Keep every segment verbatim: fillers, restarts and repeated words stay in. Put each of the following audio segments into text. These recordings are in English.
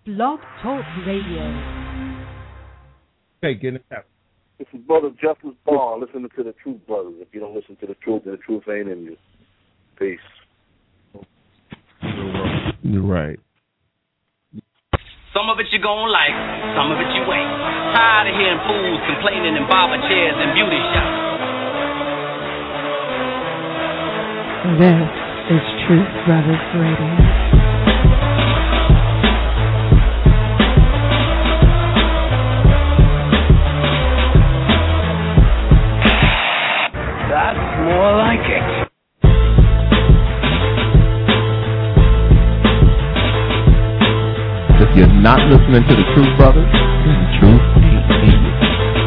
Blog Talk Radio. Hey, get it out. This is Brother Justice Ball listening to the Truth Brothers. If you don't listen to the truth, then the truth ain't in you. Peace. You're right. Some of it you gon' like, some of it you ain't. Tired of hearing fools complaining in barber chairs and beauty shops. This is Truth Brothers Radio. That's more like it. If you're not listening to the Truth Brothers, then the truth ain't in you.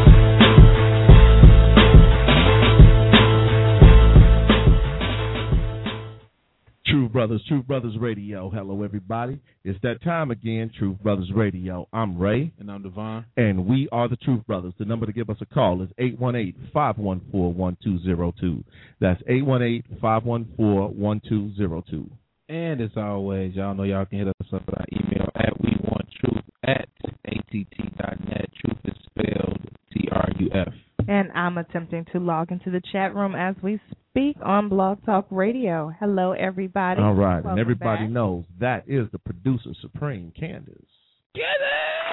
Truth Brothers, Truth Brothers Radio. Hello, everybody. It's that time again, Truth Brothers Radio. I'm Ray. And I'm Devon. And we are the Truth Brothers. The number to give us a call is eight one eight, five one four, one two zero two. That's eight one eight, five one four, one two zero two. And as always, y'all know y'all can hit us up at our email at we want truth at A T T dot net. Truth is spelled T R U F. And I'm attempting to log into the chat room as we speak on Blog Talk Radio. Hello, everybody. All right. Welcome and everybody back. knows that is the producer supreme, Candace. Get it!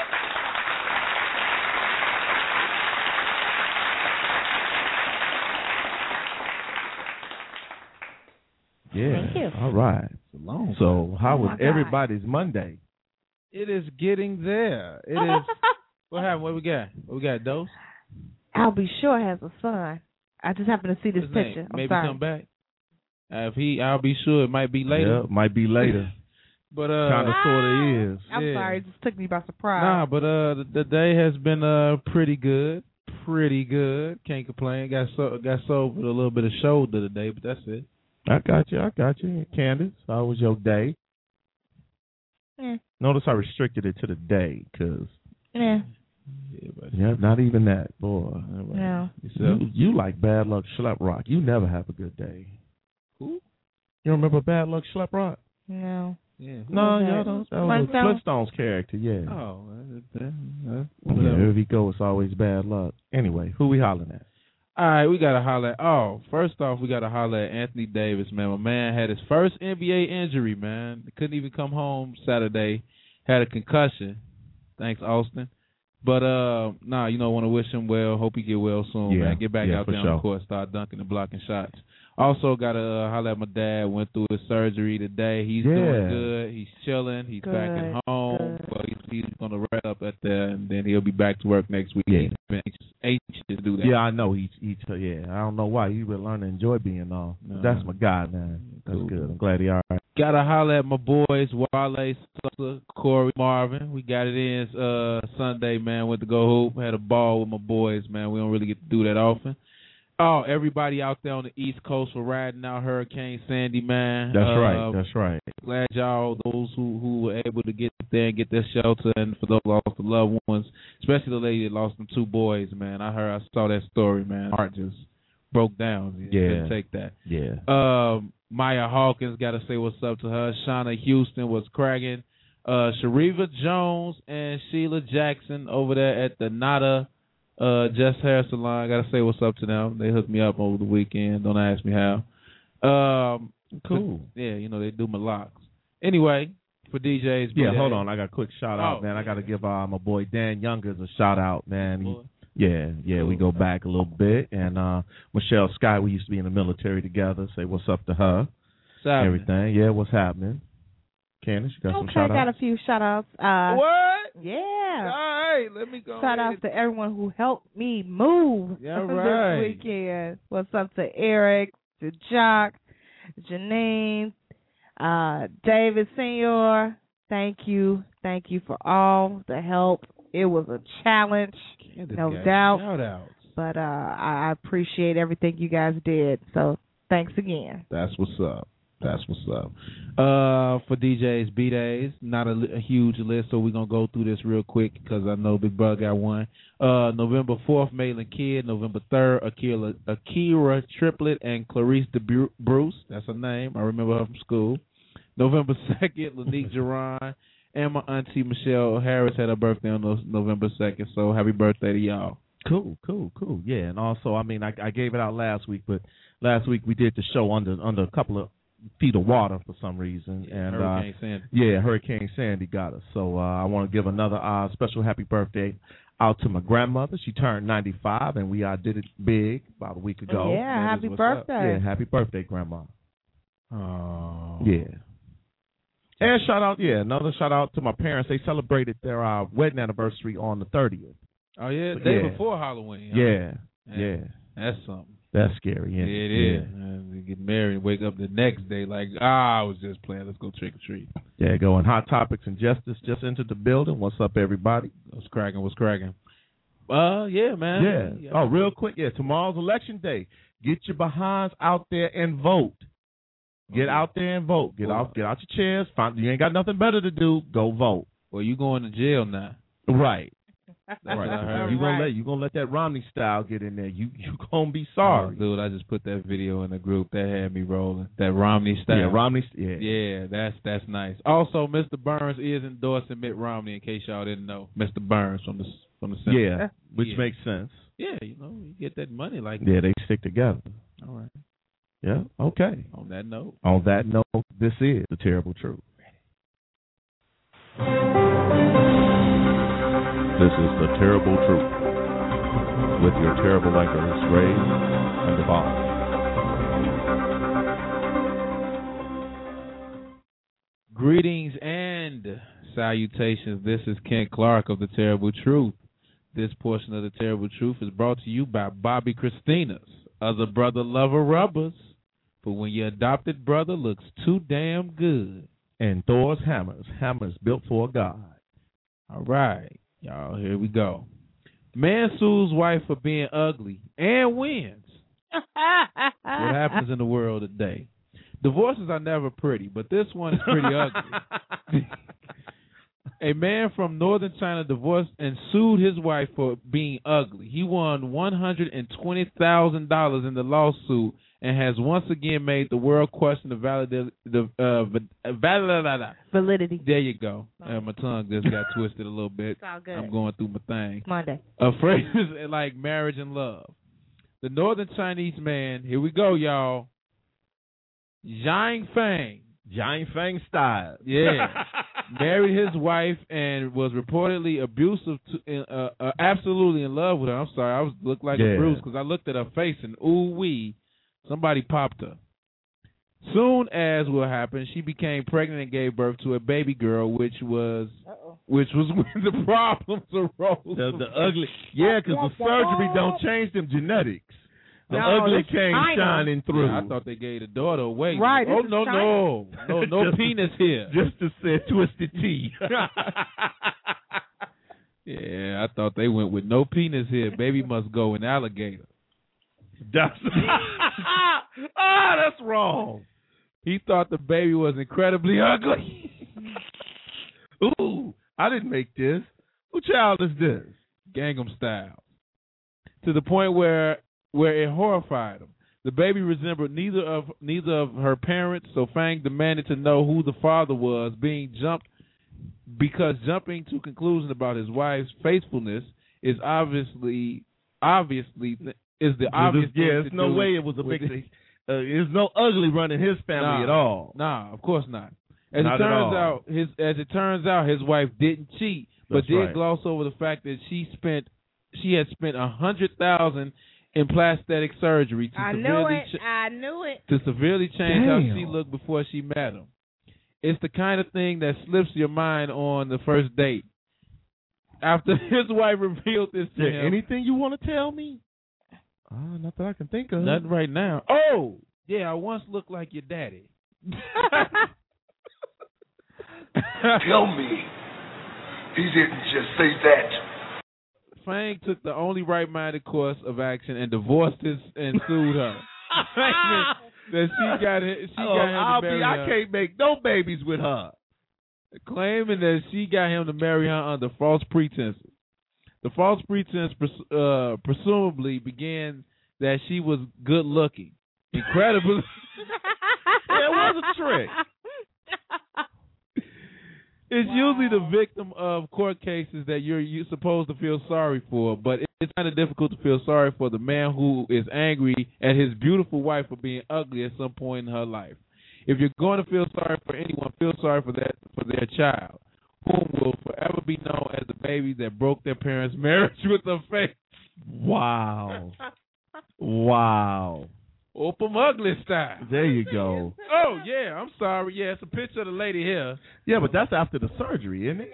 Yeah. Thank you. All right. It's a long So how Oh, was my God. everybody's Monday? It is getting there. It is. What happened? What we got? What we got, Dose? I'll be sure has a son. I just happen to see this His name. picture. I'm Maybe sorry. come back. Uh, if he, I'll be sure it might be later. Yeah, might be later. But uh, Kind of, sort of is. I'm Yeah. sorry, it just took me by surprise. Nah, but uh, the, the day has been uh pretty good, pretty good. Can't complain. Got so got sold with a little bit of shoulder today, but that's it. I got you. I got you. Candace, how was your day? Yeah. Notice I restricted it to the day because, Yeah. Yeah, but yeah, not even that, boy. No. yourself. You, you like Bad Luck Schlep Rock. You never have a good day. Who? You remember Bad Luck Schlep Rock? No. Yeah. Who No, was y'all that? don't. That was a Flintstones? Flintstones character, yeah. Oh, uh, uh, uh, Yeah, whatever. wherever he go, it's always bad luck. Anyway, who we hollering at? All right, we got to holler at, oh, first off, we got to holler at Anthony Davis, man. My man had his first N B A injury, man. Couldn't even come home Saturday. Had a concussion. Thanks, Austin. But, uh, nah, you know, want to wish him well. Hope he get well soon, Yeah, man. Get back yeah, out for there on sure. the court, start dunking and blocking shots. Also got to uh, holler at my dad. Went through his surgery today. He's Yeah. doing good. He's chilling. He's Good, back at home. good. Well, he's, he's going to wrap up at there, and then he'll be back to work next week. Yeah. He's been anxious, anxious to do that. Yeah, I know. He, he, yeah, I don't know why. He would learn to enjoy being off. No. That's my guy, man. That's Cool. good. I'm glad he all right. Gotta holler at my boys, Wale, Sosa, Corey, Marvin. We got it in uh, Sunday, man. Went to go hoop. Had a ball with my boys, man. We don't really get to do that often. Oh, everybody out there on the East Coast for riding out Hurricane Sandy, man. That's uh, right. That's right. Glad y'all, those who, who were able to get there and get their shelter, and for those who lost the loved ones, especially the lady that lost them two boys, man. I heard, I saw that story, man. Heart just broke down. Yeah. Couldn't take that. Yeah. Um, Maya Hawkins, got to say what's up to her. Shauna Houston was cracking. Uh, Shariva Jones and Sheila Jackson over there at the Nada uh, Just Hair Salon. Got to say what's up to them. They hooked me up over the weekend. Don't ask me how. Um, Cool. Yeah, you know, they do my locks. Anyway, for D Js. Yeah, birthday- hold on. I got a quick shout out, Oh, man. I got to yeah. give uh, my boy Dan Youngers a shout out, man. He, Boy. yeah, yeah, we go back a little bit. And uh, Michelle Scott, we used to be in the military together. Say what's up to her. Saturday. Everything. Yeah, what's happening? Candace, you got some Okay, shout got a outs? few shout outs. Uh, What? Yeah. All right, let me go. Shout ahead. out to everyone who helped me move Yeah, this right. weekend. What's up to Eric, to Jock, Janine, uh, David Senior. Thank you. Thank you for all the help. It was a challenge, Candace no got doubt. Shout outs. but uh, I I appreciate everything you guys did. So thanks again. That's what's up. That's what's up. Uh, for D Js, B-Days, not a, li- a huge list, so we're going to go through this real quick because I know Big Brother got one. Uh, November fourth, Malin Kidd. November third, Akira, Akira Triplet and Clarice de Bruce. That's her name. I remember her from school. November second, Lanique Geron And my auntie Michelle Harris had her birthday on no- November second, so happy birthday to y'all. Cool, cool, cool. Yeah, and also, I mean, I, I gave it out last week, but last week we did the show under under a couple of feet of water for some reason. Yeah, and Hurricane uh, Sandy. Yeah, Hurricane Sandy got us. So uh, I want to give another uh, special happy birthday out to my grandmother. She turned ninety-five, and we uh, did it big about a week ago. Yeah, That is happy what's birthday. Yeah, happy birthday, Grandma. Oh. Yeah. And shout out, yeah, another shout out to my parents. They celebrated their uh, wedding anniversary on the thirtieth. Oh, yeah, the day Yeah. before Halloween. Huh? Yeah, Man, yeah. That's something. That's scary. Yeah, Yeah, it is. Man, you get married and wake up the next day like, ah, I was just playing. Let's go trick or treat. Yeah, going Hot Topics and Justice just entered the building. What's up, everybody? What's cracking? What's cracking? Uh, yeah, man. Yeah. Oh, real quick. Yeah, tomorrow's election day. Get your behinds out there and vote. Get Okay. out there and vote. Get Well, out. Get out your chairs. Find, you ain't got nothing better to do. Go vote. Well, you going to jail now. Right. That's what I heard. You gonna Right. let you gonna let that Romney style get in there. You you gonna be Oh, sorry. dude, I just put that video in the group. That had me rolling. That Romney style. Yeah, Romney. Yeah. Yeah, that's that's nice. Also, Mister Burns is endorsing Mitt Romney. In case y'all didn't know, Mister Burns from the from the Senate. Yeah, which Yeah. makes sense. Yeah, you know, you get that money like. Yeah, they stick together. All right. Yeah. Okay. On that note, On that note, this is The Terrible Truth. This is The Terrible Truth with your terrible anchors, Ray and the Boss. greetings and salutations. This is Ken Clark of The Terrible Truth. This portion of The Terrible Truth is brought to you by Bobby Christina's Other Brother Lover Rubbers. For when your adopted brother looks too damn good. And Thor's Hammers, hammers built for a god. All right, y'all, here we go. Man sues wife for being ugly and wins. What happens in the world today? Divorces are never pretty, but this one is pretty ugly. A man from northern China divorced and sued his wife for being ugly. He won one hundred twenty thousand dollars in the lawsuit and has once again made the world question the validity. The uh, validity. Validity. There you go. Uh, my tongue just got twisted a little bit. It's all good. I'm going through my thing. Monday. A phrase like marriage and love. The northern Chinese man, here we go, y'all. Zhang Feng. Giant Fang style. Yeah. Married his wife and was reportedly abusive, to, uh, uh, absolutely in love with her. I'm sorry, I was looked like Yeah. a bruise because I looked at her face and ooh wee, somebody popped her. Soon as will happen, she became pregnant and gave birth to a baby girl, which was Uh-oh. which was when the problems arose. The, the ugly. Yeah, because the surgery don't change them genetics. The No, ugly this came China. shining through. Yeah, I thought they gave the daughter away. Right, Oh this is no, China. no, no, no Just- penis here. Just to say twisted tea. Yeah, I thought they went with no penis here. Baby must go in alligator. That's ah, that's wrong. He thought the baby was incredibly ugly. Ooh, I didn't make this. Who child is this? Gangnam Style. To the point where where it horrified him. The baby resembled neither of neither of her parents, so Fang demanded to know who the father was, being jumped because jumping to conclusions about his wife's faithfulness is obviously obviously is the obvious thing Yeah, to there's no do way it was a with big the- thing. Uh, there's no ugly running his family Nah. at all. Nah, of course not. As Not it at turns all. out, his as it turns out, his wife didn't cheat, but That's did right. gloss over the fact that she spent she had spent a hundred thousand in plastic surgery to I knew severely it. ch- I knew it. to severely change how Damn. she looked before she met him. It's the kind of thing that slips your mind on the first date. After his wife revealed this to Is there him, anything you want to tell me? Uh, not that I can think of. nothing right now. Oh, yeah, I once looked like your daddy. Tell me, he didn't just say that. Fang took the only right-minded course of action and divorced his and sued her. Claiming that she got it, she Oh, got him I'll to be, marry I her. can't make no babies with her. Claiming that she got him to marry her under false pretenses. The false pretense pres- uh, presumably began that she was good-looking. Incredibly, It was a trick. It's Wow. usually the victim of court cases that you're you supposed to feel sorry for, but it's kind of difficult to feel sorry for the man who is angry at his beautiful wife for being ugly at some point in her life. If you're going to feel sorry for anyone, feel sorry for that for their child, whom will forever be known as the baby that broke their parents' marriage with a face. Wow. Wow. Open ugly style. There you go. Oh, yeah, I'm sorry. Yeah, it's a picture of the lady here. Yeah, but that's after the surgery, isn't it?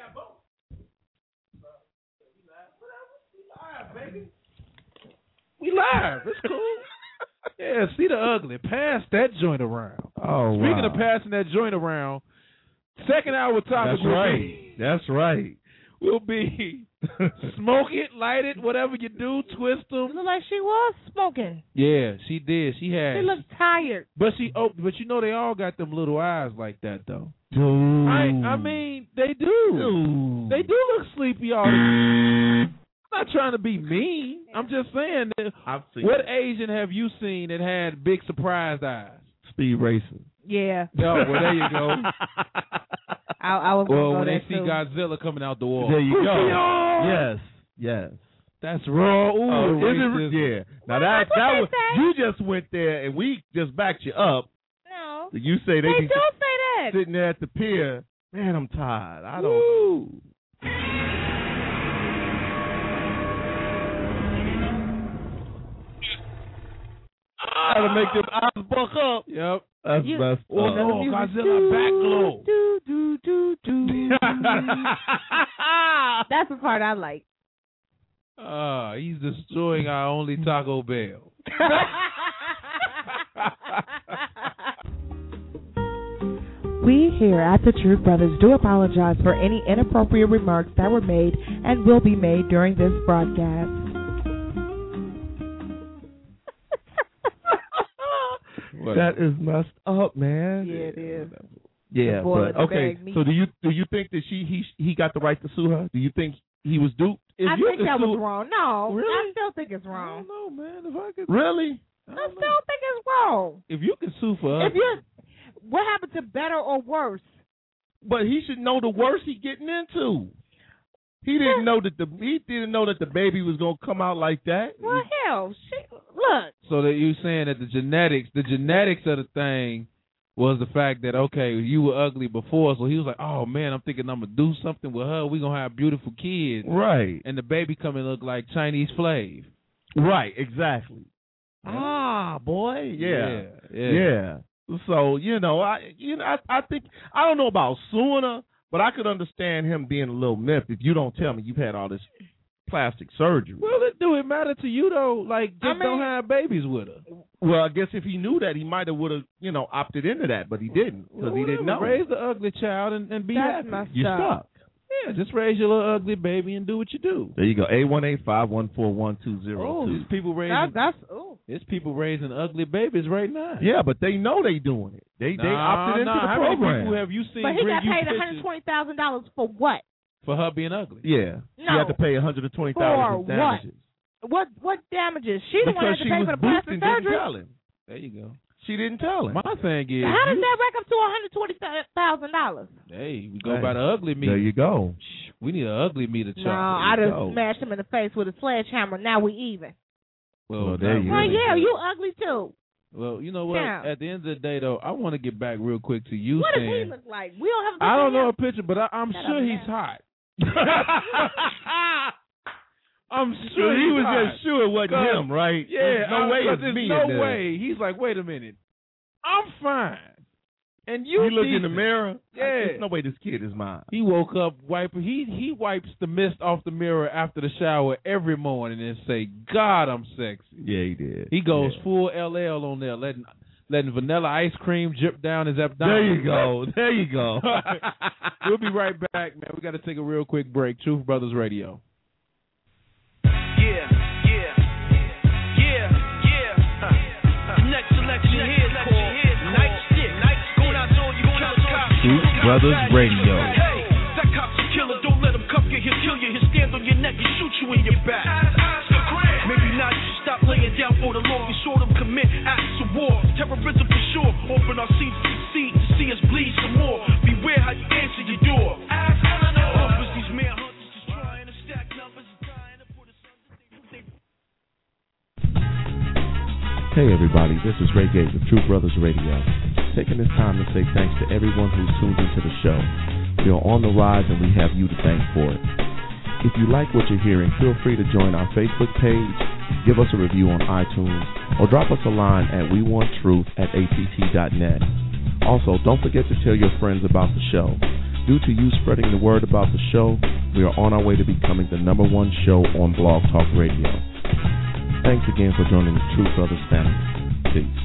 We live. It's cool. Yeah, see the ugly. Pass that joint around. Oh, Speaking wow. of passing that joint around, second hour topic That's will right. be, That's right. will be smoke it, light it, whatever you do, twist them. It looked like she was smoking. Yeah, she did. She had. She looked tired. But she, oh, but you know they all got them little eyes like that though. Dude. I, I mean, they do. Dude. They do look sleepy all the time. I'm not trying to be mean. I'm just saying that. I've seen What it. Asian have you seen that had big surprised eyes? Speed racing. Yeah. No, well there you go. I, I was gonna Well, go when they there see too. Godzilla coming out the wall. There you go. Yeah. Yes. Yes. That's raw. Ooh, Oh, is racism. it? Yeah. Now that That's what that they was say. you just went there and we just backed you up. No. You say they, They be do say that. sitting there at the pier. Man, I'm tired. I don't. Woo. Gotta make them eyes buck up. Yep. That's You- messed Oh, up. no. Godzilla back glow. Do, do, do, do. That's the part I like. Ah, he's destroying our only Taco Bell. We here at the Truth Brothers do apologize for any inappropriate remarks that were made and will be made during this broadcast. That is messed up, man. Yeah, it is. Yeah, The boy with but the okay. bag meat. So do you do you think that she he he got the right to sue her? Do you think he was duped? If I you think could that sue- was wrong. No, Really? I still think it's I wrong. don't know, man. If I could, Really? I I don't still know. think it's wrong. If you can sue for If ugly, you, what happened to better or worse? But he should know the worst he getting into. He didn't know that the he didn't know that the baby was gonna come out like that. Well, hell, she, look. so that you saying that the genetics, the genetics of the thing was the fact that okay, you were ugly before, so he was like, oh man, I'm thinking I'm gonna do something with her. We gonna have beautiful kids, Right. and the baby come and look like Chinese Flav. Right. Exactly. Ah, boy. Yeah. yeah, Yeah. So you know, I you know, I, I think I don't know about suing her, but I could understand him being a little miffed if you don't tell me you've had all this plastic surgery. Well, it do it matter to you though? Like, just I mean- don't have babies with her. Well, I guess if he knew that, he might have would have you know opted into that, but he didn't because he didn't know. Raise the ugly child and, and be That's happy. messed You're up. stuck. Yeah, just raise your little ugly baby and do what you do. There you go. eight one eight, five one four, one two zero Oh, two. there's people raising That, that's ooh. there's people raising ugly babies right now. Yeah, but they know they doing it. They they Nah, opted into nah. the How many program. people have you seen But he bring got you paid one pictures hundred twenty thousand dollars for what? for her being ugly? Yeah, she No. had to pay one hundred twenty thousand dollars in For what? damages What what damages? She the one because that had to she pay was for the boosted plastic and didn't surgery. tell him. There you go. She didn't tell him. My thing is, How does you- that rack up to one hundred twenty thousand dollars? hey, we go Hey, by the ugly meter. There you go. Shh, we need an ugly meter chart. No, I you just go. smashed him in the face with a sledgehammer. Now we even. Well, Well, there not you Oh go. really. yeah, you ugly too. Well, you know what? Yeah. At the end of the day, though, I want to get back real quick to you What does saying. he look like? We don't have. A I don't picture know a of him. picture, but I, I'm Shut sure up, he's man. hot. I'm So sure he he's was hot. just sure it wasn't Cause- him, right? Yeah, There's no I- way cause it's there's me. no in there. way. He's like, wait a minute, I'm fine, and you, You look in the decent. mirror. Yeah. There's no way this kid is mine. He woke up wiping. He he wipes the mist off the mirror after the shower every morning and say, "God, I'm sexy." Yeah, he did. He goes Yeah. full L L on there, letting letting vanilla ice cream drip down his abdomen. There you go. There you go. We'll be right back, man. We got to take a real quick break. Truth Brothers Radio. Yeah, yeah, yeah, yeah. Huh. Next selection here is called Night Stick. Going out to all you killer cops. Truth Brothers Radio. Hey, that cop's a killer. Don't let him cuff you. He'll kill you. He'll stand on your neck and shoot you in your back. Maybe not. You should stop laying down for the law. We saw them commit acts of war. Terrorism for sure. Open our seats to see to see us bleed some more. Beware how you answer your door. Hey everybody, this is Ray Gates of True Brothers Radio. Taking this time to say thanks to everyone who's tuned into the show. We are on the rise and we have you to thank for it. If you like what you're hearing, feel free to join our Facebook page, give us a review on iTunes, or drop us a line at we want truth at a t t dot net. Also, don't forget to tell your friends about the show. Due to you spreading the word about the show, we are on our way to becoming the number one show on Blog Talk Radio. Thanks again for joining the True Brothers family. Peace.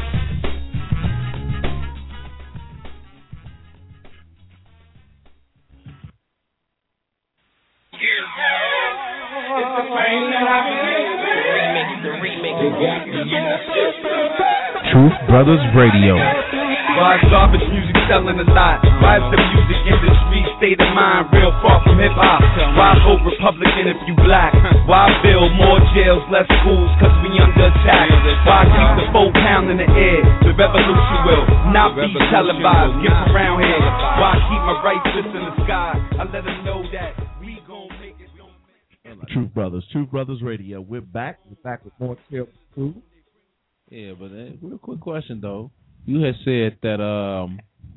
Truth Brothers Radio. Why is garbage music selling a lot? Why is the music industry state of mind real far from hip hop? Why vote Republican if you black? Why build more jails, less schools, cause we under attack? Why keep the four pound in the air? The revolution will not be televised. Get around here. Why keep my right fist in the sky? I let them know that we gon' make it. Truth Brothers, Truth Brothers Radio. We're back. We're back with more Tales of Truth. Yeah, but uh, real quick question though. You had said that um,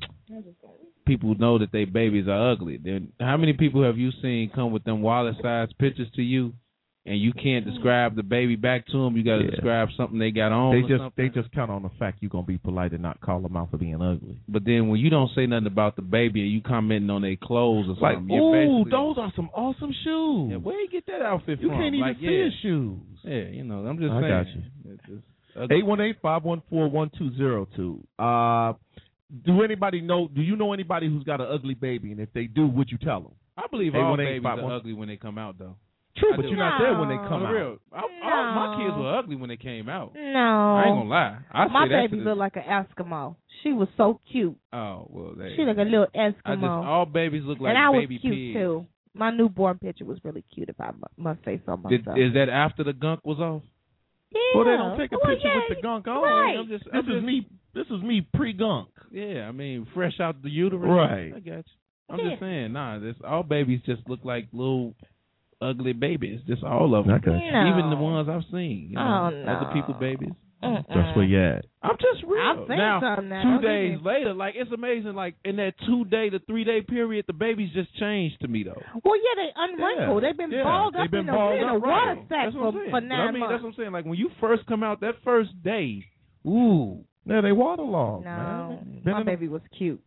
people know that their babies are ugly. Then how many people have you seen come with them wallet-sized pictures to you, and you can't describe the baby back to them? You got to yeah. describe something they got on. They or just something? they just count on the fact you're gonna be polite and not call them out for being ugly. But then when you don't say nothing about the baby and you commenting on their clothes or like, something, ooh, those are some awesome shoes. Yeah, where you get that outfit you from? You can't even like, see yeah. his shoes. Yeah, you know, I'm just I saying. I got you. eight one eight, five one four, one two zero two. Uh, do anybody know, do you know anybody who's got an ugly baby? And if they do, would you tell them? I believe all babies are ugly when they come out, though. True, I but do. you're not no. there when they come For out. real. I, no. all my kids were ugly when they came out. No. I ain't gonna lie. I my say that baby to looked like an Eskimo. She was so cute. Oh, well, they, she looked like a little Eskimo. I just, all babies look like and I baby was cute, pigs. too. My newborn picture was really cute, if I must say so myself. Did, is that after the gunk was off? Yeah. Well, they don't take a well, picture yeah, with the gunk on. Right. I'm just, This I'm is just, me. This is me pre-gunk. Yeah, I mean, fresh out the uterus. Right. I got you. I'm Yeah. just saying, nah, this all babies just look like little ugly babies. Just all of them. I got you. No. Even the ones I've seen. You know, Oh, no. other people babies. Mm-mm. That's where you at. I'm just real. I've seen now, something that two ugly. days later, like it's amazing. Like in that two day to three day period, the babies just changed to me though. Well, yeah, they unwrinkled. Yeah. They've been Yeah. balled They've up been in, balled a, in a up, water right. sack That's what for, I'm saying. for But nine I mean, months. that's what I'm saying. Like when you first come out, that first day, ooh, Yeah, they waterlogged, No, man. Been my in a- baby was cute.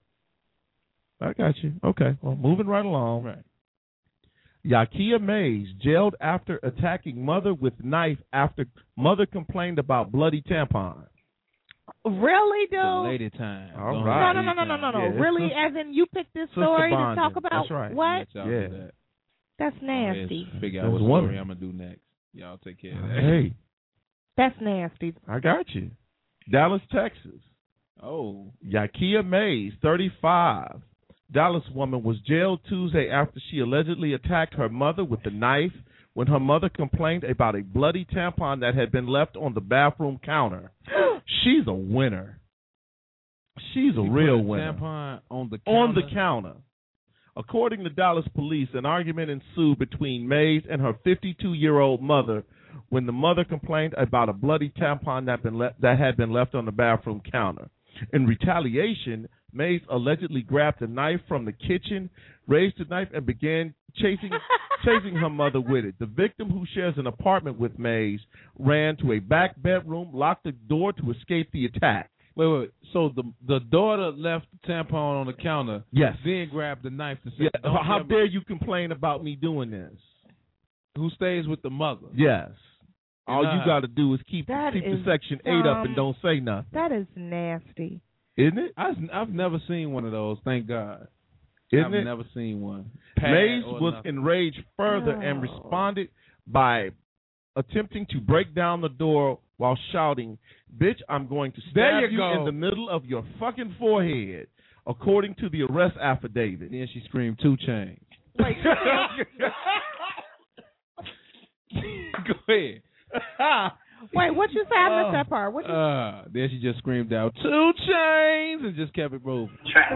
I got you. Okay, well, moving right along. right. Yakia Mays jailed after attacking mother with knife after mother complained about bloody tampon. Really, dude? The lady time. All Don't right. No, no, no, no, no, no, no. Yeah, it's really, sis- as in you picked this sister story to bonding. talk about That's right. what? Let y'all Yeah. do that. That's Let's nasty. figure out That's what one. story I'm gonna do next. Y'all take care of that. Hey, That's nasty. I got you. Dallas, Texas. Oh, Yakia Mays, thirty-five. Dallas woman was jailed Tuesday after she allegedly attacked her mother with a knife when her mother complained about a bloody tampon that had been left on the bathroom counter. She's a winner. She's a she real put a winner. tampon on the On counter? the counter. According to Dallas police, an argument ensued between Mays and her fifty-two-year-old mother when the mother complained about a bloody tampon that, been le- that had been left on the bathroom counter. In retaliation, Mays allegedly grabbed a knife from the kitchen, raised the knife, and began chasing chasing her mother with it. The victim, who shares an apartment with Mays, ran to a back bedroom, locked the door to escape the attack. Wait, wait. So the the daughter left the tampon on the counter. Yes. Then grabbed the knife to say, Yeah. "Don't How tell me dare you complain about me doing this? who stays with the mother?" Yes. All Nah. you got to do is keep That keep the is section eight up and dumb. don't say nothing. That is nasty. Isn't it? I, I've never seen one of those. Thank God. Isn't I've it? never seen one. Mays Pad or was nothing. enraged further and Oh. responded by attempting to break down the door while shouting, "Bitch, I'm going to There stab you you go. in the middle of your fucking forehead," according to the arrest affidavit. Then she screamed, "Two Chainz." Go ahead. Wait, what you say? I missed that part. What you Uh, then she just screamed out, "Two Chainz," and just kept it moving.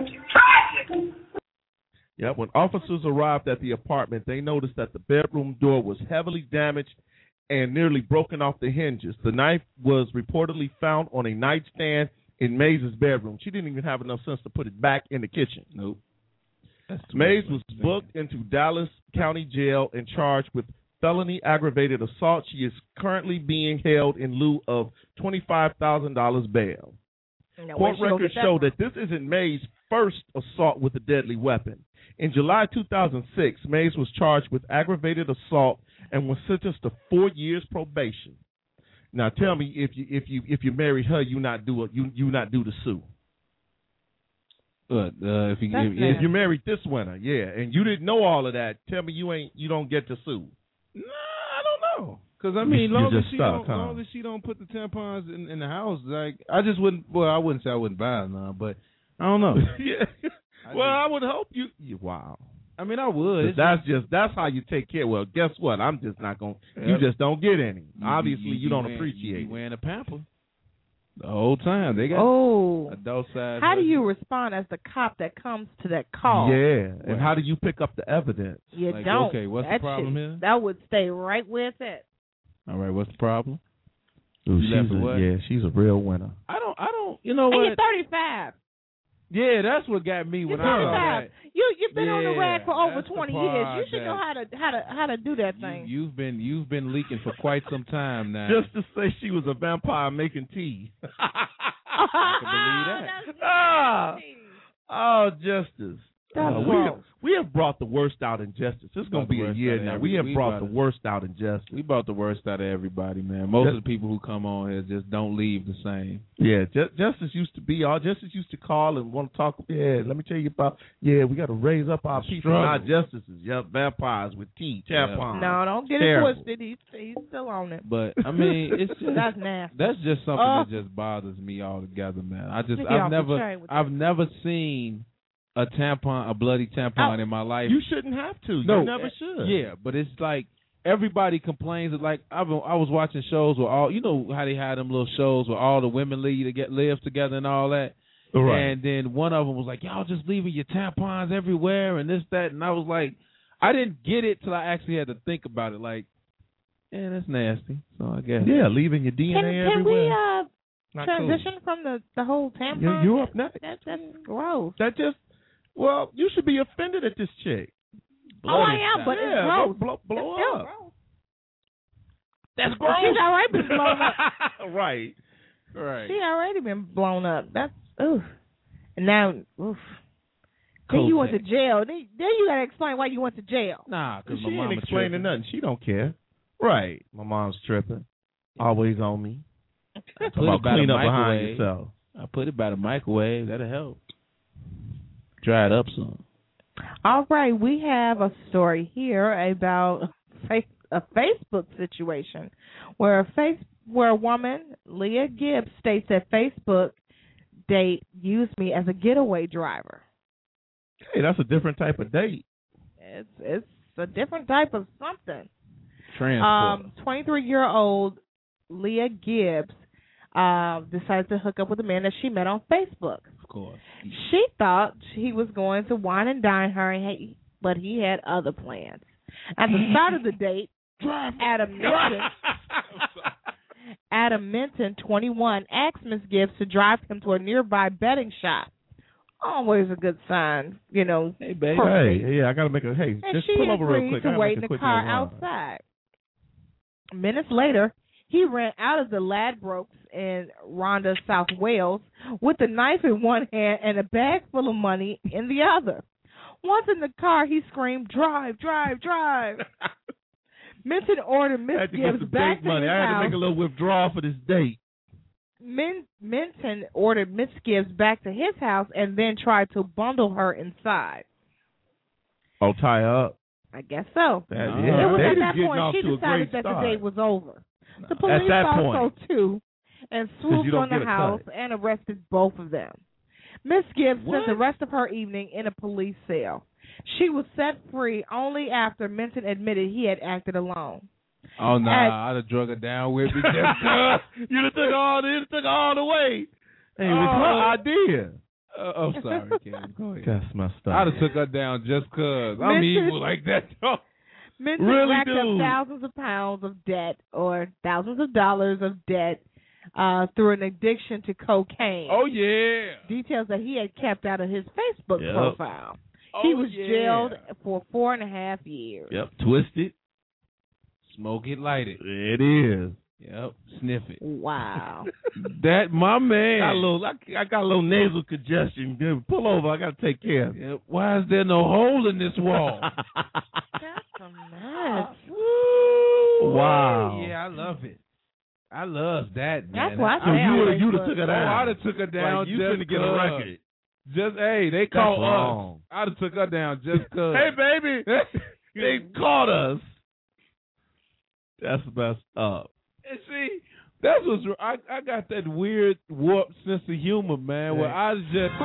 Yeah, when officers arrived at the apartment, they noticed that the bedroom door was heavily damaged and nearly broken off the hinges. The knife was reportedly found on a nightstand in Mays' bedroom. She didn't even have enough sense to put it back in the kitchen. Nope. Mays was booked into Dallas County Jail and charged with felony aggravated assault. She is currently being held in lieu of twenty-five thousand dollars bail. Now, Court records show that this isn't Mays' first assault with a deadly weapon. In July two thousand six, Mays was charged with aggravated assault and was sentenced to four years probation. Now, tell me if you if you if you married her, you not do a, you you not do the sue. But uh, if you if, if you married this winter, yeah, and you didn't know all of that, tell me you ain't you don't get to sue. Nah, I don't know. Because I mean, You- long you as just she stuck, don't, huh? long as she don't put the tampons in, in the house, like I just wouldn't. Well, I wouldn't say I wouldn't buy none, but I don't know. yeah. I Well, just- I would hope you. you wow. I mean, I would. It's That's just that's how you take care. Well, guess what? I'm just not gonna. You Yep. just don't get any. You- Obviously, you, you don't wearing- appreciate You it. be wearing a pamper the whole time. They got Oh. adult size. How do version. you respond as the cop that comes to that call? Yeah, and how do you pick up the evidence? You Like, don't. okay, what's the that problem shit, here? That would stay right where it's at. All right, what's the problem? Ooh, You left she's with a, what? yeah, she's a real winner. I don't. I don't. You know And what? you're thirty-five. Yeah, that's what got me when You're I saw thirty-five. that. You you've been on the Yeah, rag for over that's the twenty years. You part should know that- how to how to how to do that thing. You, you've been you've been leaking for quite some time now. Just to say she was a vampire making tea. I can believe that. ah, oh, Justice. That's Uh, we, gross. have, we have brought the worst out in justice. It's going to Brought the be a worst year out of now. every- We have we brought brought the it. worst out in justice. We brought the worst out of everybody, man. Most Just- of the people who come on here just don't leave the same. Yeah, ju- justice used to be all. Justice used to call and want to talk. Yeah, let me tell you about. Yeah, we got to raise up our people, struggle. not justices. Yep, vampires with tea, tampons. No, don't get Terrible. it twisted. He's he's still on it. But I mean, it's just That's nasty. that's just something Oh. that just bothers me altogether, man. I just Let me get I've off the never train with I've that. never seen a tampon, a bloody tampon Oh, in my life. You shouldn't have to. No, you never uh, should. Yeah, but it's like everybody complains that like I've been, I was watching shows where all you know how they had them little shows where all the women leave to get live together and all that. Right. And then one of them was like, "Y'all just leaving your tampons everywhere and this that," and I was like, I didn't get it till I actually had to think about it. Like, yeah, that's nasty. So I guess Yeah, leaving your D N A Can can everywhere. we uh Not transition from the the whole tampon? Cool. You- You're up next. That, that's gross. That just. Well, you should be offended at this chick. Oh, I am, but yeah, it's gross. Blow, blow It's still up. gross. That's But she's already been blown up. right. right. She already been blown up. That's oof. And now, oof. Then you went to jail. Then, then you gotta explain why you went to jail. Nah, because She my mama ain't explaining tripping. nothing. She don't care. Right. My mom's tripping. Always on me. I Talk put about it by clean the up behind microwave. yourself. I put it by the microwave. That'll help. Dry it up some. All right, we have a story here about face, a Facebook situation where a face where a woman, Leah Gibbs, states that Facebook date used me as a getaway driver. Hey, that's a different type of date. It's it's a different type of something. Transport. Um, twenty-three-year-old Leah Gibbs uh, decided to hook up with a man that she met on Facebook. of course. She thought he was going to wine and dine her, and he, but he had other plans. At the start of the date, Adam Minton, Adam Minton, twenty-one, asked Miss Gibbs to drive him to a nearby betting shop. Always a good sign, you know. Hey, baby. for a Hey, date. yeah, I gotta make a. Hey, And just she pull over real agreed quick. to I gotta wait make in a the quick car little run. outside. Minutes later, he ran out of the Ladbrokes in Rhondda, South Wales, with a knife in one hand and a bag full of money in the other. Once in the car, he screamed, "Drive, drive, drive!" Minton ordered I Miss had to get Gibbs some back date to money. his I had house. to make a little withdrawal for this date. Min- Minton ordered Miss Gibbs back to his house and then tried to bundle her inside. Oh, tie her up. I guess so. That, No. yeah, It was date at is that getting point off she to a decided great that start. the date was over. The At police that thought point. so too and 'Cause swooped you don't on get the a house cut. and arrested both of them. Miss Gibbs What? spent the rest of her evening in a police cell. She was set free only after Minton admitted he had acted alone. Oh, no, At- I'd have drug her down with me. Just cause. You'd have took all the, you'd have took all the way. Hey, it was Oh. her idea. Uh, I'm sorry, Ken. Go ahead. That's messed up. I'd have took her down just cause. I'm Missus evil like that. Minton Really racked do. up thousands of pounds of debt or thousands of dollars of debt uh, through an addiction to cocaine. Oh, yeah. Details that he had kept out of his Facebook Yep. profile. Oh, he was yeah. jailed for four and a half years. Yep, twisted. Smoke it, light it. It is. Yep, sniff it. Wow. That, my man. Got a little, I, I got a little nasal congestion. Dude, pull over. I got to take care of it. Yep. Why is there no hole in this wall? That's a mess. Wow. Yeah, I love it. I love that, man. That's why I So say you on would have, you'd Facebook. have took her Oh, down. I'd have took her down Like, you just couldn't get a cause. record. Just, hey, they That's caught wrong. us. I'd have took her down just cause. Hey, baby. They caught us. That's messed up. And see, that's what's I I got that weird warped sense of humor, man. Where I just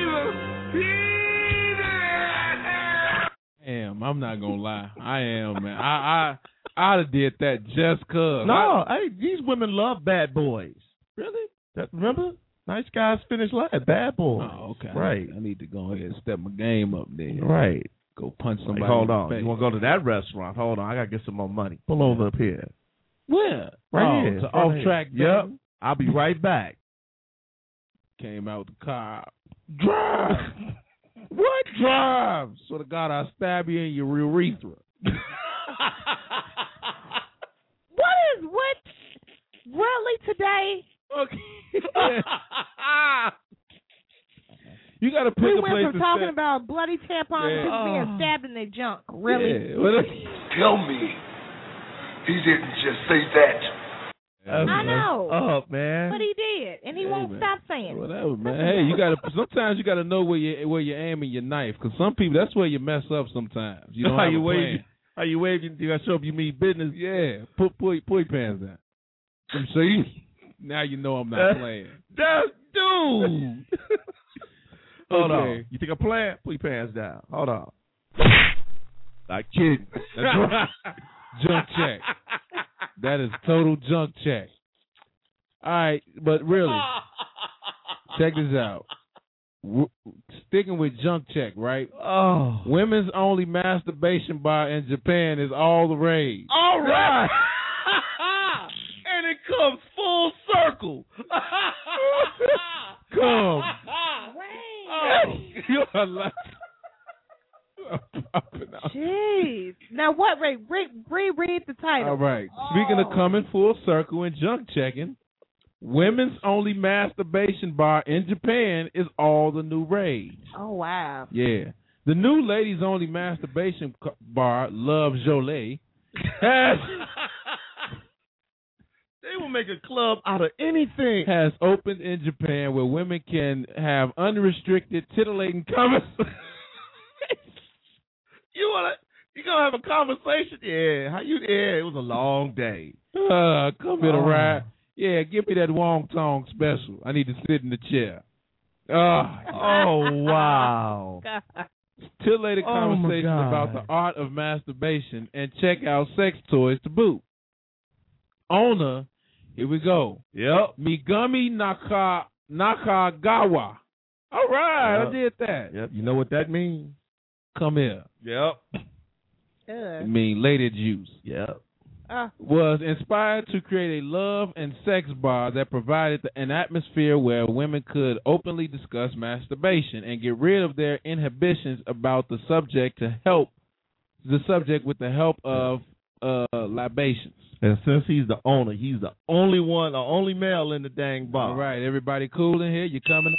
am. I'm not gonna lie. I am, man. I I I'd have did that just cause. No, hey, these women love bad boys. Really? That, remember? Nice guys finish last. Bad boys. Oh, okay. Right. I need to go ahead and step my game up there. Right. Go punch somebody. Like, hold in the on. face. You want to go to that restaurant? Hold on. I got to get some more money. Pull over up here. Where? Right oh, here. To Right off here. track. Yep. I'll be right back. Came out with the car. Drive. What drive? Swear to God, I'll stab you in your urethra. What is what? Really today? Okay. You got to pick We a went place from to talking step. about bloody tampons Yeah. to people being Oh. stabbed in their junk. Really? Yeah. Well, Tell me, he didn't just say that. I know. Up, man. But he did, and he Hey, won't man. stop saying it. Whatever, man. Hey, you got to. Sometimes you got to know where you where you're aiming your knife, because some people that's where you mess up. Sometimes you don't how have you a wave? plan. How you wave? You got to show up. You mean business. Yeah, put pull, pull your pants down. So you now you know I'm not playing. That dude. Hold Okay. on. You think I'm playing? Put your pants down. Hold on. Not kidding. That's junk check. That is total junk check. All right, but really, check this out. W- sticking with junk check, right? Oh. Women's only masturbation bar in Japan is all the rage. All right. And it comes full circle. Come. Oh. You're alive. I'm popping out. Jeez. Now what? Ray, re- reread the title. All right. Speaking of coming full circle and junk checking, women's only masturbation bar in Japan is all the new rage. Oh wow. Yeah. The new ladies only masturbation co- bar, Love Jolie, has They will make a club out of anything. has opened in Japan where women can have unrestricted titillating conversations. You wanna? You gonna have a conversation? Yeah. How you? Yeah. It was a long day. Uh, come here to Oh. ride. Yeah, give me that Wong Tong special. I need to sit in the chair. Ah, Oh wow. God. titillating Oh, my conversations God. about the art of masturbation and check out sex toys to boot. Owner, here we go. Yep. Megumi Naka Nakagawa. All right, Yep. I did that. Yep. You know what that means? Come here. Yep. I Ugh. mean, lady juice. Yep. Uh, Was inspired to create a love and sex bar that provided an atmosphere where women could openly discuss masturbation and get rid of their inhibitions about the subject to help the subject with the help of uh, libations. And since he's the owner, he's the only one, the only male in the dang bar. All right, everybody cool in here? You coming?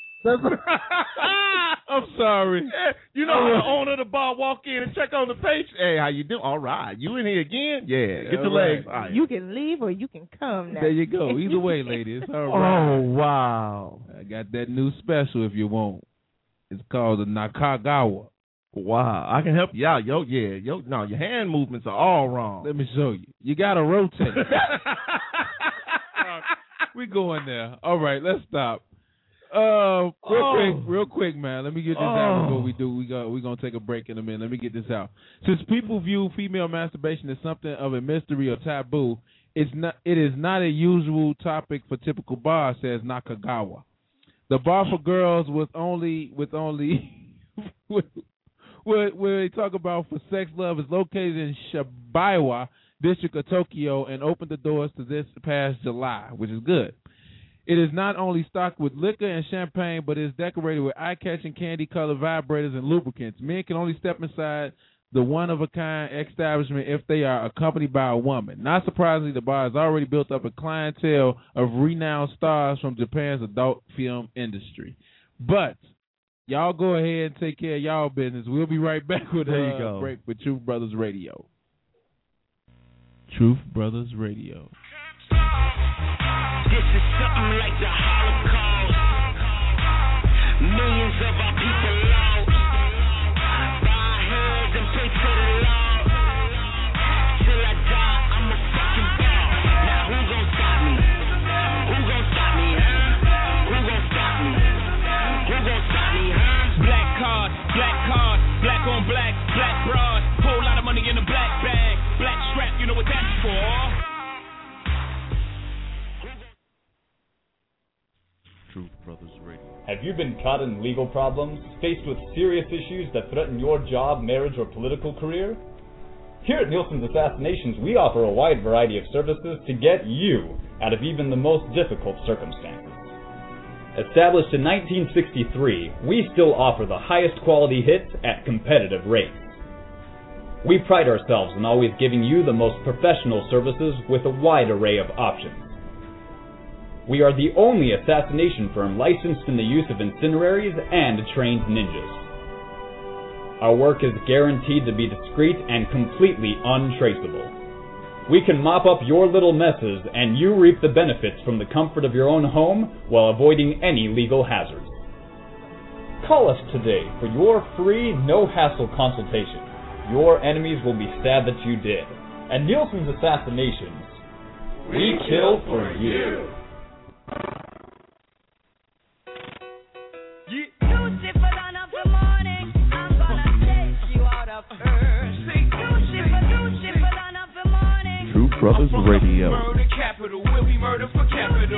I'm sorry. Yeah, you know how the owner of the bar walk in and check on the page. Hey, how you doing? All right. You in here again? Yeah. Get All the right. legs. All right. you can leave or you can come now. There you go. Either way, ladies. All right. Oh, wow. I got that new special if you want. It's called the Nakagawa. Wow. I can help you out. Yo, yeah. Yo, no, your hand movements are all wrong. Let me show you. You got to rotate. We going there. All right, let's stop. Uh, real Oh. quick, real quick, man. Let me get this out Oh. before we do. We got. We're gonna take a break in a minute. Let me get this out. Since people view female masturbation as something of a mystery or taboo, it's not. It is not a usual topic for typical bars, says Nakagawa. The bar for girls with only with only with, where, where they talk about for sex love is located in Shibuya district of Tokyo and opened the doors to this past July, which is good. It is not only stocked with liquor and champagne, but it is decorated with eye-catching candy-colored vibrators and lubricants. Men can only step inside the one-of-a-kind establishment if they are accompanied by a woman. Not surprisingly, the bar has already built up a clientele of renowned stars from Japan's adult film industry. But y'all go ahead and take care of y'all business. We'll be right back with there you a go. break with Truth Brothers Radio. Truth Brothers Radio. This is something like the Holocaust. Millions of our people lost. Bow our heads and pray to the Lord. Till I die, I'm a fucking ball. Now who gon' stop me? Who gon' stop me, huh? Who gon' stop me? Who gon' stop me, huh? Black card, black card, black on black, black broad. Whole lot of money in a black bag. Black strap, you know what that's for? Truth Brothers Radio. Have you been caught in legal problems, faced with serious issues that threaten your job, marriage, or political career? Here at Nielsen's Assassinations, we offer a wide variety of services to get you out of even the most difficult circumstances. Established in nineteen sixty-three, we still offer the highest quality hits at competitive rates. We pride ourselves in always giving you the most professional services with a wide array of options. We are the only assassination firm licensed in the use of incendiaries and trained ninjas. Our work is guaranteed to be discreet and completely untraceable. We can mop up your little messes and you reap the benefits from the comfort of your own home while avoiding any legal hazards. Call us today for your free, no-hassle consultation. Your enemies will be sad that you did. At Nielsen's Assassinations, we kill for you. Truth Brothers Radio. Murder capital, will be murder for capital.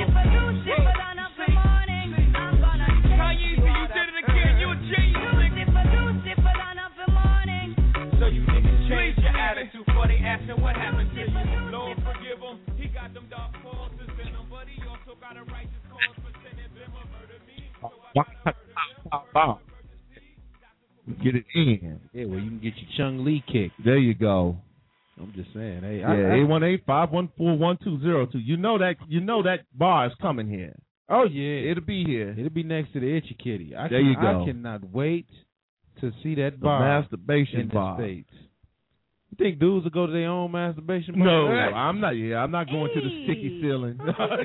Kanye, you did it again, you a genius. So you niggas change your attitude for they asking what happened to you. Lord forgive him, he got them dark forces in him, but he also got a righteous cause for sending them a murder me. So I gotta Get it in. Yeah, well, you can get your Chung Lee kick. There you go. I'm just saying. Hey, yeah, eight one eight, five one four, one two zero two. You know that you know that bar is coming here. Oh yeah, it'll be here. It'll be next to the Itchy Kitty. I there can, you go. I cannot wait to see that the bar. Masturbation in bar. The States. You think dudes will go to their own masturbation bar? No, I'm not. Yeah, I'm not going hey. to the sticky ceiling.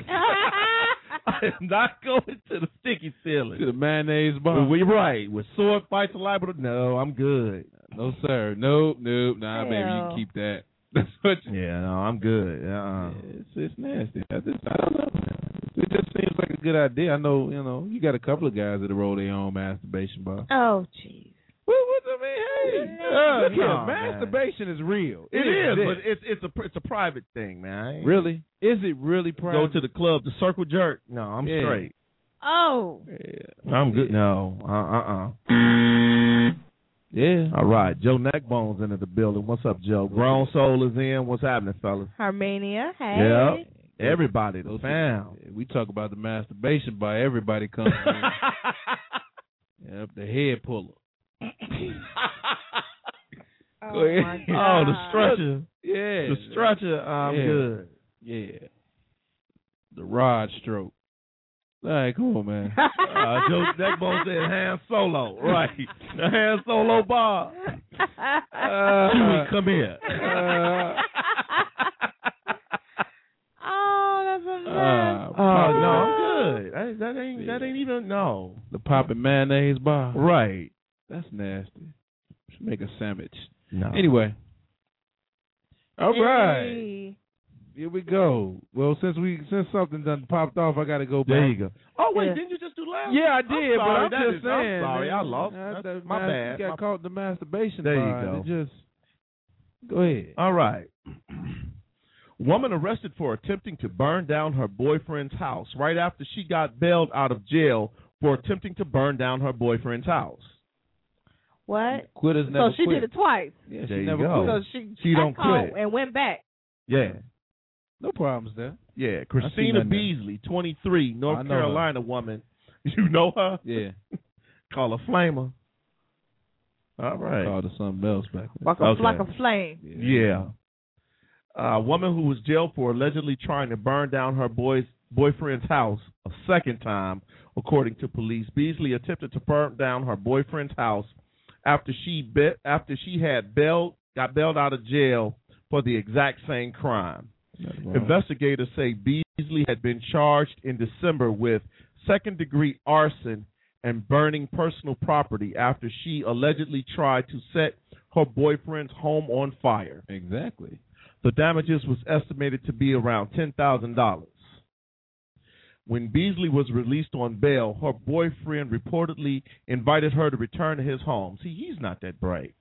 I'm not going to the sticky ceiling. To the mayonnaise bar. We right with sword fights and liable. No, I'm good. No sir. Nope. Nope. Nah, maybe you can keep that. That's what you, yeah, no, I'm good. Uh-uh. Yeah, it's, it's nasty. I, just, I don't know. It just seems like a good idea. I know, you know, you got a couple of guys that roll their own masturbation bar. Oh, jeez. What, what I mean, hey, uh, no, yeah, masturbation man. is real. It, it is, is, but it's it's a it's a private thing, man. Really? Is it really private? Go to the club, the circle jerk. No, I'm yeah. straight. Oh. Yeah. I'm good. No. Uh uh uh. Yeah. All right. Joe Neckbone's into the building. What's up, Joe? Grown Soul is in. What's happening, fellas? Harmania. Hey. Yeah. Everybody, the fam. We talk about the masturbation by everybody comes in. Yep, the head puller. oh, Go ahead. my God. Oh, the stretcher. Yeah. The stretcher. I'm yeah. good. Yeah. The rod stroke. All right, come on, man. uh, Joe Neckbone said Han Solo. Right. The Han Solo bar. Uh, come here. Uh, oh, that's a mess. Uh, oh, no, I'm good. That, that ain't that ain't even, no. The popping mayonnaise bar. Right. That's nasty. Should make a sandwich. No. Anyway. All hey. right. Here we go. Well, since we since something done popped off, I got to go back. There you go. Oh, wait, yeah. didn't you just do last? Yeah, I did, I'm but sorry, I'm just is, saying. I'm sorry, man, I lost. I, That's that, my my bad. Got my... caught the masturbation. There bar. you go. It just go ahead. All right. Woman arrested for attempting to burn down her boyfriend's house right after she got bailed out of jail for attempting to burn down her boyfriend's house. What? Quitters never So she quit. did it twice. Yeah, There she you never go. quit. So she, She got don't caught quit. and went back. Yeah. No problems there. Yeah. I Christina see nothing there. Beasley, twenty-three, I North know Carolina woman. You know her? Yeah. Call her Flamer. All right. Called her something else back then. Like a, Okay. like a flame. Yeah. A woman who was jailed for allegedly trying to burn down her boy's boyfriend's house a second time, according to police. Beasley attempted to burn down her boyfriend's house after she be- after she had bailed got bailed out of jail for the exact same crime. Investigators say Beasley had been charged in December with second-degree arson and burning personal property after she allegedly tried to set her boyfriend's home on fire. Exactly. The damages was estimated to be around ten thousand dollars. When Beasley was released on bail, her boyfriend reportedly invited her to return to his home. See, he's not that bright.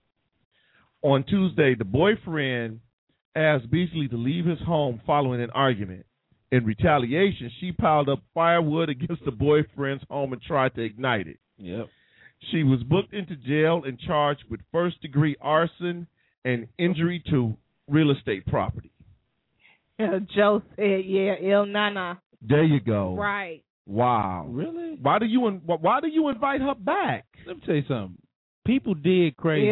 On Tuesday, the boyfriend asked Beasley to leave his home following an argument. In retaliation, she piled up firewood against the boyfriend's home and tried to ignite it. Yep. She was booked into jail and charged with first-degree arson and injury to real estate property. Yeah, Joe said, yeah, Il Nana. There you go. Right. Wow. Really? Why do you in, why do you invite her back? Let me tell you something. People dig crazy.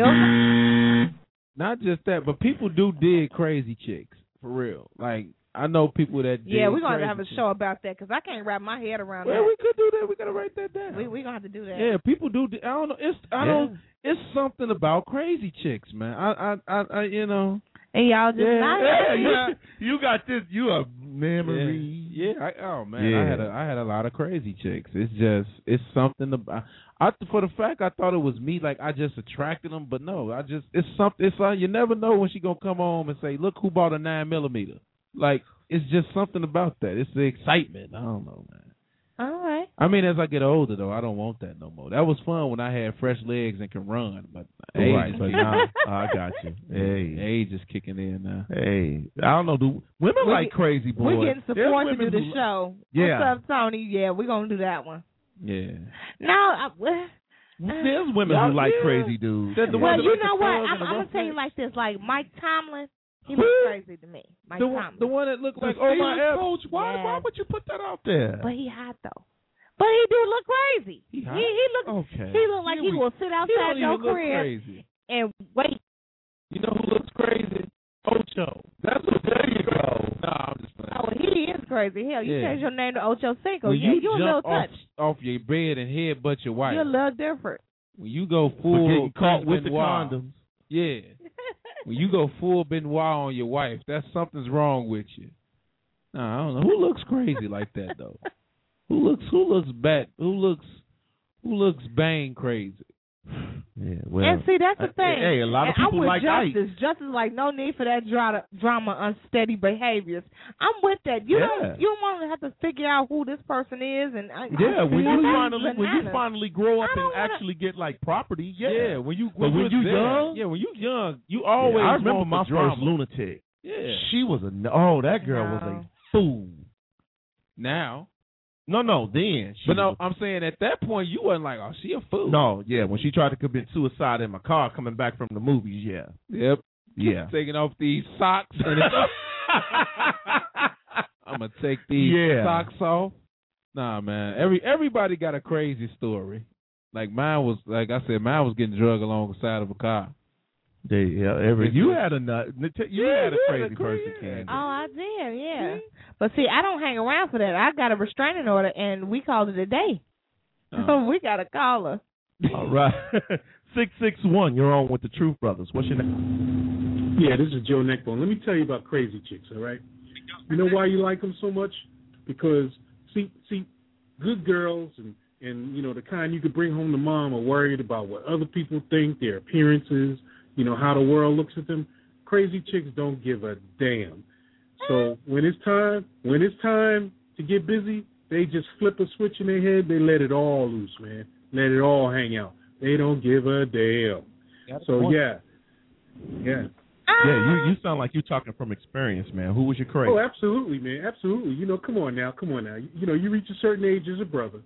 Il- Not just that, but people do dig crazy chicks. For real. Like, I know people that dig Yeah, we're going to crazy have a chicks. show about that because I can't wrap my head around Well, that. we could do that. We got to write that down. We're we going to have to do that. Yeah, people do. I don't know. It's I don't. It's something about crazy chicks, man. I, I, I, I you know. And y'all just Yeah, not. yeah, you, you got this. You a memory. Yeah. yeah I, oh man, Yeah. I had a, I had a lot of crazy chicks. It's just, it's something about. I for the fact I thought it was me, like I just attracted them, but no, I just it's something. It's like you never know when she gonna come home and say, "Look who bought a nine millimeter." Like it's just something about that. It's the excitement. I don't know, man. All right. I mean, as I get older, though, I don't want that no more. That was fun when I had fresh legs and can run, but age, Right, but now I got you. Hey, age is kicking in now. hey, I don't know. Do women We like get- crazy boys? We're getting There's support to women do the who- show. Yeah. What's up, Tony? Yeah, we're going to do that one. Yeah. No, I, well, There's women Y'all- who like yeah. crazy dudes. Said the well one that you like the know what? thugs I'm, and the I'm going to tell you roughnecks? like this. Like Mike Tomlin, he Who? looks crazy to me. Mike The one, Tomlin. the one that looked like The oh Steelers my F. coach. Why? Yeah. Why would you put that out there? But he hot, though. But he do look crazy. He He, hot? he look Okay. he look like Here he we- will sit He outside don't your even look crib crazy. and wait. You know who looks crazy? Ocho. That's what. There you go. Nah, I'm just playing. Oh, he is crazy. Hell, you Yeah. change your name to Ocho Cinco. When Yeah, you you a little jump off, touch. off your bed and headbutt your wife, You're a little different. when you go For full getting caught with the Benoit, condoms. yeah. When you go full Benoit on your wife, that's something's wrong with you. Nah, I don't know who looks crazy like that though. Who looks who looks bad? Who looks who looks bang crazy? Yeah, well, and see, that's the uh, thing. Hey, a lot of and people I'm with like Justice. Ike. Justice, like, no need for that dra- drama, unsteady behaviors. I'm with that. You Yeah. don't. You don't want to have to figure out who this person is, and I, Yeah, I, when that's you finally when you bananas. finally grow up I and don't wanna- actually get like property, yeah. when you But when was you there, young? yeah, when you young, you always. Yeah, I remember want my the drama. first lunatic. Yeah. She was a oh that girl was No. a fool. Now, No, no, then. She but no, was I'm saying at that point you wasn't like, oh, she a fool. a- no, yeah. When she tried to commit suicide in my car coming back from the movies, yeah, Yep. yeah. Taking off these socks and it's I'm gonna take these Yeah. socks off. Nah, man. Every everybody got a crazy story. Like mine was, like I said, mine was getting drugged along the side of a car. They, yeah, every you had a nut. You Yeah, had a yeah, crazy the person, crazy- Candy. Oh, I did, yeah. But see, I don't hang around for that. I got a restraining order, and we called it a day. Oh. we got a caller. All right, six six one. You're on with the Truth Brothers. What's your name? Yeah, this is Joe Neckbone. Let me tell you about crazy chicks, all right? You know why you like them so much? Because, see, see, good girls and, and, you know, the kind you could bring home to mom are worried about what other people think, their appearances, you know, how the world looks at them. Crazy chicks don't give a damn. So when it's time, when it's time to get busy, they just flip a switch in their head. They let it all loose, man. Let it all hang out. They don't give a damn. So, yeah. Yeah. Yeah, you you sound like you're talking from experience, man. Who was your crazy? Oh, absolutely, man. Absolutely. You know, come on now. Come on now. You, you know, you reach a certain age as a brother,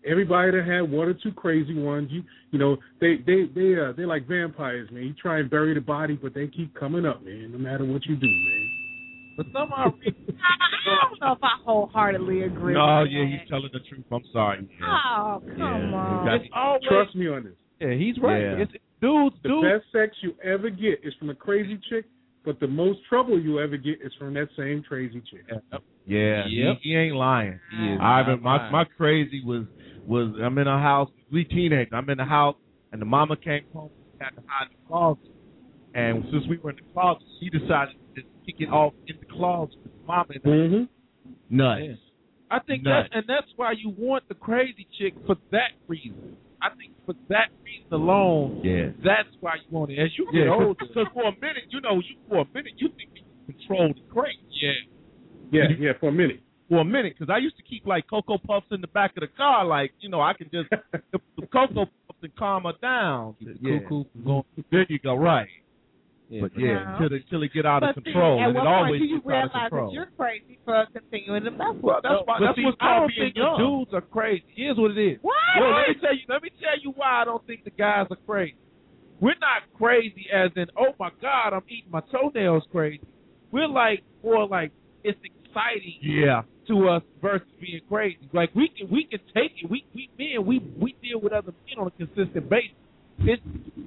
everybody that had one or two crazy ones, you you know, they they they uh, they're like vampires, man. You try and bury the body, but they keep coming up, man. No matter what you do, man. But somehow, I don't know if I wholeheartedly agree. No, with yeah, that. he's telling the truth. I'm sorry. Yeah. Oh, come Yeah. on. It's always, Trust me on this. Yeah, he's right. Yeah. It's, dudes, The dudes. best sex you ever get is from a crazy chick, but the most trouble you ever get is from that same crazy chick. Yeah, Yep. he, he ain't lying. He is Ivan, not my lying. my crazy was was I'm in a house. We teenagers. I'm in the house, and the mama came home. We had to hide in the closet, and since we were in the closet, she decided to kick it off in the closet with the mama. And Mm-hmm. nuts. Yeah. I think Nuts. that, and that's why you want the crazy chick for that reason. I think for that reason alone, Yeah. that's why you want it. As you get Yeah, older, because for a minute, you know, you for a minute you think you can control the crazy. Yeah. Yeah, yeah, for a minute. For a minute, because I used to keep like Cocoa Puffs in the back of the car, like you know, I can just the, the Cocoa Puffs and calm her down. Yeah. cuckoo from going. There you go, right. Yeah, But but yeah, No. until it, until it get out But of see, control, at and what it point always do you gets out of realize control. that you're crazy for continuing to mess with Well, that's them? why. But That's see, what's I called don't being think the young. dudes are crazy. Here's what it is. What? Well, let me tell you. Let me tell you why I don't think the guys are crazy. We're not crazy as in, oh my God, I'm eating my toenails crazy. We're like more like it's exciting Yeah. to us versus being crazy. Like we can we can take it. We we men we we deal with other men on a consistent basis. It's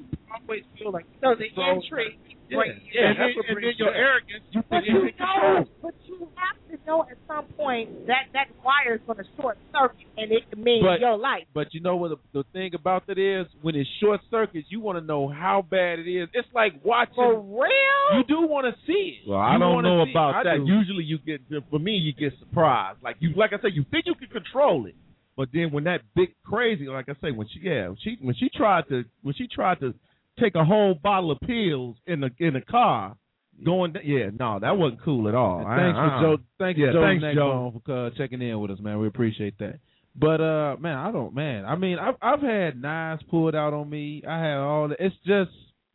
I always feel like So the so, intrigue. Yeah, brings you yeah, and that's then, what and brings then your you arrogance, you But think you it's control. know, but you have to know at some point that that wire's going to short circuit and it can mean But- your life. But you know what the, the thing about that is, when it's short circuits, you want to know how bad it is. It's like watching. For real? You do want to see it. Well, I You don't wanna know see it. about I that. do. Usually, you get for me, you get surprised. Like you, like I said, you think you can control it, but then when that big crazy, like I say, when she yeah, when she when she tried to when she tried to take a whole bottle of pills in the in the car, going yeah, no, that wasn't cool at all. And I- thanks I- for Joe. Thanks yeah, for Joe thanks, Neckbone for uh, checking in with us, man. We appreciate that. But uh, man, I don't, man. I mean, I've I've had knives pulled out on me. I had all that. It's just,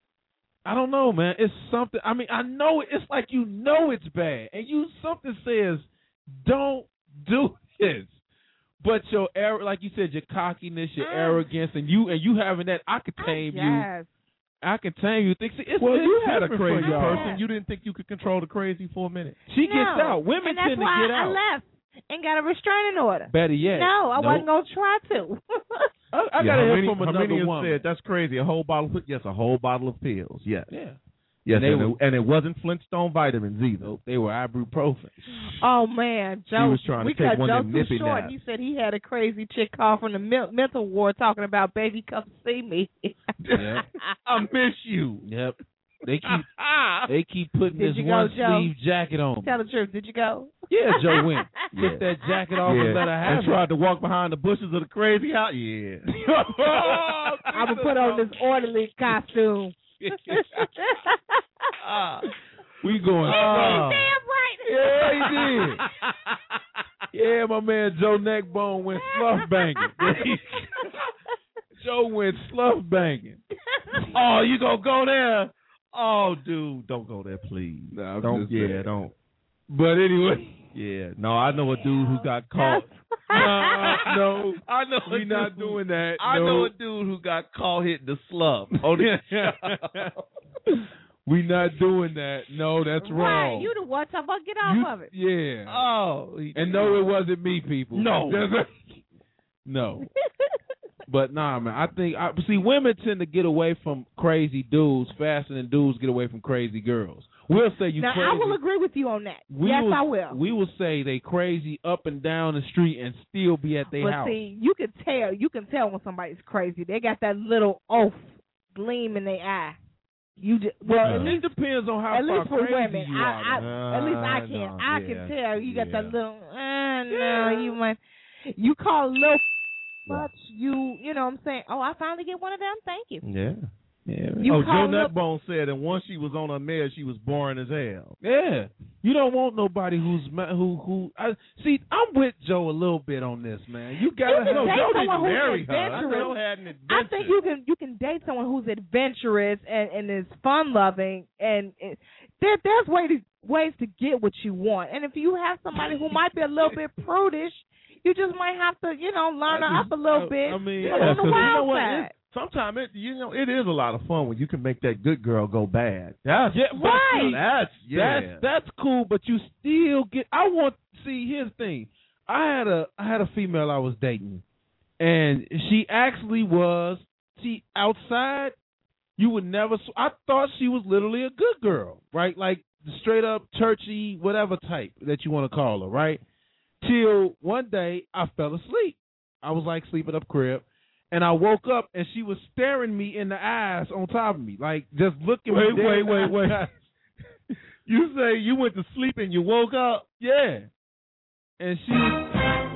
I don't know, man. It's something. I mean, I know it. It's like you know it's bad, and you something says, don't do this. But your arro- like you said, your cockiness, your Mm. arrogance, and you and you having that, I could tame you. Yes. I can tame you. Think, see, it's, Well, it's you had a different for crazy y'all. person. You didn't think you could control the crazy for a minute. She No. gets out. Women and that's tend to why get out. I left and got a restraining order. Better yet. No, I Nope. wasn't going to try to. I, I yeah, got to hear Hermini- from another Herminius woman. said that's crazy. A whole bottle of yes, a whole bottle of pills. Yes. Yeah. Yes, And they and, were- it, and it wasn't Flintstone vitamins either. Nope, they were ibuprofen. Oh man, Joe. was trying to we take cut one Joe of them too nippy short. naps. He said he had a crazy chick call from the men- mental ward talking about baby, come see me. Yep. I miss you. Yep. They keep they keep putting Did this you go, one Joe? sleeve jacket on. me. Tell the truth. Did you go? Yeah, Joe went. Yeah. Took that jacket off Yeah. and let her have and it. tried to walk behind the bushes of the crazy house. Yeah. I'm gonna put on this orderly costume. Ah, we going. Oh. Damn right. Yeah, he did. Yeah, my man Joe Neckbone went slough banging. Joe went slough banging. Oh, you gonna go there? Oh, dude, don't go there, please. No, I'm don't. just Yeah, saying. don't. But anyway, Yeah. No, I know a dude who got caught. uh, no, I know. a we dude not who- doing that. I no. know a dude who got caught hitting the slump. On the We not doing that. No, that's Right, wrong. you the one talking about get off You- of it. Yeah. Oh, he And no, it wasn't me, people. No. No. But nah, man. I think I see women tend to get away from crazy dudes faster than dudes get away from crazy girls. We'll say you now crazy. I will agree with you on that. We yes, will, I will. We will say they crazy up and down the street and still be at their but house. see, you can tell. You can tell when somebody's crazy. They got that little oaf gleam in their eye. You just, well, it at least depends on how at far least for crazy women, you I, are. I, though. at least I Uh, can. no, I yeah, can tell. You got that yeah. little. Uh, no, Yeah. you might. You call a little. Yeah. But you, you know what I'm saying? Oh, I finally get one of them. Thank you. Yeah. Yeah. You oh, call Joe up- Neckbone said, and once she was on her mare, she was boring as hell. Yeah, you don't want nobody who's ma- who who. I see. I'm with Joe a little bit on this, man. You gotta You can have date Joe someone didn't who's marry her. adventurous. Joe had an I adventure. think you can you can date someone who's adventurous and, and is fun loving, and it, there there's ways to, ways to get what you want. And if you have somebody who might be a little bit prudish, you just might have to, you know, learn her just, up a little I, bit. I mean, on yeah, the you wild know what? side. Sometimes it, you know, it is a lot of fun when you can make that good girl go bad. That's Yeah, but Right. see, That's yeah. That's that's cool, but you still get. I want see. Here's the thing. I had a I had a female I was dating, and she actually was. She outside, you would never. I thought she was literally a good girl, right? Like straight up churchy, whatever type that you want to call her, right? Till one day I fell asleep. I was like sleeping up crib. And I woke up, and she was staring me in the eyes on top of me, like just looking. Wait, me dead wait, in the wait, wait. eyes. You say you went to sleep and you woke up? Yeah. And she was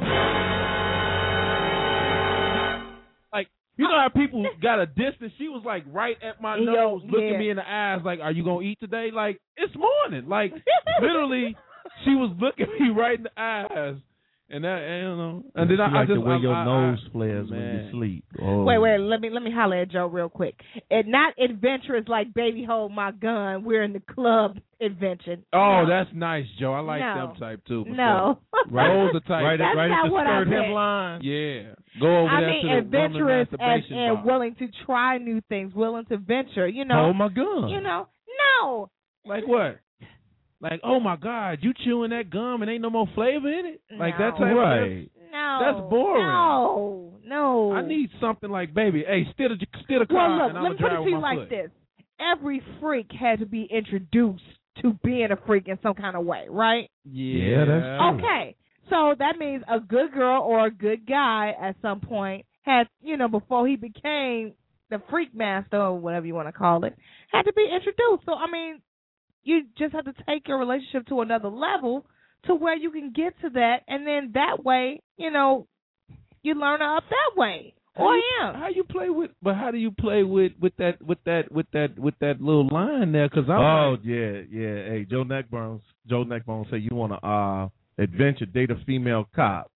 like, you know how people got a distance? She was like right at my Yo, nose, looking yeah. me in the eyes, like, "Are you gonna eat today?" Like, it's morning. Like, literally, she was looking me right in the eyes. And that, and, you know, and then She I, I like just the way I, your I, nose I, flares when man. you sleep. Oh. Wait, wait. Let me let me holler at Joe real quick. And not adventurous like baby hold my gun. We're in the club adventure. Oh, No. that's nice, Joe. I like No. them type too. for No. sure. Right, those the type. Right, That's right not at the what I skirt meant. hemline. Yeah, go over I there mean, to the adventurous woman and, masturbation and bar. willing to try new things, willing to venture. You know, Hold my gun. you know, no. Like what? Like, oh my God, you chewing that gum and ain't no more flavor in it? Like that type of Right. No. That's boring. No. No. I need something like, baby, hey, steer the, steer the car Well, look, and I'm let me going to put drive it to with you my like foot. this. Every freak had to be introduced to being a freak in some kind of way, right? Yeah, that's true. Okay. So that means a good girl or a good guy at some point had, you know, before he became the freak master or whatever you want to call it, had to be introduced. So, I mean, you just have to take your relationship to another level to where you can get to that, and then that way, you know, you learn her up that way. How Or you, him. How you play with? But how do you play with with that with that with that with that little line there? Because I'm Oh like, yeah, yeah. Hey, Joe Neckbones. Joe Neckbones say you want to uh adventure, date a female cop.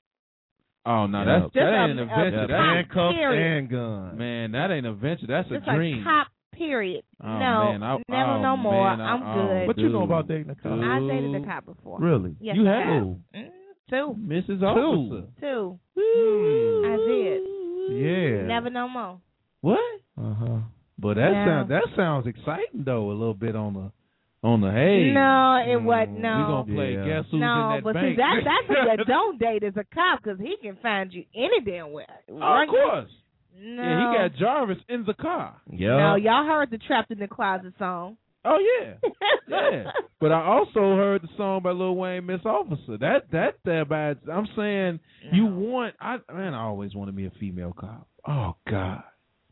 oh no, Yeah. that's Just that ain't a- an a adventure. cop That ain't, handcuffs period. and gun. man, that ain't an adventure. That's Just a dream. a cop, period. Oh, no, man, I- never oh, no more. man, I- I'm oh, good. What you know Dude. about dating a cop? Dude. I dated a cop before. Really? Yes, You I have? Oh, Mm, two. Missus Officer. Two. Hmm. I did. Yeah. Never no more. What? Uh huh. But that Yeah. sounds that sounds exciting though. A little bit on the on the hey. No, it wasn't. We No. gonna play Yeah. guess who's No, in that but bank. see, that, that's what you don't date as a cop because he can find you any damn way. Oh, of course. No. Yeah, he got Jarvis in the car. Yeah. No, y'all heard the Trapped in the Closet song. Oh yeah, yeah. But I also heard the song by Lil Wayne, Miss Officer. That that that bad. I'm saying you want. I man, I always wanted me a female cop. Oh God,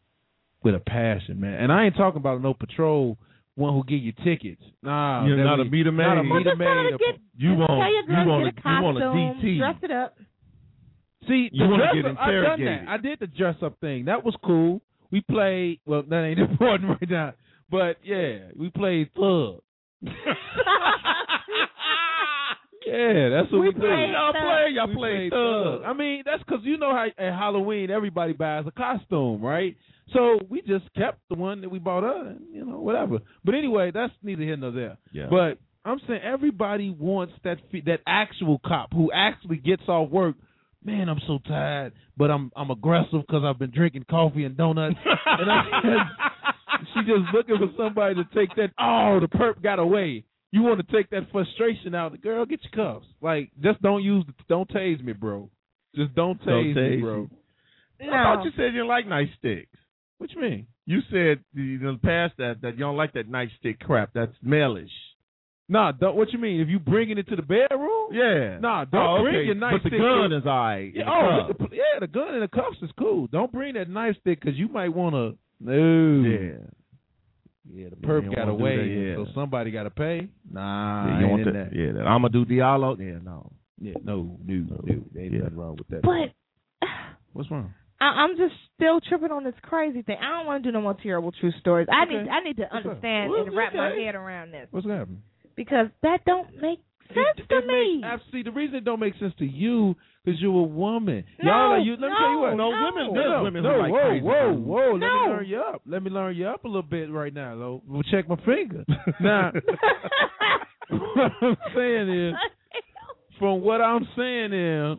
with a passion, man. And I ain't talking about no patrol one who give you tickets. Nah, You're that not we- a meter maid. Not a Well, meter just tell her maid. to get, You just want- tell your girl you want to a- get a you want a costume, D T. dress it up. See, You the wanna dress get up, I done interrogated. that. I did the dress up thing. That was cool. We played. Well, that ain't important right now. But yeah, we played thug. Yeah, that's what we, We do. played Y'all thug. play. Y'all We play played thug. thug. I mean, that's because you know how at Halloween everybody buys a costume, right? So we just kept the one that we bought her, and, you know, whatever. But anyway, that's neither here nor there. Yeah. But I'm saying everybody wants that fe- that actual cop who actually gets off work. Man, I'm so tired, but I'm I'm aggressive because I've been drinking coffee and donuts. and I, she just looking for somebody to take that. Oh, the perp got away. You want to take that frustration out? Girl, get your cuffs. Like, just don't use, the, don't tase me, bro. Just don't tase, Don't tase me, bro. No. I thought you said you didn't like night sticks. What you mean? You said in the past that that you don't like that nightstick crap. That's malish. Nah, don't, what you mean? If you bringing it to the bedroom? Yeah. Nah, don't Oh, bring okay. your nightstick. But the gun is all right. Yeah, The oh, cup. the, yeah, the gun and the cuffs is cool. Don't bring that nightstick because you might want to. No. Yeah. Yeah, the You perp don't got wanna do away, that, yeah. so somebody got to pay. Nah, Yeah, I you ain't want in that? that. Yeah, that Amadou Diallo. Yeah, no. Yeah, no, no, no. There ain't Yeah. nothing wrong with that. But What's wrong? I, I'm just still tripping on this crazy thing. I don't want to do no more terrible true stories. I Okay. need I need to What's up? understand Well, and wrap my okay. head around this What's happening? because that don't make sense It, to it me. makes, see, the reason it don't make sense to you because you're a woman. No, Y'all are, you, let me tell you no, what. No, no. women, No, there's no, women no, who like whoa, crazy whoa, dudes. whoa. Let No. me learn you up. Let me learn you up a little bit right now, though. We'll check my finger. Now, what I'm saying is, from what I'm saying is,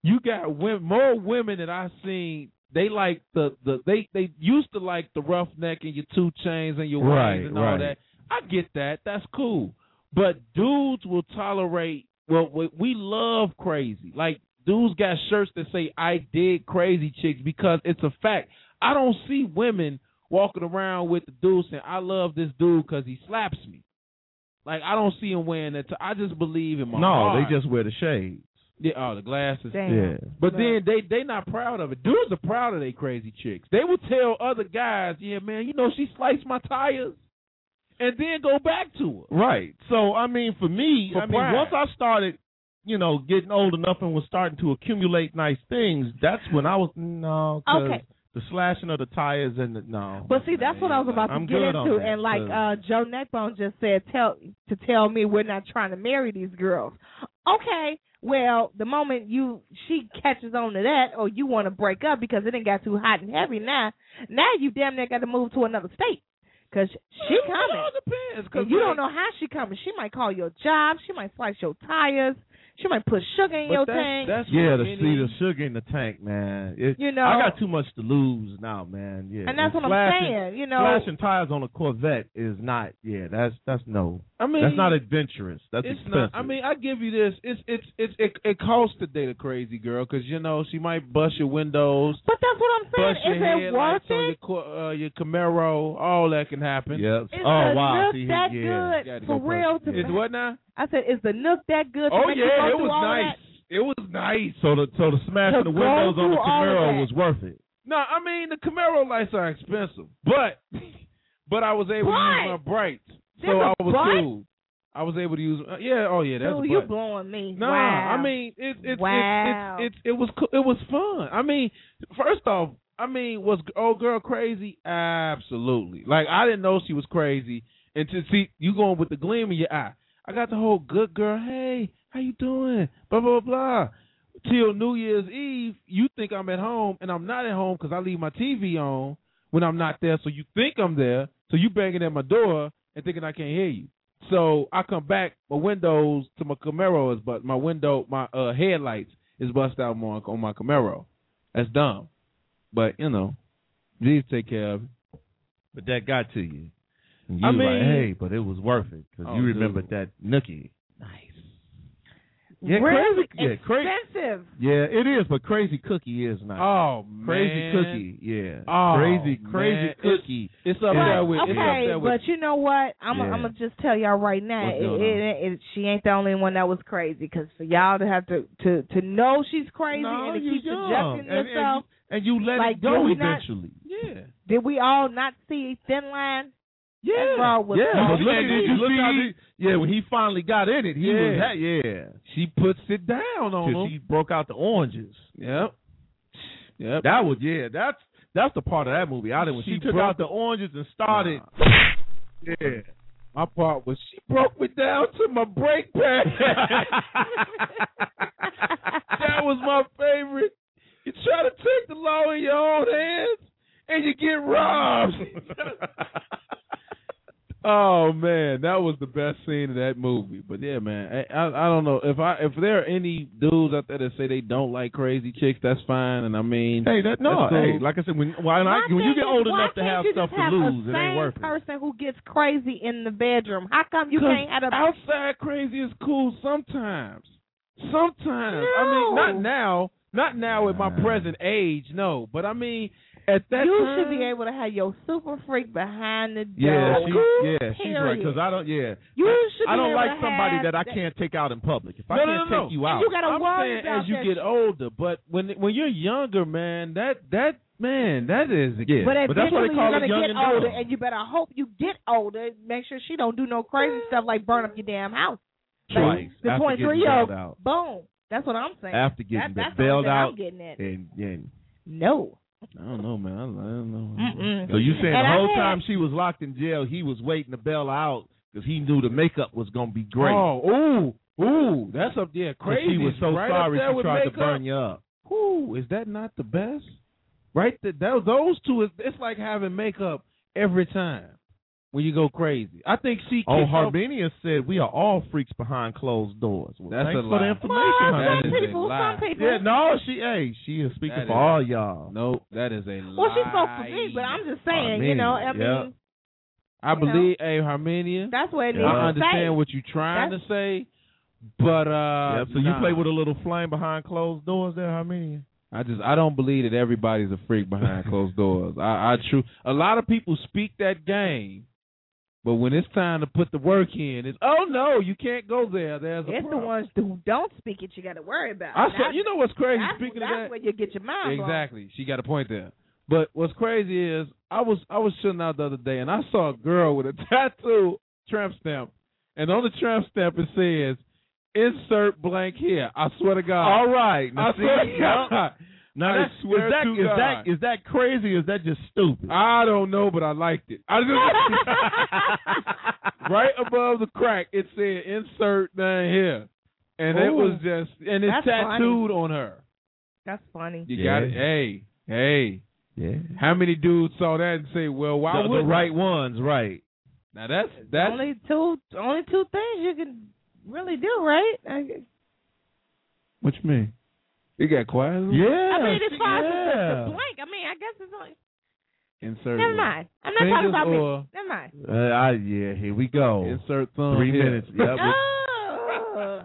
you got women, more women that I've seen. They like the, the they they used to like the roughneck and your two chains and your Right, wings and all right. that. I get that. That's cool. But dudes will tolerate. Well, we, we love crazy. Like dudes got shirts that say "I dig crazy chicks" because it's a fact. I don't see women walking around with the dude saying "I love this dude because he slaps me." Like I don't see them wearing that. T- I just believe in my No, heart. they just wear the shades. Yeah, oh, the glasses. Damn. Yeah. But then they they not proud of it. Dudes are proud of they crazy chicks. They will tell other guys, yeah, man, you know, she sliced my tires, and then go back to her. Right. So, I mean, for me, For I mean, pride. once I started, you know, getting old enough and was starting to accumulate nice things, that's when I was, no, 'cause Okay. the slashing of the tires and the, no. But see, that's what I was about to I'm get good on into. that, And like 'cause- uh, Joe Neckbone just said, tell to tell me we're not trying to marry these girls. Okay, well, the moment you she catches on to that, or you want to break up because it didn't got too hot and heavy, now now you damn near got to move to another state because she Well, coming. It all depends. 'Cause And you like- don't know how she coming. She might call your job. She might slice your tires. She might put sugar in But your that's- tank. that's Yeah, what the any- see the sugar in the tank, man. It, You know- I got too much to lose now, man. Yeah, And that's what I'm flashing- saying, you know. flashing tires on a Corvette is not. Yeah, that's that's no. I mean, that's not adventurous. That's it's expensive. not. I mean, I give you this. It's it's it's it, it costs to date a crazy girl because you know she might bust your windows, But that's what I'm saying. bust your Is it headlights worth on your it? co- uh, your Camaro. All that can happen. Yep. Is oh the wow. Nook See, that yeah. good for real? To Is what now? I said, is the Nook that good? To Oh make you yeah, go it through was all nice. That? It was nice. So the so the smashing To the go windows on the through all of Camaro that. was worth it. No, I mean the Camaro lights are expensive, but but I was able to Right. use my brights, There's so a I was bright? cool. I was able to use. Uh, yeah, oh yeah, that's Dude, a you bright. blowing me. No, wow. I mean it, it, Wow. it, it, it, it was co- it was fun. I mean, first off, I mean, was old girl crazy? Absolutely. Like I didn't know she was crazy, and to see you going with the gleam in your eye. I got the whole good girl. Hey, how you doing? Blah blah blah. Till New Year's Eve, you think I'm at home, and I'm not at home because I leave my T V on when I'm not there. So you think I'm there, so you banging at my door and thinking I can't hear you. So I come back, my windows to my Camaro is but my window, my uh, headlights is bust out on, on my Camaro. That's dumb, but you know, Jesus take care of it. But that got to you. And you I were mean- like, hey, but it was worth it because Oh, you remembered dude. that nookie. Nice. Yeah, really crazy. Yeah, crazy. expensive. Yeah, it is, but crazy cookie is nice. Oh crazy man. cookie, yeah. Oh, crazy, man. crazy It's- cookie. It's up Yeah. there with. okay, it's up there with. but you know what? I'm Yeah. I'm gonna just tell y'all right now. What's It, going it, it, she ain't the only one that was crazy. Because for y'all to have to to to know she's crazy No, and to you keep young. suggesting And- and yourself. And you let Like, it go did we not- eventually. yeah. Did we all not see Thin Line? Yeah. That bra was Yeah, but awesome. look at And it. did you Look how see- the, yeah, when he finally got in it, he Yeah. was that, yeah. She puts it down on Till him. she broke out the oranges. Yep. Yep. That was, yeah, that's that's the part of that movie. I didn't. When she, She took broke- out the oranges and started. Yeah. My part was she broke me down to my brake pad. That was my favorite. You try to take the law in your own hands, and you get robbed. Oh man, that was the best scene of that movie. But yeah, man, I, I I don't know if I if there are any dudes out there that say they don't like crazy chicks, that's fine. And I mean, Hey, that no, that's cool. hey, like I said, when why My not, when you thing get is, old why enough to can't have you stuff just to have lose, a it ain't same worth it. person who gets crazy in the bedroom. How come you 'Cause can't have a outside crazy is cool sometimes. Sometimes. I mean, not No. now. Not now at my present age, no. But I mean, at that you time, should be able to have your super freak behind the door. Yeah, she, yeah, she's right. Period. Because I don't, yeah, You I, should I be don't able like to somebody have that I that- can't take out in public. If I no, can't no, no, take you no. out, And you gotta I'm worry saying about as you that get shit. older, but when when you're younger, man, that that man, that is yeah, But but that's eventually what they call you're it, gonna young get and older, dumb. and you better hope you get older. Make sure she don't do no crazy stuff like burn up your damn house. Like, Twice the after point getting three year old, bailed out. boom. That's what I'm saying. After getting that, that's bailed the only thing out I'm getting at. and, and No. I don't know, man. I don't know. Mm-mm. so you saying And the I whole had- time she was locked in jail, he was waiting to bail her out because he knew the makeup was gonna be great. Oh, ooh, ooh, that's up there. 'Cause Crazy. she was so right sorry up there she with tried makeup. to burn you up. Ooh, is that not the best? Right, that those two is it's like having makeup every time when you go crazy. I think she. Oh, kicked off- Harmenia said we are all freaks behind closed doors. Well, That's thanks a for the lie. information, Well, Harmenia. some That is people, a lie. some people. Yeah, no, she, hey, she is speaking That for is- all y'all. No, that is a lie. Well, she spoke for me, but I'm just saying, you know, I Harmenia, mean, I you know. believe, hey, Harmenia. that's what it Yeah. needs I to understand say. what you're trying That's- to say, but uh, yeah, so you nah. play with a little flame behind closed doors there, Harmenia? I just I don't believe that everybody's a freak behind closed doors. I, I true. A lot of people speak that game, but when it's time to put the work in, it's oh no, you can't go there. There's a It's the problem. ones who don't speak it you got to worry about. I saw, That's- you know what's crazy? That's, Speaking that's of that, where you get your mind blown. exactly. She got a point there. But what's crazy is I was I was chilling out the other day and I saw a girl with a tattoo tramp stamp, and on the tramp stamp it says insert blank here. I swear to God. All right. Now, I see, swear to yeah. God. Now, I that's, swear is, that, to is, God. that, is that crazy or is that just stupid? I don't know, but I liked it. I just right above the crack, it said "insert down here," and it Ooh. was just and it's That's tattooed on her. That's funny. You Yeah. got it. Hey, hey. Yeah. How many dudes saw that and say, "Well, why the, would the right ones, right? Now that's that's only two, only two things you can really do, right? I, what you mean? You got quiet. Yeah. I mean, as far as the, yeah. the blank, I mean, I guess it's only. Insert. Never what? mind. I'm not Fingers talking about or- me. Never mind. Uh, I, yeah, here we go. Insert thumb. Three here. minutes. Yep. Oh.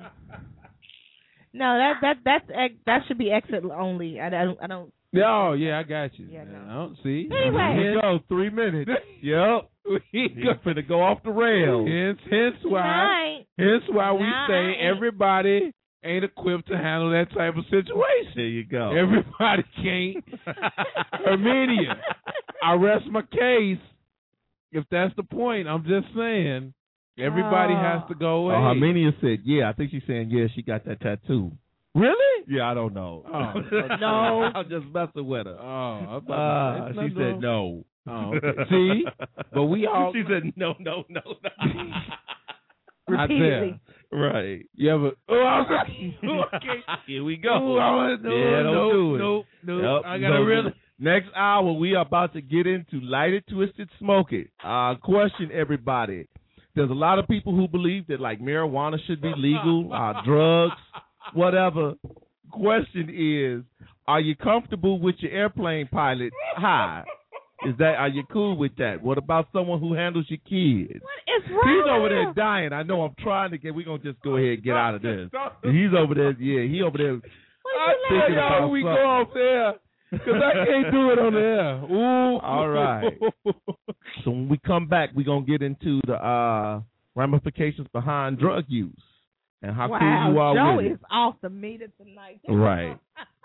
No, that that that's ex- that should be exit only. I don't. I don't. Oh yeah, I got you. Yeah, no. I don't see. Anyway. Here we go. Three minutes. Yep. We You're finna go off the rails. Hence, hence why, Night. hence why we Night. say everybody ain't equipped to handle that type of situation. There you go. Everybody can't. Armenia, I rest my case. If that's the point, I'm just saying everybody Oh. has to go away. Oh, Armenia said, yeah. I think she's saying, yeah, she got that tattoo. Really? Yeah, I don't know. Oh, No. I'm just messing with her. Oh, I thought Uh, it's she nothing said wrong. no. Oh, okay. See? But we all. She said no, no, no, no. Not Repeatedly. there. Right. You ever? Oh, I'm sorry. Okay. Here we go. Oh, I- no, yeah, don't no, do it. no, no. Yep. I gotta So, really. Next hour, we are about to get into Light It, Twist It, Smoke It. Uh, question, everybody. There's a lot of people who believe that, like, marijuana should be legal, uh, drugs, whatever. Question is, are you comfortable with your airplane pilot high? Is that, are you cool with that? What about someone who handles your kids? What is wrong He's over with there you? dying. I know I'm trying to get, we're going to just go ahead and get out of this. He's over there, yeah, he over there. What I you tell thinking y'all about we go something. off there because I can't do it on the air. Ooh. All right. So when we come back, we're going to get into the uh, ramifications behind drug use and how wow, cool you are Joe with is off the meter tonight. it. Right.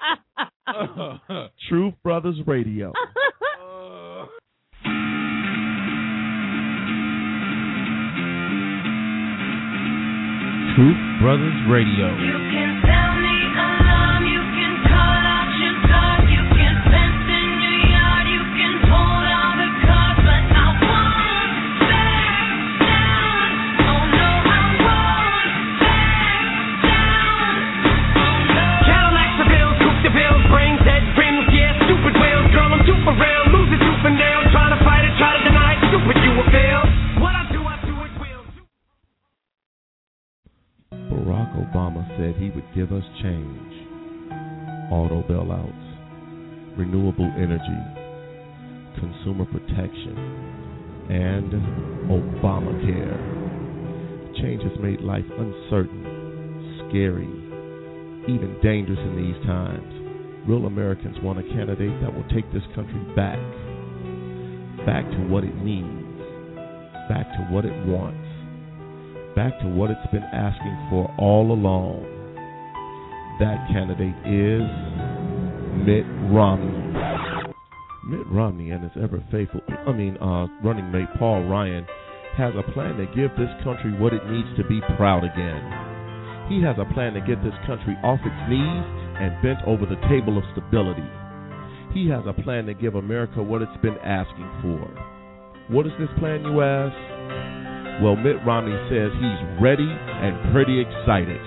Truth Brothers Radio. Truth Brothers Radio. You can sound the alarm, you can call out your dog, you can fence in your yard, you can hold all the cards, but I won't back down. Oh no, I won't back down. Oh no. Cadillacs for bills, coupe de bills, brains, head rims, yeah, stupid wheels. Girl, I'm super real, lose it, tooth and nail. Try to fight it, try to deny it, stupid you will fail. What I do, I do it will. Barack Obama said he would give us change. Auto bailouts, renewable energy, consumer protection, and Obamacare. Change has made life uncertain, scary, even dangerous in these times. Real Americans want a candidate that will take this country back. Back to what it needs. Back to what it wants. Back to what it's been asking for all along. That candidate is Mitt Romney. Mitt Romney and his ever faithful, I mean, uh, running mate Paul Ryan has a plan to give this country what it needs to be proud again. He has a plan to get this country off its knees and bent over the table of stability. He has a plan to give America what it's been asking for. What is this plan, you ask? Well, Mitt Romney says he's ready and pretty excited.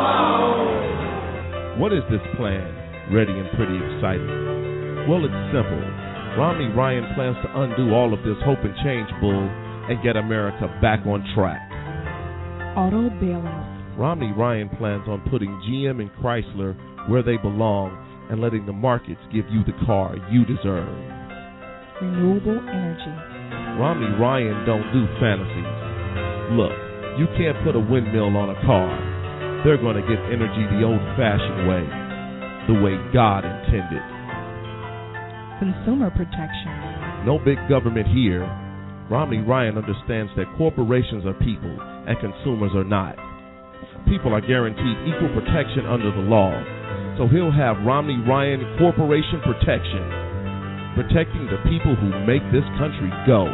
What is this plan, ready and pretty excited? Well, it's simple. Romney Ryan plans to undo all of this hope and change bull and get America back on track. Auto bailout. Romney Ryan plans on putting G M and Chrysler where they belong and letting the markets give you the car you deserve. Renewable energy. Romney Ryan don't do fantasies. Look, you can't put a windmill on a car. They're going to get energy the old-fashioned way, the way God intended. Consumer protection. No big government here. Romney Ryan understands that corporations are people and consumers are not. People are guaranteed equal protection under the law, so he'll have Romney Ryan Corporation Protection, protecting the people who make this country go.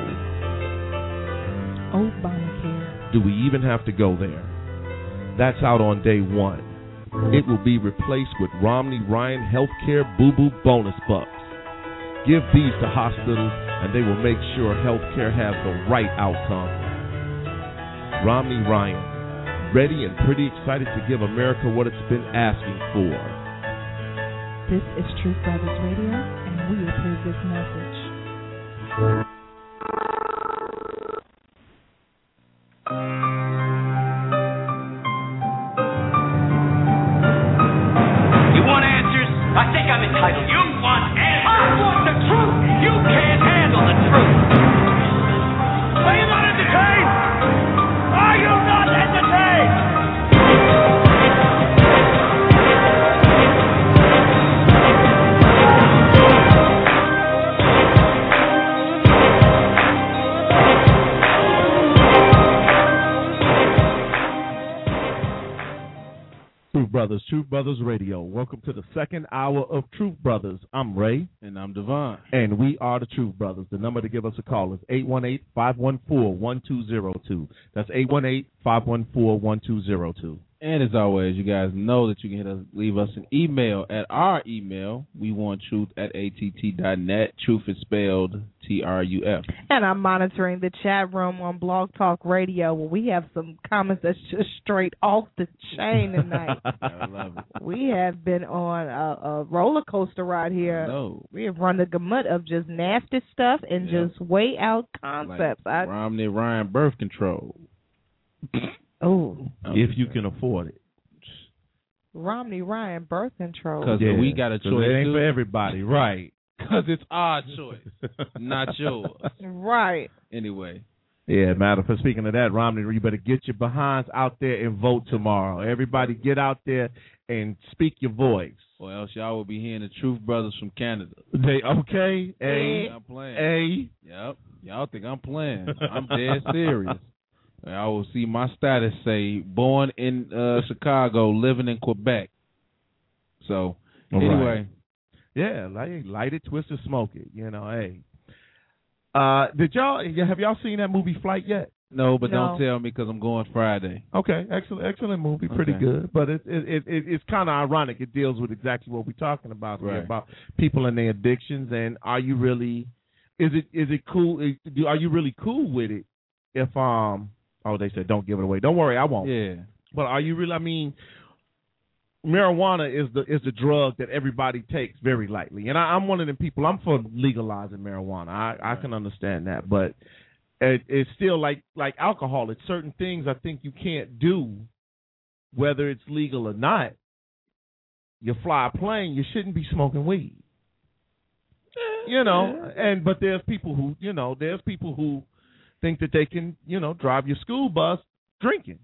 Obamacare. Do we even have to go there? That's out on day one. It will be replaced with Romney Ryan Healthcare Boo-Boo Bonus Bucks. Give these to hospitals, and they will make sure healthcare has the right outcome. Romney Ryan, ready and pretty excited to give America what it's been asking for. This is Truth Brothers Radio, and we approve this message. You want answers? I think I'm entitled. You want answers? I want the truth. You can't handle the truth. Are you not entertained? Are you not entertained? Truth Brothers, Truth Brothers Radio. Welcome to the second hour of Truth Brothers. I'm Ray. And I'm Devon. And we are the Truth Brothers. The number to give us a call is eight one eight, five one four, one two zero two. That's eight one eight, five one four, one two zero two. And as always, you guys know that you can hit us, leave us an email at our email, we want truth at A T T dot net. Truth is spelled T R U F. And I'm monitoring the chat room on Blog Talk Radio where we have some comments that's just straight off the chain tonight. I love it. We have been on a, a roller coaster ride here. No. We have run the gamut of just nasty stuff and Yep. just way out concepts. Like I, Romney Ryan birth control. oh, If you can afford it. Romney Ryan birth control. Because Yeah, we got a 'cause choice. it ain't too. for everybody, right? Because it's our choice, not yours. Right. Anyway. Yeah, matter for speaking of that, Romney, you better get your behinds out there and vote tomorrow. Everybody get out there and speak your voice. Or else y'all will be hearing the Truth Brothers from Canada. They okay? A, I'm playing. A. Yep. Y'all think I'm playing. I'm dead serious. I will see my status say born in uh, Chicago, living in Quebec. So, All anyway. right. Yeah, light, light it, twist it, smoke it. You know, hey. Uh, did y'all have y'all seen that movie Flight yet? No, but No. don't tell me because I'm going Friday. Okay, excellent, excellent movie, pretty Okay. good. But it, it, it, it it's kind of ironic. It deals with exactly what we're talking about here, Right. about people and their addictions. And are you really? Is it is it cool? Is, do, are you really cool with it? If um, oh, they said don't give it away. Don't worry, I won't. Yeah. But are you really? I mean, marijuana is the is the drug that everybody takes very lightly, and I, I'm one of them people. I'm for legalizing marijuana. I, I can understand that, but it, it's still like like alcohol. It's certain things I think you can't do, whether it's legal or not. You fly a plane, you shouldn't be smoking weed. You know, and but there's people who you know there's people who think that they can you know drive your school bus drinking.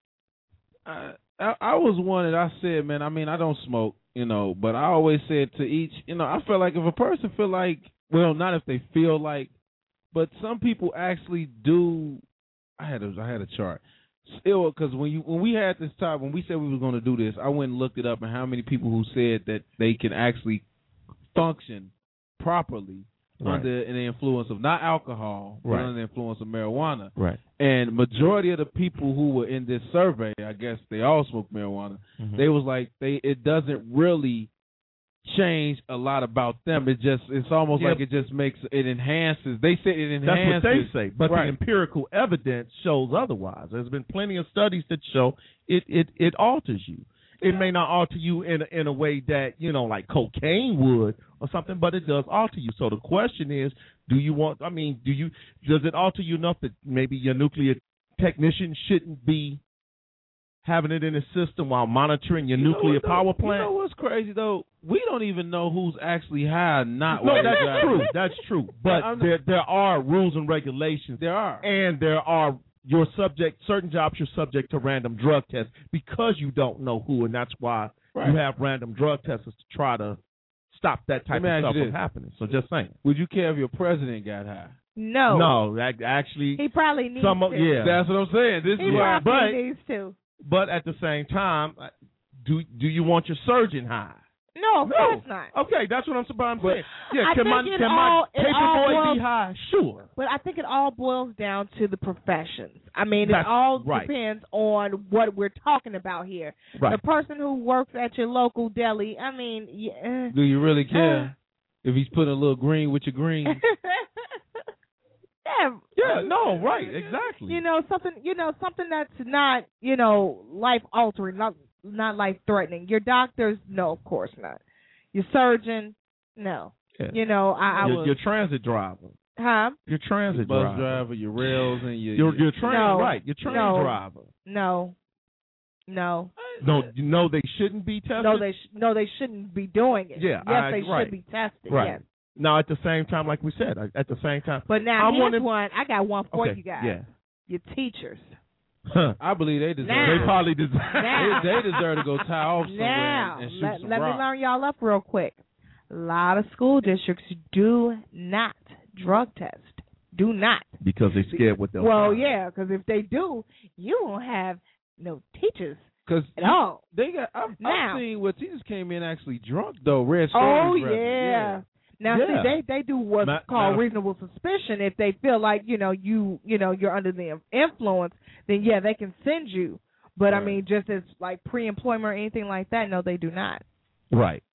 I, I, I was one that I said, man, I mean, I don't smoke, you know, but I always said to each, you know, I feel like if a person feel like, well, not if they feel like, but some people actually do. I had a, I had a chart. Still, because when you when we had this time, when we said we were going to do this, I went and looked it up, and how many people who said that they can actually function properly Right. under the influence of not alcohol, but Right. under the influence of marijuana. Right. And majority of the people who were in this survey, I guess they all smoke marijuana. Mhm. They was like, they it doesn't really change a lot about them. It just it's almost Yeah. like it just makes it enhances. They say it That's enhances. what they say, but right. the empirical evidence shows otherwise. There's been plenty of studies that show it it, it alters you. It may not alter you in a, in a way that you know, like cocaine would, or something, but it does alter you. So the question is, do you want? I mean, do you? Does it alter you enough that maybe your nuclear technician shouldn't be having it in his system while monitoring your You know nuclear what, power though? plant? You know what's crazy though? We don't even know who's actually high or not. No, while that's they're driving. true. That's true. But I'm- there there are rules and regulations. There are. And there are your subject certain jobs you're subject to random drug tests because you don't know who, and that's why Right. you have random drug tests to try to stop that type Let me of ask stuff you from this. happening. So just saying. Would you care if your president got high? No. No, ac- actually He probably needs some of, to. yeah. That's what I'm saying. This He is why. probably but- needs to. But at the same time, do do you want your surgeon high? No, of No. course not. Okay, that's what I'm I'm saying. Yeah, I can my think it can all- my it paper all boy boils- be high? Sure. But I think it all boils down to the professions. I mean, That's it all right. depends on what we're talking about here. Right. The person who works at your local deli, I mean, yeah. Do you really care if he's putting a little green with your green? yeah. Yeah, no, right, exactly. You know, something you know, something that's not, you know, life altering, not not life threatening. Your doctors, no, of course not. Your surgeon, no. Yeah. You know, I, I your, was your transit driver. Huh? Your transit Bus driver. driver, your rails, and your Your your train No. right, your train No. driver. No. No. No, you know they shouldn't be tested. No, they sh- no, they shouldn't be doing it. Yeah, yes, I- they right. should be tested. Right. Yes. Now at the same time, like we said, at the same time. But now I'm here's wondering- one. I got one for Okay, you guys. yeah. Your teachers. Huh. I believe they deserve. Now. They probably deserve. Now. They, they deserve to go tie off somewhere Now, and, and shoot let, some let me rocks. learn y'all up real quick. A lot of school districts do not drug test. Do not. Because they're scared what they'll Well, find. yeah, because if they do, you won't have no teachers Cause at all. they got. I've, Now. I've seen where teachers came in actually drunk though. Red Oh stories, rather. yeah. Now Yeah. see, they they do what's Ma- called now- reasonable suspicion. If they feel like you know you you know you're under the influence, then yeah, they can send you. But I Right. mean, just as like pre-employment or anything like that, no, they do not. Right.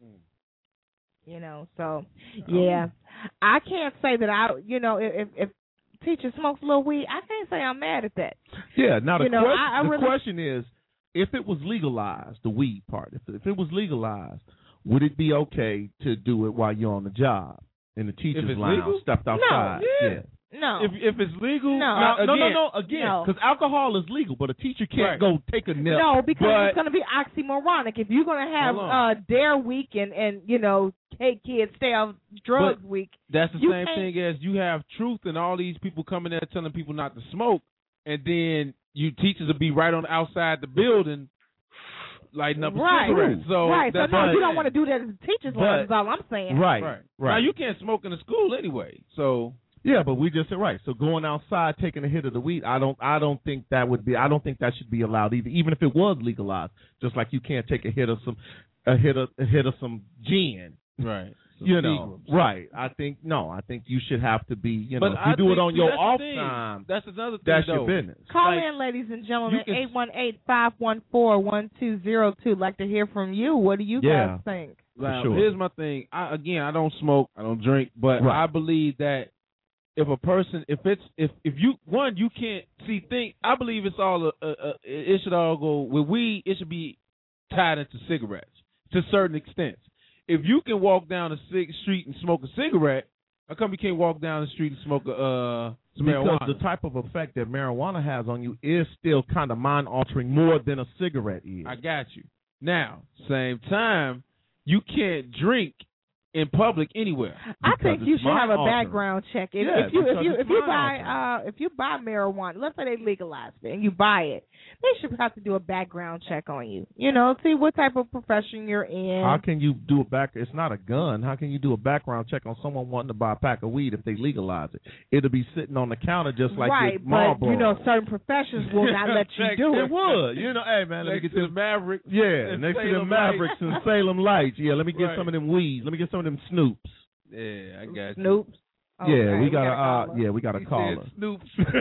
You know, so yeah, I can't say that I you know if if teacher smokes a little weed, I can't say I'm mad at that. Yeah. Now the, You know, question, I- I the really- question is, if it was legalized, the weed part, if if it was legalized, would it be okay to do it while you're on the job in the teacher's it's lounge, legal? stepped outside? yeah. yeah. No, If if it's legal, No. now, No, no, no, again, no. Again, No. because alcohol is legal, but a teacher can't Right. go take a nip. no, because but, it's going to be oxymoronic. If you're going to have Hold on. uh, Dare Week and and you know, hey kids, stay off drugs But- week. That's the You same can't- thing as you have truth and all these people coming there telling people not to smoke, and then you teachers will be right on the outside the building lighting up a Right. cigarette. So right. So that's no, what you I'm don't saying. want to do that as a teacher's but- lounge. Is all I'm saying. Right, Right. right. Now you can't smoke in the school anyway. So Yeah, but we just said right. So going outside, taking a hit of the weed, I don't, I don't think that would be. I don't think that should be allowed either. Even if it was legalized, just like you can't take a hit of some, a hit of a hit of some gin. right. You know, right? I think no. I think you should have to be. You know, But if you I do it think- on see, your that's the off thing. time, That's another thing. that's though. your business. Call Like, in, ladies and gentlemen, you can- eight one eight, five one four, one two zero two. Like to hear from you. What do you Yeah. guys think? Now, sure. here's my thing. I, again, I don't smoke, I don't drink, but Right. I believe that if a person, if it's, if if you one, you can't see. Think I believe it's all. A, a, a, it should all go with weed. It should be tied into cigarettes to certain extents. If you can walk down the cig- street and smoke a cigarette, how come you can't walk down the street and smoke a uh, some Because marijuana? the type of effect that marijuana has on you is still kind of mind altering more than a cigarette is. I got you. Now, same time, you can't drink in public anywhere. I Because think you it's should have a mind-altering. background check. If, Yeah, if you if because you it's if you buy mind-altering. uh if you buy marijuana, let's say they legalize it and you buy it, they should have to do a background check on you. You know, see what type of profession you're in. How can you do a back? It's not a gun. How can you do a background check on someone wanting to buy a pack of weed if they legalize it? It'll be sitting on the counter just like right, your but Marlboro. you know certain professions will not let you Check do it it. would. You know, hey man, let me Next get to the this. Mavericks. Yeah, and next to Salem them Mavericks Lights. and Salem Lights. Yeah, let me get Right. some of them weeds. Let me get some of them Snoops. Yeah, I got you. Snoop. yeah, Okay, we got gotta a call uh, her. yeah, we got a He caller. said Snoop.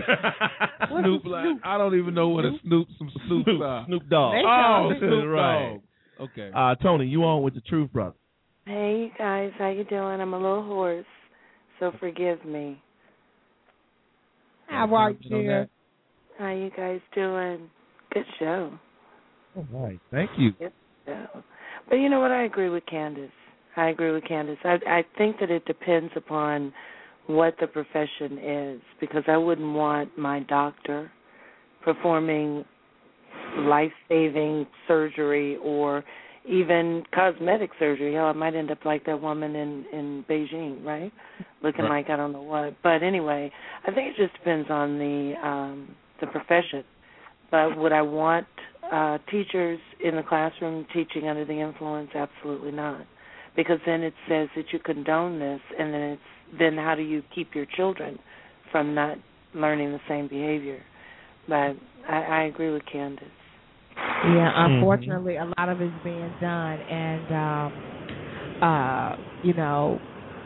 What's Snoop, a like, Snoop? I don't even know what a Snoop, some Snoops are. Snoop Dogg. They Oh, call it Snoop right. Dogg. Okay. Uh, Tony, you on with the Truth Brother? Hey, you guys, how you doing? I'm a little hoarse, so forgive me. How are you, dear? How you guys doing? Good show. All right, thank you. Good show. But you know what? I agree with Candace. I agree with Candace. I, I think that it depends upon what the profession is, because I wouldn't want my doctor performing life-saving surgery or even cosmetic surgery. Hell, I might end up like that woman in, in Beijing, right? Looking right. like I don't know what. But anyway, I think it just depends on the um, the profession. But would I want uh, teachers in the classroom teaching under the influence? Absolutely not. Because then it says that you condone this, and then it's then how do you keep your children from not learning the same behavior? But I, I agree with Candace. Yeah, unfortunately, mm-hmm. a lot of it's being done, and um, uh, you know,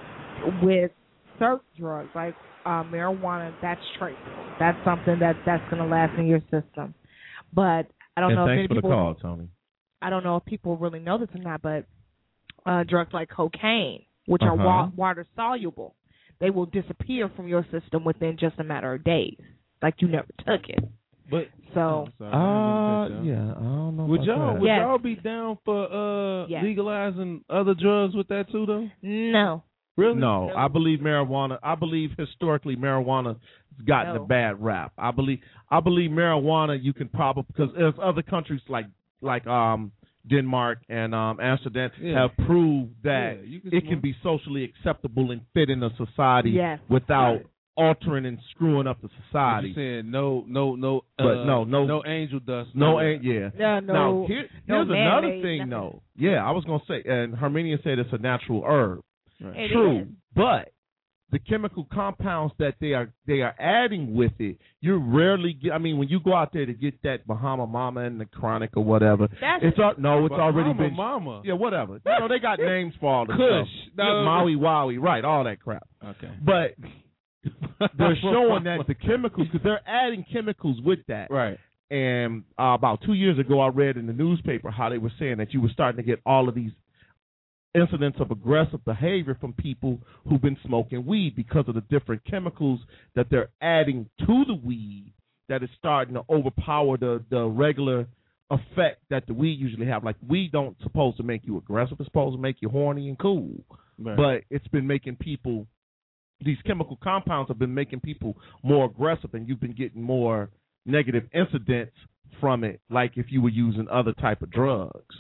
with certain drugs like uh, marijuana, that's traceable. That's something that that's going to last in your system. But I don't and know thanks if for people, the call, Tony. I don't know if people really know this or not, but uh, drugs like cocaine, which uh-huh. are wa- water soluble, they will disappear from your system within just a matter of days, like you never took it. But so, oh, uh, yeah, I don't know. Would y'all that. would yes. y'all be down for uh yes. legalizing other drugs with that too, though? No, really? No, no. I believe marijuana. I believe historically marijuana has gotten no. a bad rap. I believe. I believe marijuana. You can probably because there's other countries like like um Denmark and um Amsterdam yeah. have proved that yeah, can it smoke. can be socially acceptable and fit in a society yes. without. Right. altering and screwing up the society. You saying no, no, no, but uh, no, no, no angel dust. No, no, an- yeah. Yeah, no. Now here, here's no another man-made, thing, nothing. though. Yeah, I was gonna say, and Hermenia said it's a natural herb. Right. True, is. but the chemical compounds that they are they are adding with it, you rarely get. I mean, when you go out there to get that Bahama Mama and the Chronic or whatever, That's it's al- no, it's Bahama already been Mama. Yeah, whatever. You know, they got names for all the Kush. stuff. No. Yeah, Maui Wowie, right? All that crap. Okay, but. They're showing that the chemicals, because they're adding chemicals with that. Right. And uh, about two years ago, I read in the newspaper how they were saying that you were starting to get all of these incidents of aggressive behavior from people who've been smoking weed because of the different chemicals that they're adding to the weed that is starting to overpower the, the regular effect that the weed usually have. Like, weed don't supposed to make you aggressive. It's supposed to make you horny and cool. Right. But it's been making people... These chemical compounds have been making people more aggressive, and you've been getting more negative incidents from it, like if you were using other type of drugs.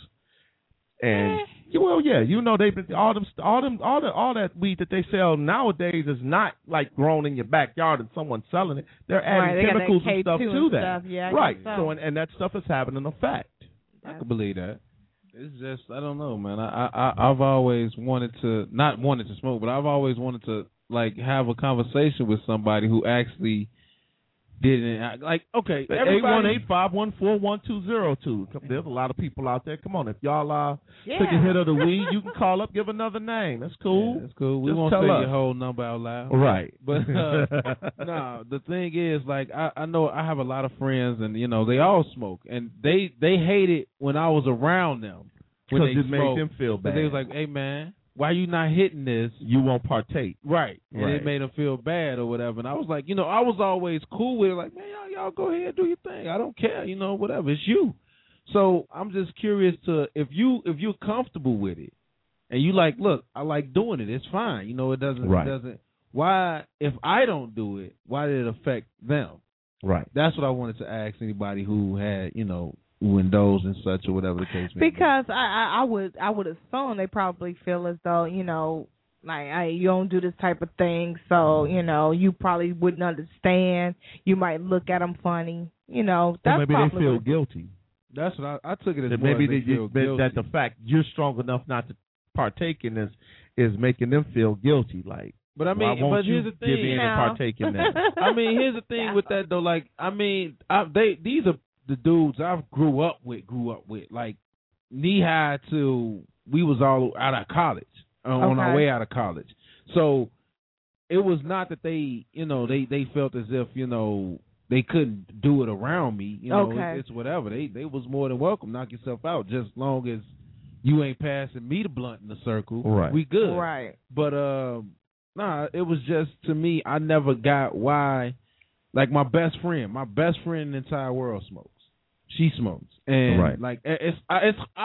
And well, yeah, you know they've been all them, all them, all the, all that weed that they sell nowadays is not like grown in your backyard and someone's selling it. They're adding right, chemicals and stuff and to that. Stuff. Yeah, right. So, so and, and that stuff is having an effect. I can believe that. It's just I don't know, man. I, I I've always wanted to not wanted to smoke, but I've always wanted to. Like have a conversation with somebody who actually didn't like. Okay, eight one eight, five one four, one two zero two. There's a lot of people out there. Come on, if y'all uh, yeah. took a hit of the weed, you can call up, give another name. That's cool. Yeah, that's cool. We Just won't tell say us. your whole number out loud. Right. But uh, no, the thing is, like I, I know I have a lot of friends, and you know they all smoke, and they they hate it when I was around them when they it smoked. made them feel bad. They was like, "Hey man, why you not hitting this? You won't partake." Right. And right. it made them feel bad or whatever. And I was like, you know, I was always cool with it. Like, man, y'all, y'all go ahead, do your thing. I don't care, you know, whatever. It's you. So I'm just curious to if you if you're comfortable with it and you like, look, I like doing it. It's fine. You know, it doesn't right. it doesn't why if I don't do it, why did it affect them? Right. That's what I wanted to ask anybody who had, you know, who indulged in such or whatever the case may be. Because I, I, I would I would assume they probably feel as though, you know, like I, you don't do this type of thing, so, you know, you probably wouldn't understand. You might look at them funny. You know, that's or maybe probably they feel what, guilty. That's what I, I took it as that more maybe as they they, feel they, guilty. that the fact you're strong enough not to partake in this is making them feel guilty. Like, but I mean, why won't but here's you the thing, give in no. and partake in that? I mean, here's the thing yeah. with that though. Like, I mean, I, they these are the dudes I grew up with. Grew up with like knee high to we was all out of college uh, on Okay. our way out of college. So it was not that they, you know, they, they felt as if you know they couldn't do it around me. You know, Okay. it's, it's whatever. They they was more than welcome. Knock yourself out, just long as you ain't passing me the blunt in the circle. Right. We good. Right. But um, nah, it was just to me. I never got why. Like my best friend, my best friend in the entire world smokes. She smokes, and Right. like it's I, it's I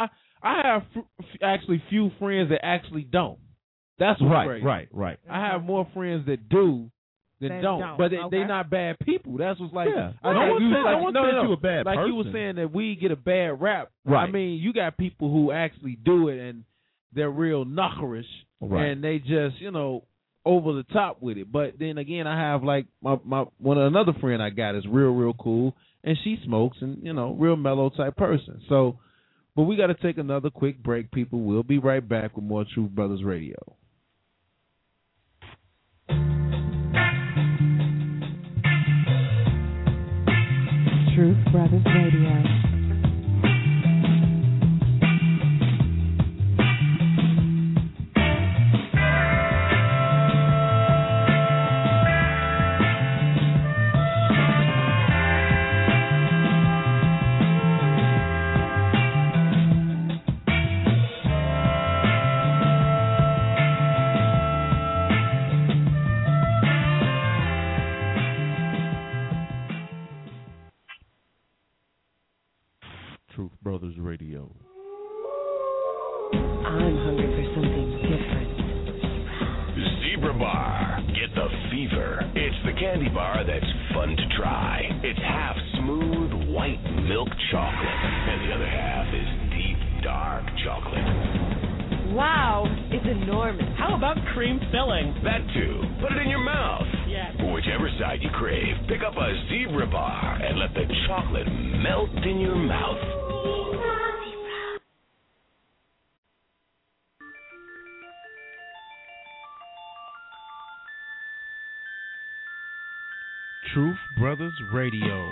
I have f- actually few friends that actually don't. That's what's right, crazy. right, right. I have more friends that do than They don't, don't. but they, Okay. they're not bad people. That's what's like. Yeah. I No think one you, said- like, no one no, said no, you a bad Like you were person. saying that we get a bad rap. Right. I mean, you got people who actually do it and they're real knockerish, Right. and they just you know over the top with it. But then again, I have like my my one another friend I got is real real cool, and she smokes and you know real mellow type person. So, but we got to take another quick break. People, we'll be right back with more Truth Brothers Radio. Truth Brothers Radio. Truth Brothers Radio. I'm hungry for something different. Zebra Bar. Get the fever. It's the candy bar that's fun to try. It's half smooth white milk chocolate, and the other half is deep dark chocolate. Wow, it's enormous. How about cream filling? That too. Put it in your mouth. Yes. For whichever side you crave, pick up a Zebra Bar and let the chocolate melt in your mouth. Truth Brothers Radio.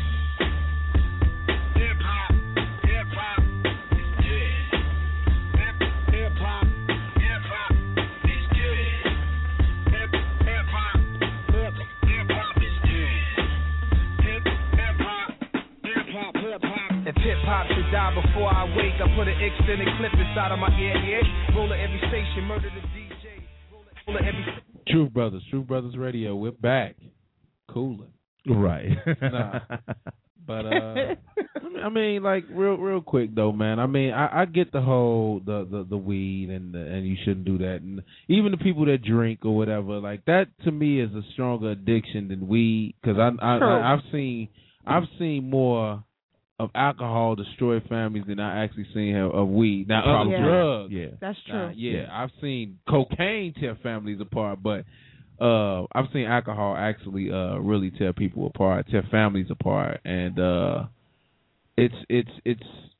If hip-hop should die before I wake, I put an extended clip inside of my ear, yeah. Roll at every station, murder the D J. Roll at every... Truth Brothers, Truth Brothers Radio. We're back. Cooling. Right. Nah. But uh I mean, like real, real quick though, man. I mean, I, I get the whole the, the, the weed and the, and you shouldn't do that, and even the people that drink or whatever. Like that to me is a stronger addiction than weed, because I, I, I I've seen I've seen more of alcohol destroy families than I actually seen of, of weed. Now other Yeah. drugs, Yeah. That's uh, true. yeah, I've seen cocaine tear families apart, but uh, I've seen alcohol actually uh, really tear people apart, tear families apart, and uh, it's it's it's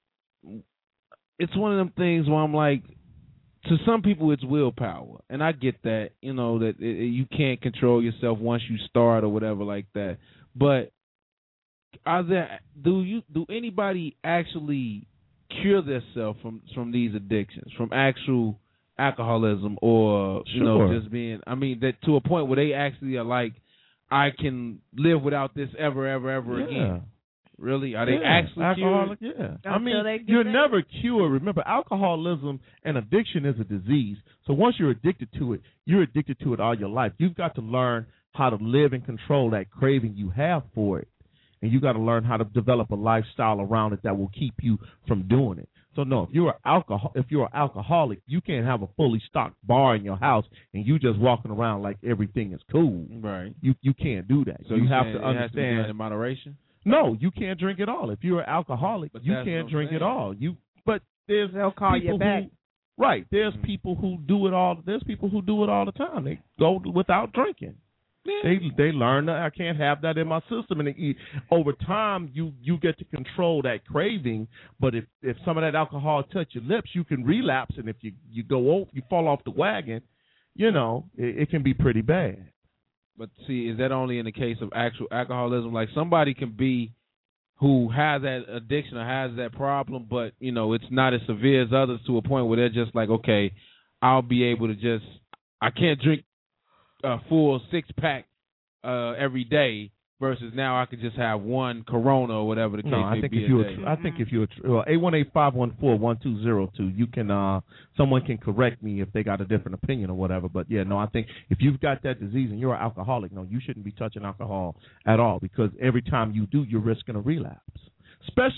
it's one of them things where I'm like, to some people it's willpower, and I get that, you know, that it, it, you can't control yourself once you start or whatever like that. But are there do you do anybody actually cure themselves from from these addictions, from actual alcoholism, or you Sure. know just being, I mean, that to a point where they actually are like, I can live without this ever ever ever Yeah. again? Really? Are they Yeah. actually alcoholic? cured? Yeah. I Until mean, they get you're that. never cured. Remember, alcoholism and addiction is a disease. So once you're addicted to it, you're addicted to it all your life. You've got to learn how to live and control that craving you have for it. And you got to learn how to develop a lifestyle around it that will keep you from doing it. So no, if you're an alcohol, if you're an alcoholic, you can't have a fully stocked bar in your house and you just walking around like everything is cool. Right. You you can't do that. So you you have saying to it has to be done understand. in moderation? No, you can't drink at all. If you're an alcoholic, But you that's can't what I'm drink at saying. all. You but there's They'll call people you back. Who, right. There's Mm-hmm. people who do it all. There's people who do it all the time. They go without drinking. They they learn that I can't have that in my system, and it, over time you you get to control that craving. But if, if some of that alcohol touch your lips, you can relapse, and if you you go off, you fall off the wagon, you know it, it can be pretty bad. But see, is that only in the case of actual alcoholism? Like somebody can be who has that addiction or has that problem, but you know it's not as severe as others, to a point where they're just like, okay, I'll be able to just, I can't drink a full six pack uh, every day, versus now I could just have one Corona or whatever the case No, I may think be. if you a were, day. I think if you were, well, eight one eight five one four one two zero two, you can, uh, someone can correct me if they got a different opinion or whatever. But yeah, no, I think if you've got that disease and you're an alcoholic, no, you shouldn't be touching alcohol at all, because every time you do, you're risking a relapse. Especially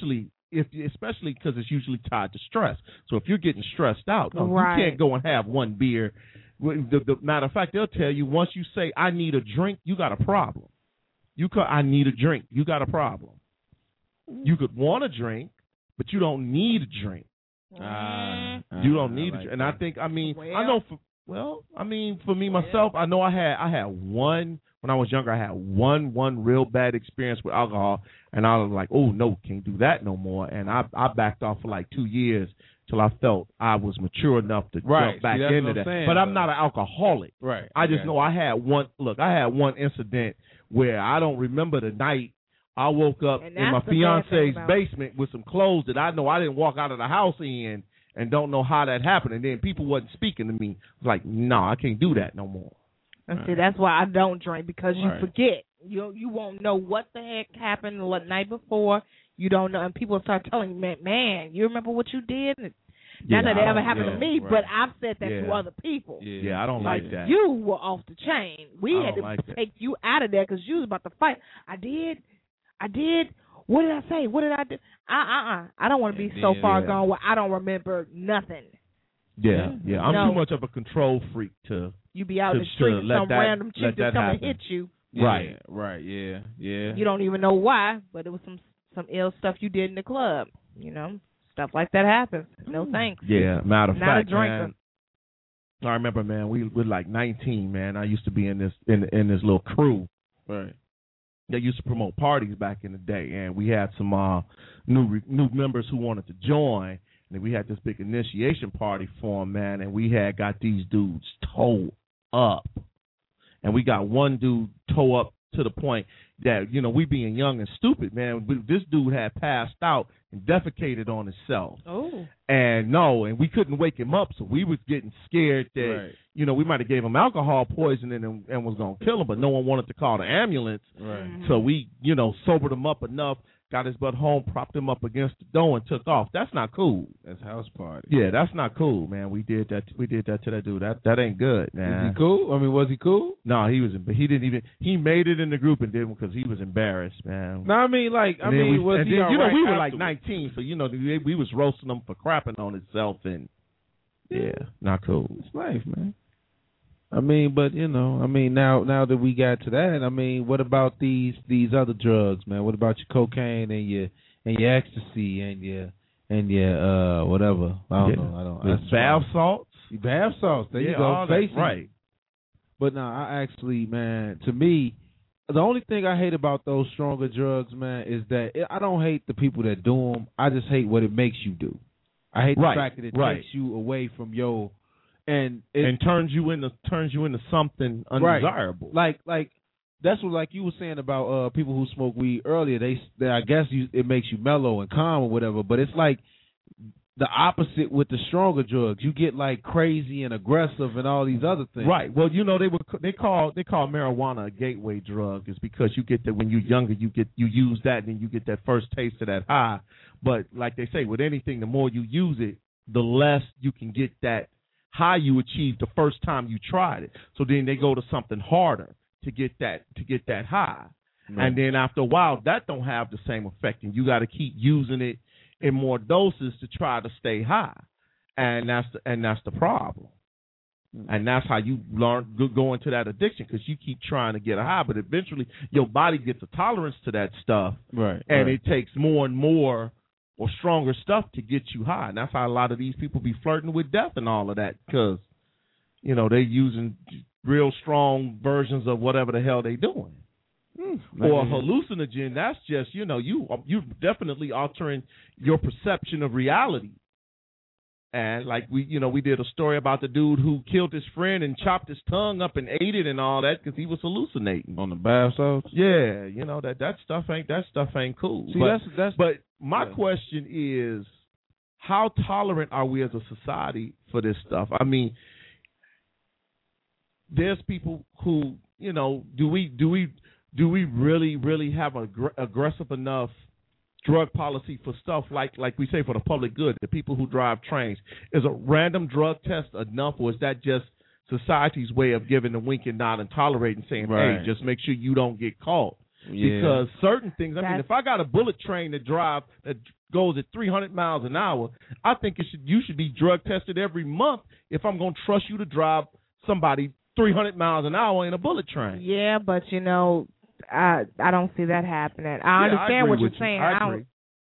if especially because it's usually tied to stress. So if you're getting stressed out, no, Right. you can't go and have one beer. The, the matter of fact, they'll tell you once you say I need a drink, you got a problem. You could I need a drink, you got a problem. You could want a drink, but you don't need a drink. Uh, You don't need like it, and I think I mean Well. I know for well I mean for me myself I know I had I had one when I was younger I had one one real bad experience with alcohol, and I was like, oh no, can't do that no more, and I I backed off for like two years till I felt I was mature enough to Right. jump back See, that's into what I'm that. saying, but I'm though. not an alcoholic. Right. I just Okay. know I had one look I had one incident where I don't remember the night. I woke up And in my that's the bad thing fiance's about- basement with some clothes that I know I didn't walk out of the house in, and don't know how that happened. And then people wasn't speaking to me. I was like, no, I can't do that no more. And see, that's why I don't drink, because you Right. forget. You you won't know what the heck happened the night before. You don't know, and people start telling you, man, man, you remember what you did? And Yeah, not that I it ever don't- happened yeah, to me, right. but I've said that to Yeah. other people. Yeah, yeah I don't like that. You were off the chain. We I had to don't like that. take you out of there because you was about to fight. I did. I did. What did I say? What did I do? Uh uh uh. I don't want to be And so then- far yeah. gone where I don't remember nothing. Yeah, yeah. I'm No. too much of a control freak to. You be out to, in the street to and let some that, random let chick that just come and happen. hit you. Right. Yeah, right. Yeah. Yeah. You don't even know why, but it was some some ill stuff you did in the club. You know, stuff like that happens. No thanks. Yeah, matter of Not fact, a drinker. man. I remember, man. We were like nineteen, man. I used to be in this in in this little crew. Right. They used to promote parties back in the day, and we had some uh, new re- new members who wanted to join. And we had this big initiation party for them, man. And we had got these dudes towed up, and we got one dude toe up to the point that, you know, we being young and stupid, man. We, this dude had passed out and defecated on himself. Oh. And no, and we couldn't wake him up, so we was getting scared that, Right. you know, we might have gave him alcohol poisoning and, and was going to kill him, but no one wanted to call the ambulance. Right. So we, you know, sobered him up enough, got his butt home, propped him up against the door, and took off. That's not cool. That's house party. Yeah, that's not cool, man. We did that. We did that to that dude. That that ain't good, man. Was he cool? I mean, was he cool? No, he was. He didn't even. He made it in the group and didn't because he was embarrassed, man. No, I mean, like, I And then mean, we, was and he then, all you know, right we were like afterwards? nineteen, so you know, we, we was roasting him for crapping on himself, and yeah, not cool. It's life, man. I mean, but you know, I mean, now now that we got to that, I mean, what about these these other drugs, man? What about your cocaine and your and your ecstasy and your and your uh whatever? I don't Yeah. know. I don't. The that's bath fine. salts. Bath salts. There Yeah, you go. all that, Facey. right. But no, I actually, man, to me, the only thing I hate about those stronger drugs, man, is that it, I don't hate the people that do them. I just hate what it makes you do. I hate Right, the fact that it right. takes you away from your and it, and turns you into turns you into something undesirable. Right. Like like that's what like you were saying about uh people who smoke weed earlier. They, they I guess you, it makes you mellow and calm or whatever. But it's like the opposite with the stronger drugs. You get like crazy and aggressive and all these other things. Right. Well, you know they were they call they call marijuana a gateway drug, is because you get that when you're younger, you get you use that and then you get that first taste of that high. But like they say, with anything, the more you use it, the less you can get that high you achieved the first time you tried it. So then they go to something harder to get that to get that high. Right. And then after a while, that don't have the same effect, and you got to keep using it in more doses to try to stay high, and that's the, and that's the problem. And that's how you learn go, go into that addiction, because you keep trying to get a high, but eventually your body gets a tolerance to that stuff, Right. and right. it takes more and more or stronger stuff to get you high. And that's how a lot of these people be flirting with death and all of that, because, you know, they're using real strong versions of whatever the hell they doing. Mm, Or a man. hallucinogen, that's just, you know, you you definitely altering your perception of reality. And like we, you know, we did a story about the dude who killed his friend and chopped his tongue up and ate it and all that because he was hallucinating on the bath salts. Yeah, you know that that stuff ain't that stuff ain't cool. See, but, that's that's. but my yeah. question is, how tolerant are we as a society for this stuff? I mean, there's people who, you know, do we do we do we really really have a gr- aggressive enough drug policy for stuff like like we say for the public good, the people who drive trains? Is a random drug test enough, or is that just society's way of giving a wink and nod and tolerating, saying, Right. hey, just make sure you don't get caught? Yeah. Because certain things, I mean, That's- if I got a bullet train that drive that goes at three hundred miles an hour, I think it should you should be drug tested every month if I'm going to trust you to drive somebody three hundred miles an hour in a bullet train. Yeah, but, you know, I I don't see that happening. I Yeah, understand I what agree you're with you. saying. I don't- agree.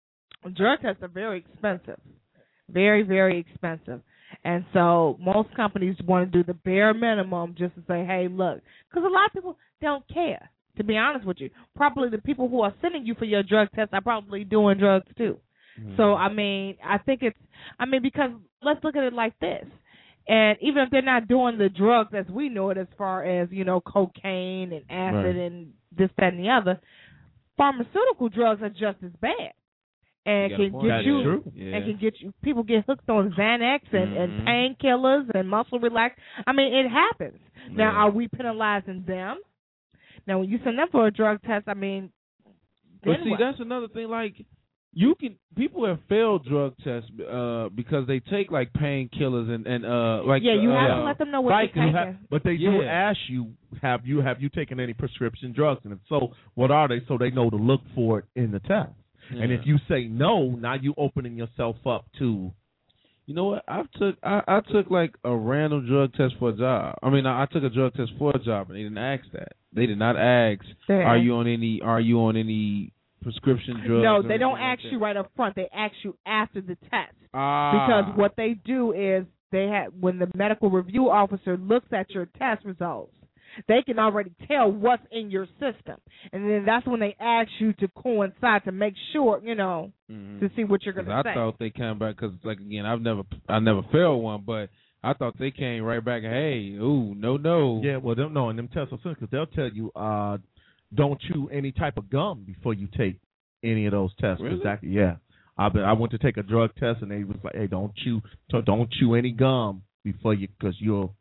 Drug tests are very expensive. Very, very expensive. And so most companies want to do the bare minimum just to say, hey, look, because a lot of people don't care, to be honest with you. Probably the people who are sending you for your drug test are probably doing drugs too. Mm. So, I mean, I think it's, I mean, because let's look at it like this. And even if they're not doing the drugs as we know it, as far as, you know, cocaine and acid Right. and this, that, and the other, pharmaceutical drugs are just as bad. And You can got a get point. you, That is true. Yeah. and can get you. People get hooked on Xanax and, Mhm. and painkillers and muscle relax. I mean, it happens. Now, Yeah. are we penalizing them? Now, when you send them for a drug test, I mean, But then see, what? that's another thing. Like, you can people have failed drug tests uh, because they take like painkillers and and uh like Yeah, you uh, have to let them know what Vicodin. you're You have- taking. but they do Yeah. ask you, have you have you taken any prescription drugs? And if so, what are they? So they know to look for it in the test. And Yeah. if you say no, now you opening yourself up to. You know what? I took I, I took like a random drug test for a job. I mean, I, I took a drug test for a job, and they didn't ask that. They did not ask, They "Are asked- you on any? Are you on any prescription drugs?" No, or they don't anything like ask that? you right up front. They ask you after the test. Ah. Because what they do is they have when the medical review officer looks at your test results, they can already tell what's in your system, and then that's when they ask you to coincide to make sure you know Mhm. to see what you're 'Cause going to I say. thought they came back because, like, again, I've never, I never failed one, but I thought they came right back. Hey, ooh, no, no. Yeah, well, them no, and them tests are simple because they'll tell you, uh, don't chew any type of gum before you take any of those tests. 'Cause Really? that- yeah, I been, I went to take a drug test and they was like, hey, don't chew, don't chew any gum before you, because you'll.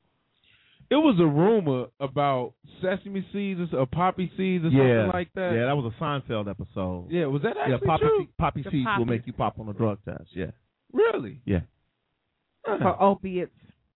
It was a rumor about sesame seeds or poppy seeds or Yeah, something like that. yeah, that was a Seinfeld episode. Yeah, was that actually yeah, poppy, true? se- poppy The seeds will poppies. make you pop on a drug test. Yeah, Really? yeah. For opiates.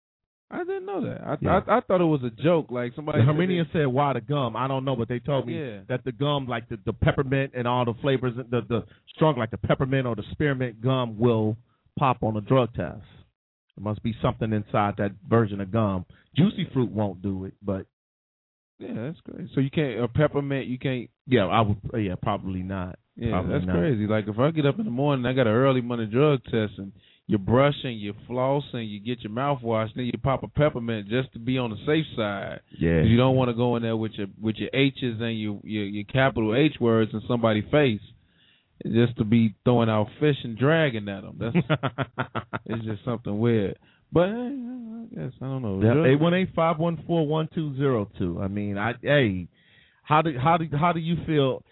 I didn't know that. I, Yeah. I I thought it was a joke. Like somebody. The said Herminian they- said, "Why the gum?" I don't know, but they told me Yeah. that the gum, like the, the peppermint and all the flavors, the the strong, like the peppermint or the spearmint gum, will pop on a drug test. There must be something inside that version of gum. Juicy fruit won't do it, but Yeah, that's crazy. So you can't a peppermint. You can't. yeah, I would. Yeah, probably not. Yeah, Probably that's not. crazy. Like if I get up in the morning, I got an early morning drug test, and you're brushing, you're flossing, you get your mouth washed, then you pop a peppermint just to be on the safe side. Yeah. 'Cause you don't want to go in there with your with your H's and your your, your capital H words in somebody's face, just to be throwing out fish and dragging at them. That's it's just something weird. But hey, I guess I don't know. Yeah, eight one eight five one four one two zero two. I mean, I hey, how do how do how do you feel?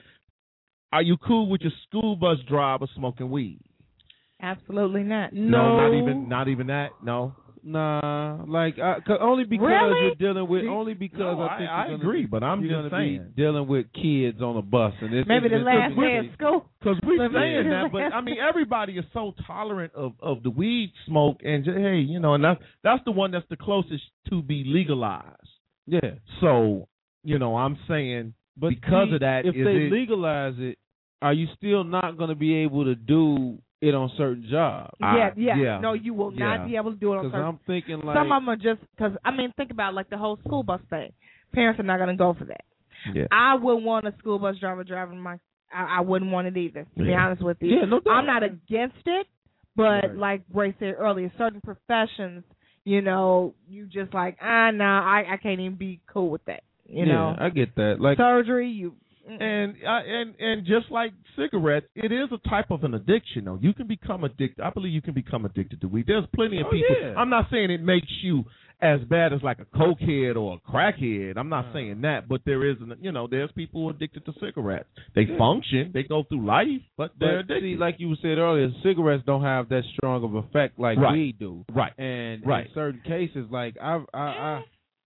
Are you cool with your school bus driver smoking weed? Absolutely not. No, not even not even that. No. Nah, like I, cause only because Really? you're dealing with See, only because no, I think I- I you're gonna agree, be, but I'm you're just gonna be saying. dealing with kids on a bus, and it's, Maybe it's, the it's, last it's, day of school. Because we're Maybe saying the that, but last- I mean, everybody is so tolerant of, of the weed smoke, and just, hey, you know, and that's that's the one that's the closest to be legalized. Yeah. So, you know, I'm saying But because see, of that, if is they it, legalize it, are you still not going to be able to do it on certain jobs? Yeah, yeah, yeah. No, you will Yeah. not be able to do it on Because certain. I'm thinking like Some of them are just because I mean, think about like the whole school bus thing. Parents are not going to go for that. yeah. I wouldn't want a school bus driver driving my. I, I wouldn't want it either. To be Yeah. honest with you, Yeah, no doubt. I'm not against it, but Right. like Ray said earlier, certain professions, you know, you just like ah, nah, I I can't even be cool with that. You yeah, know, I get that. Like surgery, you. And uh, and and just like cigarettes, it is a type of an addiction. Though you can become addicted. I believe you can become addicted to weed. There's plenty of Oh, people. yeah. I'm not saying it makes you as bad as like a cokehead or a crackhead. I'm not saying that, but there is, an, you know, there's people who are addicted to cigarettes. They Yeah. function, they go through life, but they're But addicted. see, like you said earlier, cigarettes don't have that strong of effect like Right. weed do. Right. And Right. in certain cases, like I, I, I,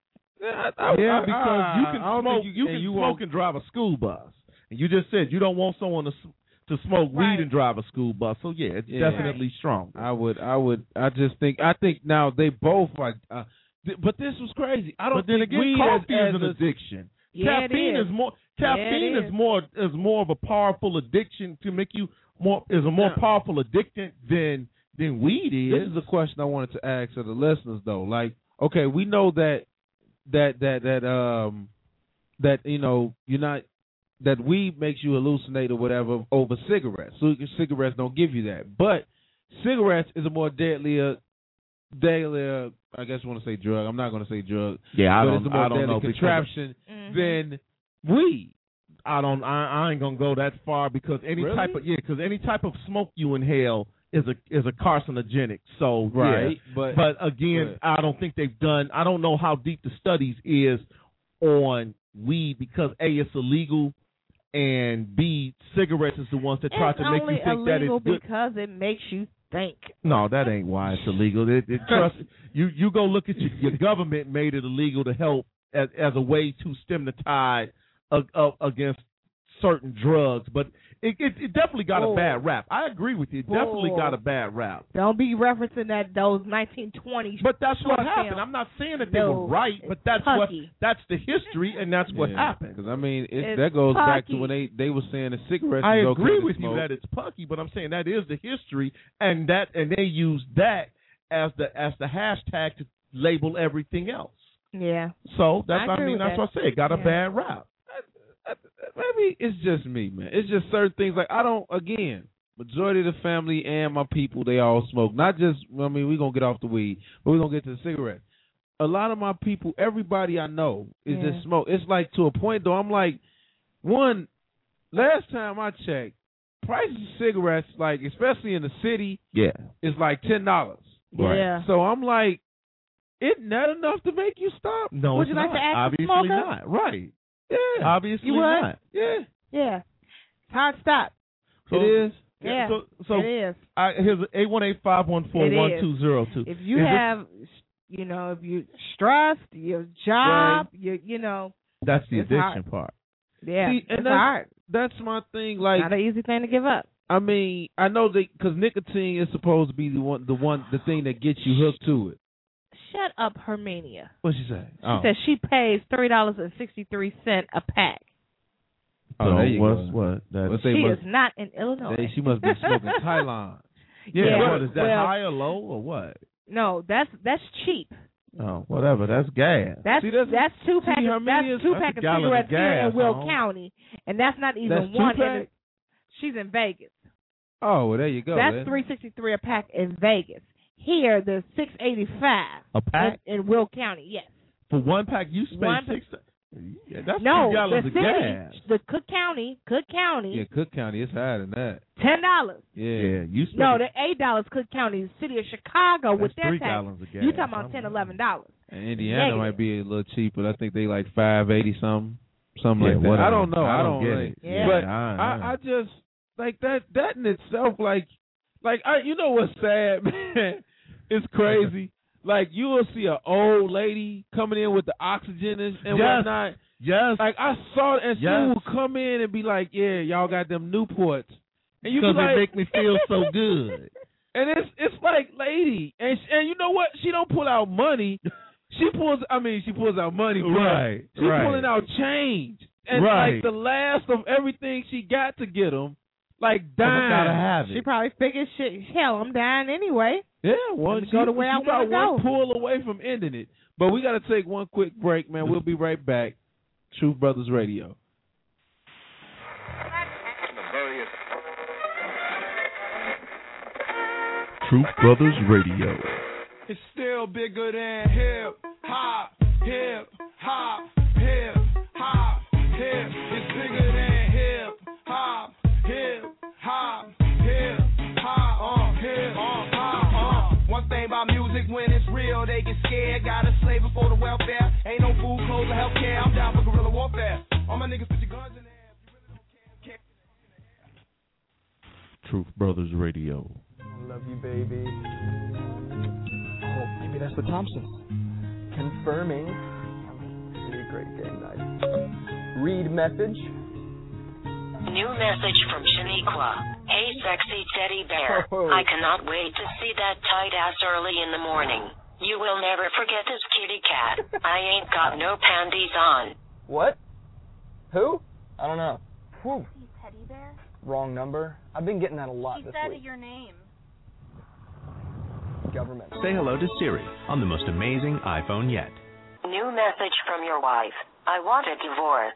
I, I yeah, I- because I- you I can don't smoke. think You, and can you smoke won't- and drive a school bus. And you just said you don't want someone to s- to smoke Right. weed and drive a school bus. So yeah, it's Yeah. definitely strong. I would, I would, I just think, I think now they both are. Uh, th- but this was crazy. I don't But then think again, weed coffee as, is as an a, addiction. Yeah, it caffeine is. is more Yeah, caffeine it is is. more is more of a powerful addiction to make you more is a more Now- powerful addictant than than weed is. This is a question I wanted to ask of the listeners, though. Like, okay, we know that that that that um that you know you're not that weed makes you hallucinate or whatever over cigarettes. So cigarettes don't give you that, but cigarettes is a more deadlier, deadlier. I guess you want to say drug. I'm not going to say drug. Yeah, I but don't. It's a more I don't deadly know because- contraption Mhm. than weed. I don't. I, I ain't gonna go that far because any Really? type of yeah, because any type of smoke you inhale is a is a carcinogenic. So Right, yeah. but- but again, but- I don't think they've done. I don't know how deep the studies is on weed because A, it's illegal, and B, cigarettes is the ones that try It's to make only you think that illegal it's good. because it makes you think. No, that ain't why it's illegal. It, it, trust you. You go look at your, your government made it illegal to help as, as a way to stem the tide of, of, against certain drugs, but it, it, it definitely got Bull. a bad rap. I agree with you. It definitely Bull. got a bad rap. Don't be referencing that those nineteen twenties. But that's what short happened. film. I'm not saying that they No, were right, but it's that's pucky. what that's the history, and that's what happened. Because I mean, it, It's that goes back to pucky. when they they were saying that cigarettes. I is agree okay to with you smoke. that it's pucky, but I'm saying that is the history, and that and they use that as the as the hashtag to label everything else. Yeah. So that's I I, agree mean with that's that. what I say. It got a Yeah. bad rap. Maybe it's just me, man. It's just certain things. Like I don't. Again, majority of the family and my people, they all smoke. Not just. I mean, we're gonna get off the weed, but we're gonna get to the cigarette. A lot of my people, everybody I know, is Yeah. just smoke. It's like to a point though. I'm like, one. Last time I checked, prices of cigarettes, like especially in the city, Yeah. is like ten dollars. Right. Yeah. So I'm like, isn't that enough to make you stop? No, Would it's you like not. to ask the Obviously smoker? not. Right. Yeah. Obviously You would? not. Yeah. Yeah. It's hard stop. So, It is. Yeah. So, so it is. I, here's eight one eight five one four one two zero two. If you have, you know, if you're stressed, your job, you you know, That's the it's addiction hard. part. yeah, See, it's and that's, hard. that's my thing. Like, Not an easy thing to give up. I mean, I know that because nicotine is supposed to be the one, the one, the thing that gets you hooked to it. Shut up, Hermania. What'd she say? She said she pays three dollars and sixty three cent a pack. Oh, so there you what's go. what? That, What's She they must, is not in Illinois. they, she must be smoking Thailand. yeah, Yeah, what is that? well- High or low or what? No, that's that's cheap. Oh, whatever. That's gas. That's See, that's, that's- two see, pack of, Herminia's- that's two that's pack a of gallon of cigarettes here gas, in Will home. County, and that's not even That's two one. In pack? the, she's in Vegas. Oh, well, there you go. That's then. three sixty three a pack in Vegas. Here, the six eighty five A pack in, in Will County. Yes. for one pack. You spend One- six. Yeah, that's no, two gallons the of city, gas. the Cook County, Cook County, Yeah, Cook County, it's higher than that. ten dollars. Yeah. Yeah, you spend. No, the eight dollars. Cook County, city of Chicago, with That's their three tax. gallons of gas. You talking about ten, eleven dollars? And Indiana Negative. might be a little cheaper. I think they like five eighty something, something Yeah, like that. whatever. I don't know. I I don't don't, get like, it. Yeah. But I- I, I- I just like that. That in itself, like, like I, you know what's sad, man? It's crazy. Like you will see an old lady coming in with the oxygen and, and Yes. whatnot. Yes. Like I saw it, and she Yes. would come in and be like, "Yeah, y'all got them Newports," and you be Because like, it make me feel so good. And it's it's like, lady, and and you know what? She don't pull out money. She pulls. I mean, she pulls out money, but Right, she's right. pulling out change, and Right. like the last of everything she got to get them, like I dying. gotta have She it. probably figured, shit, hell, I'm dying anyway. Yeah, well, Let me she, go to where she I wanna about one go. pull away from ending it. But we got to take one quick break, man. We'll be right back. Truth Brothers Radio. Truth Brothers Radio. It's still bigger than hip hop, hip hop, hip hop, hip. It's bigger than hip hop, hip hop, hip hop, uh, hip hop, uh. One thing about music, when it's real, they get scared. Got a slave before the welfare. Ain't no food, clothes, or healthcare. I'm down for guerrilla warfare. All my niggas put your guns in there. Truth Brothers Radio. Love you, baby. Oh, maybe that's the Thompsons. Confirming. Be a great game night. Read message. New message from Shaniqua. Hey, sexy teddy bear. Oh. I cannot wait to see that tight ass early in the morning. You will never forget this kitty cat. I ain't got no panties on. What? Who? I don't know. Whew. Teddy bear? wrong number. I've been getting that a lot He this said week. your name. Government. Say hello to Siri on the most amazing iPhone yet. New message from your wife. I want a divorce.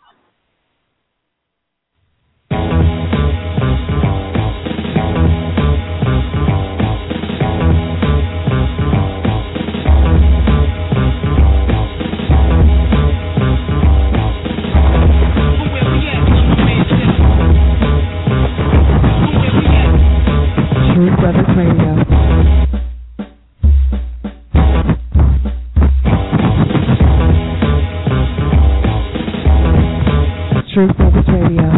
Truth Brothers Radio. Truth Brothers Radio.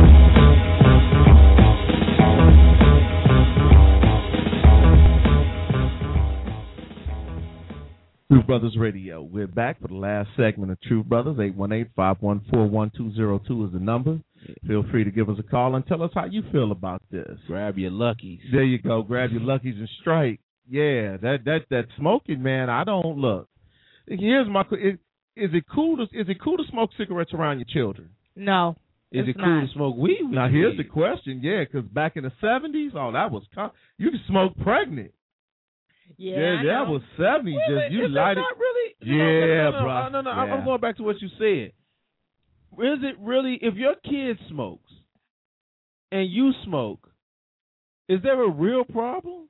Truth Brothers Radio. We're back for the last segment of Truth Brothers. eight one eight, five one four, one two zero two is the number. Feel free to give us a call and tell us how you feel about this. Grab your luckies. There you go. Grab your luckies and strike. Yeah, that that that smoking, man. I don't look. Here's my. Is, is it cool to is it cool to smoke cigarettes around your children? No. Is it's it cool not. to smoke weed? with Now your here's the kids? question. Yeah, because back in the seventies, oh, that was con- you could smoke pregnant. Yeah, yeah I that know. was seventies. Really? Just you Is that light it. not really? Yeah, no, no, no, bro. No, no, no. I'm- Yeah. I'm going back to what you said. Is it really, if your kid smokes and you smoke, is there a real problem?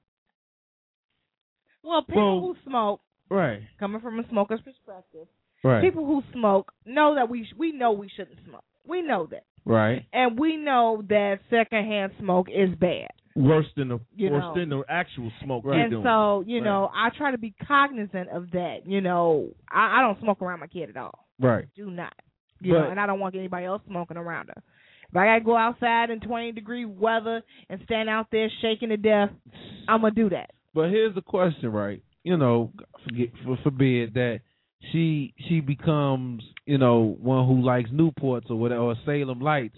Well, people Well- who smoke, Right. coming from a smoker's perspective, Right. people who smoke know that we sh- we know we shouldn't smoke. We know that, Right. and we know that secondhand smoke is bad. Worse than the You worse know. than the actual smoke. you're And doing. so, you Right. know, I try to be cognizant of that. You know, I, I don't smoke around my kid at all. Right. Do not. You know, But- and I don't want anybody else smoking around her. If I gotta go outside in twenty degree weather and stand out there shaking to death, I'm gonna do that. But here's the question, right? You know, forget, for, forbid that she she becomes, you know, one who likes Newports or whatever, or Salem Lights,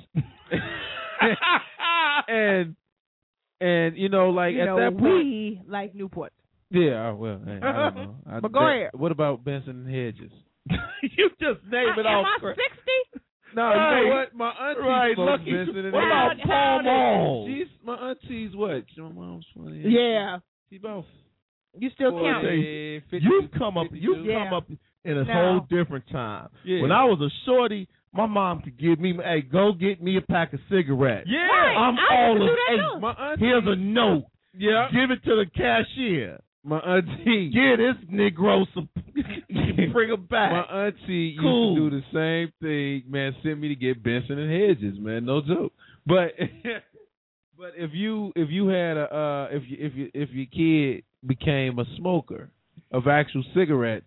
and and you know, like you at know, that point, we like Newport. yeah. Well, hey, I don't know. I, But go that- ahead. What about Benson Hedges? you just named it Am off. I cra- sixty? No, Right. you know what? My auntie Right, smokes lucky- Benson and what about Hedges. Paul Mall? She's my auntie's what? My mom's twenty. Yeah. She's about You still forty, count. fifty, You've come up. You've Yeah. come up in a No. whole different time. Yeah. When I was a shorty, my mom could give me, hey, go get me a pack of cigarettes. Yeah. Right. I'm I all used to of do that eight. too. My auntie. Here's a note. Yeah. Give it to the cashier. My auntie. Get this Negro some. Bring him back. My auntie Cool. used to do the same thing, man. Sent me to get Benson and Hedges, man. No joke. But but if you if you had a uh, if you, if you, if your kid became a smoker of actual cigarettes,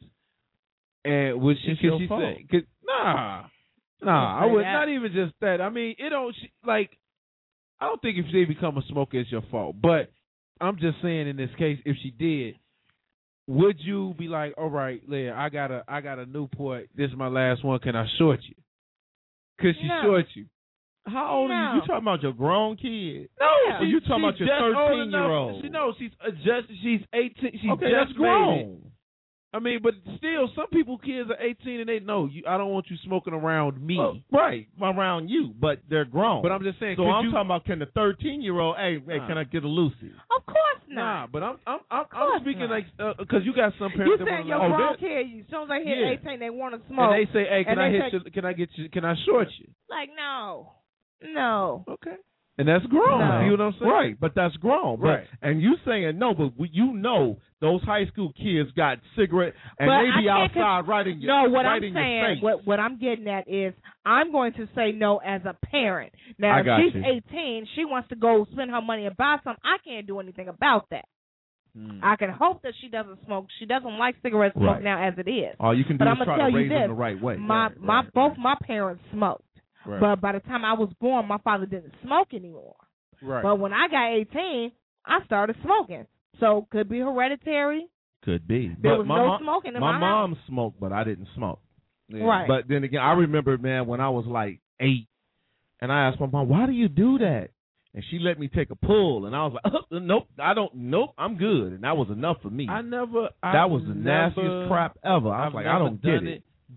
and would she It's could your she fault. say? Could, nah, nah. I say would that. not even just that. I mean, it don't she, like. I don't think if they become a smoker, it's your fault. But I'm just saying, in this case, if she did, would you be like, all right, Leah, I got a, I got a Newport. This is my last one. Can I short you? Could she No. short you? How old are you? No. You talking about your grown kid? No, Yeah. Or you talking about your just old thirteen year enough- old? She no, she's uh, just she's eighteen. She's Okay, just that's made it. grown. I mean, but still, some people kids are eighteen and they know you. I don't want you smoking around me. Oh, right, around you, but they're grown. But I'm just saying. so could I'm you, talking about can the thirteen year old? Hey, hey, Nah. can I get a Lucy? Of course not. Nah, but I'm I'm I'm, I'm course speaking not. like because you got some You parents that saying want your to. grown Oh, they- kid, as soon as they hit Yeah. eighteen, they want to smoke. and they say, "Hey, can And I they hit say- you? Can I get you? Can I short you?" like, no. No. Okay. And that's grown. No. You know what I'm saying? Right, but that's grown. But, Right. And you saying no, but we- you know those high school kids got cigarette and But they I be can't outside con- right in your No, what right I'm in your saying, face. what what I'm getting at is, I'm going to say no as a parent. Now, I if got she's you. eighteen, she wants to go spend her money and buy something. I can't do anything about that. Hmm. I can hope that she doesn't smoke. She doesn't like cigarette smoke Right. now as it is. All you can do But is I'm try gonna tell to you raise them this: the right way. my Right, my right, both right. my parents smoked, Right. but by the time I was born, my father didn't smoke anymore. Right. But when I got eighteen, I started smoking. So could be hereditary. Could be. There but was my no mom, smoking in my my mom smoked, but I didn't smoke. Yeah. Right. But then again, I remember, man, when I was like eight, and I asked my mom, "Why do you do that?" And she let me take a pull, and I was like, oh, "Nope, I don't. Nope, I'm good." And that was enough for me. I never. that I've was the never, nastiest crap ever. I was I've like, never I don't done get it. But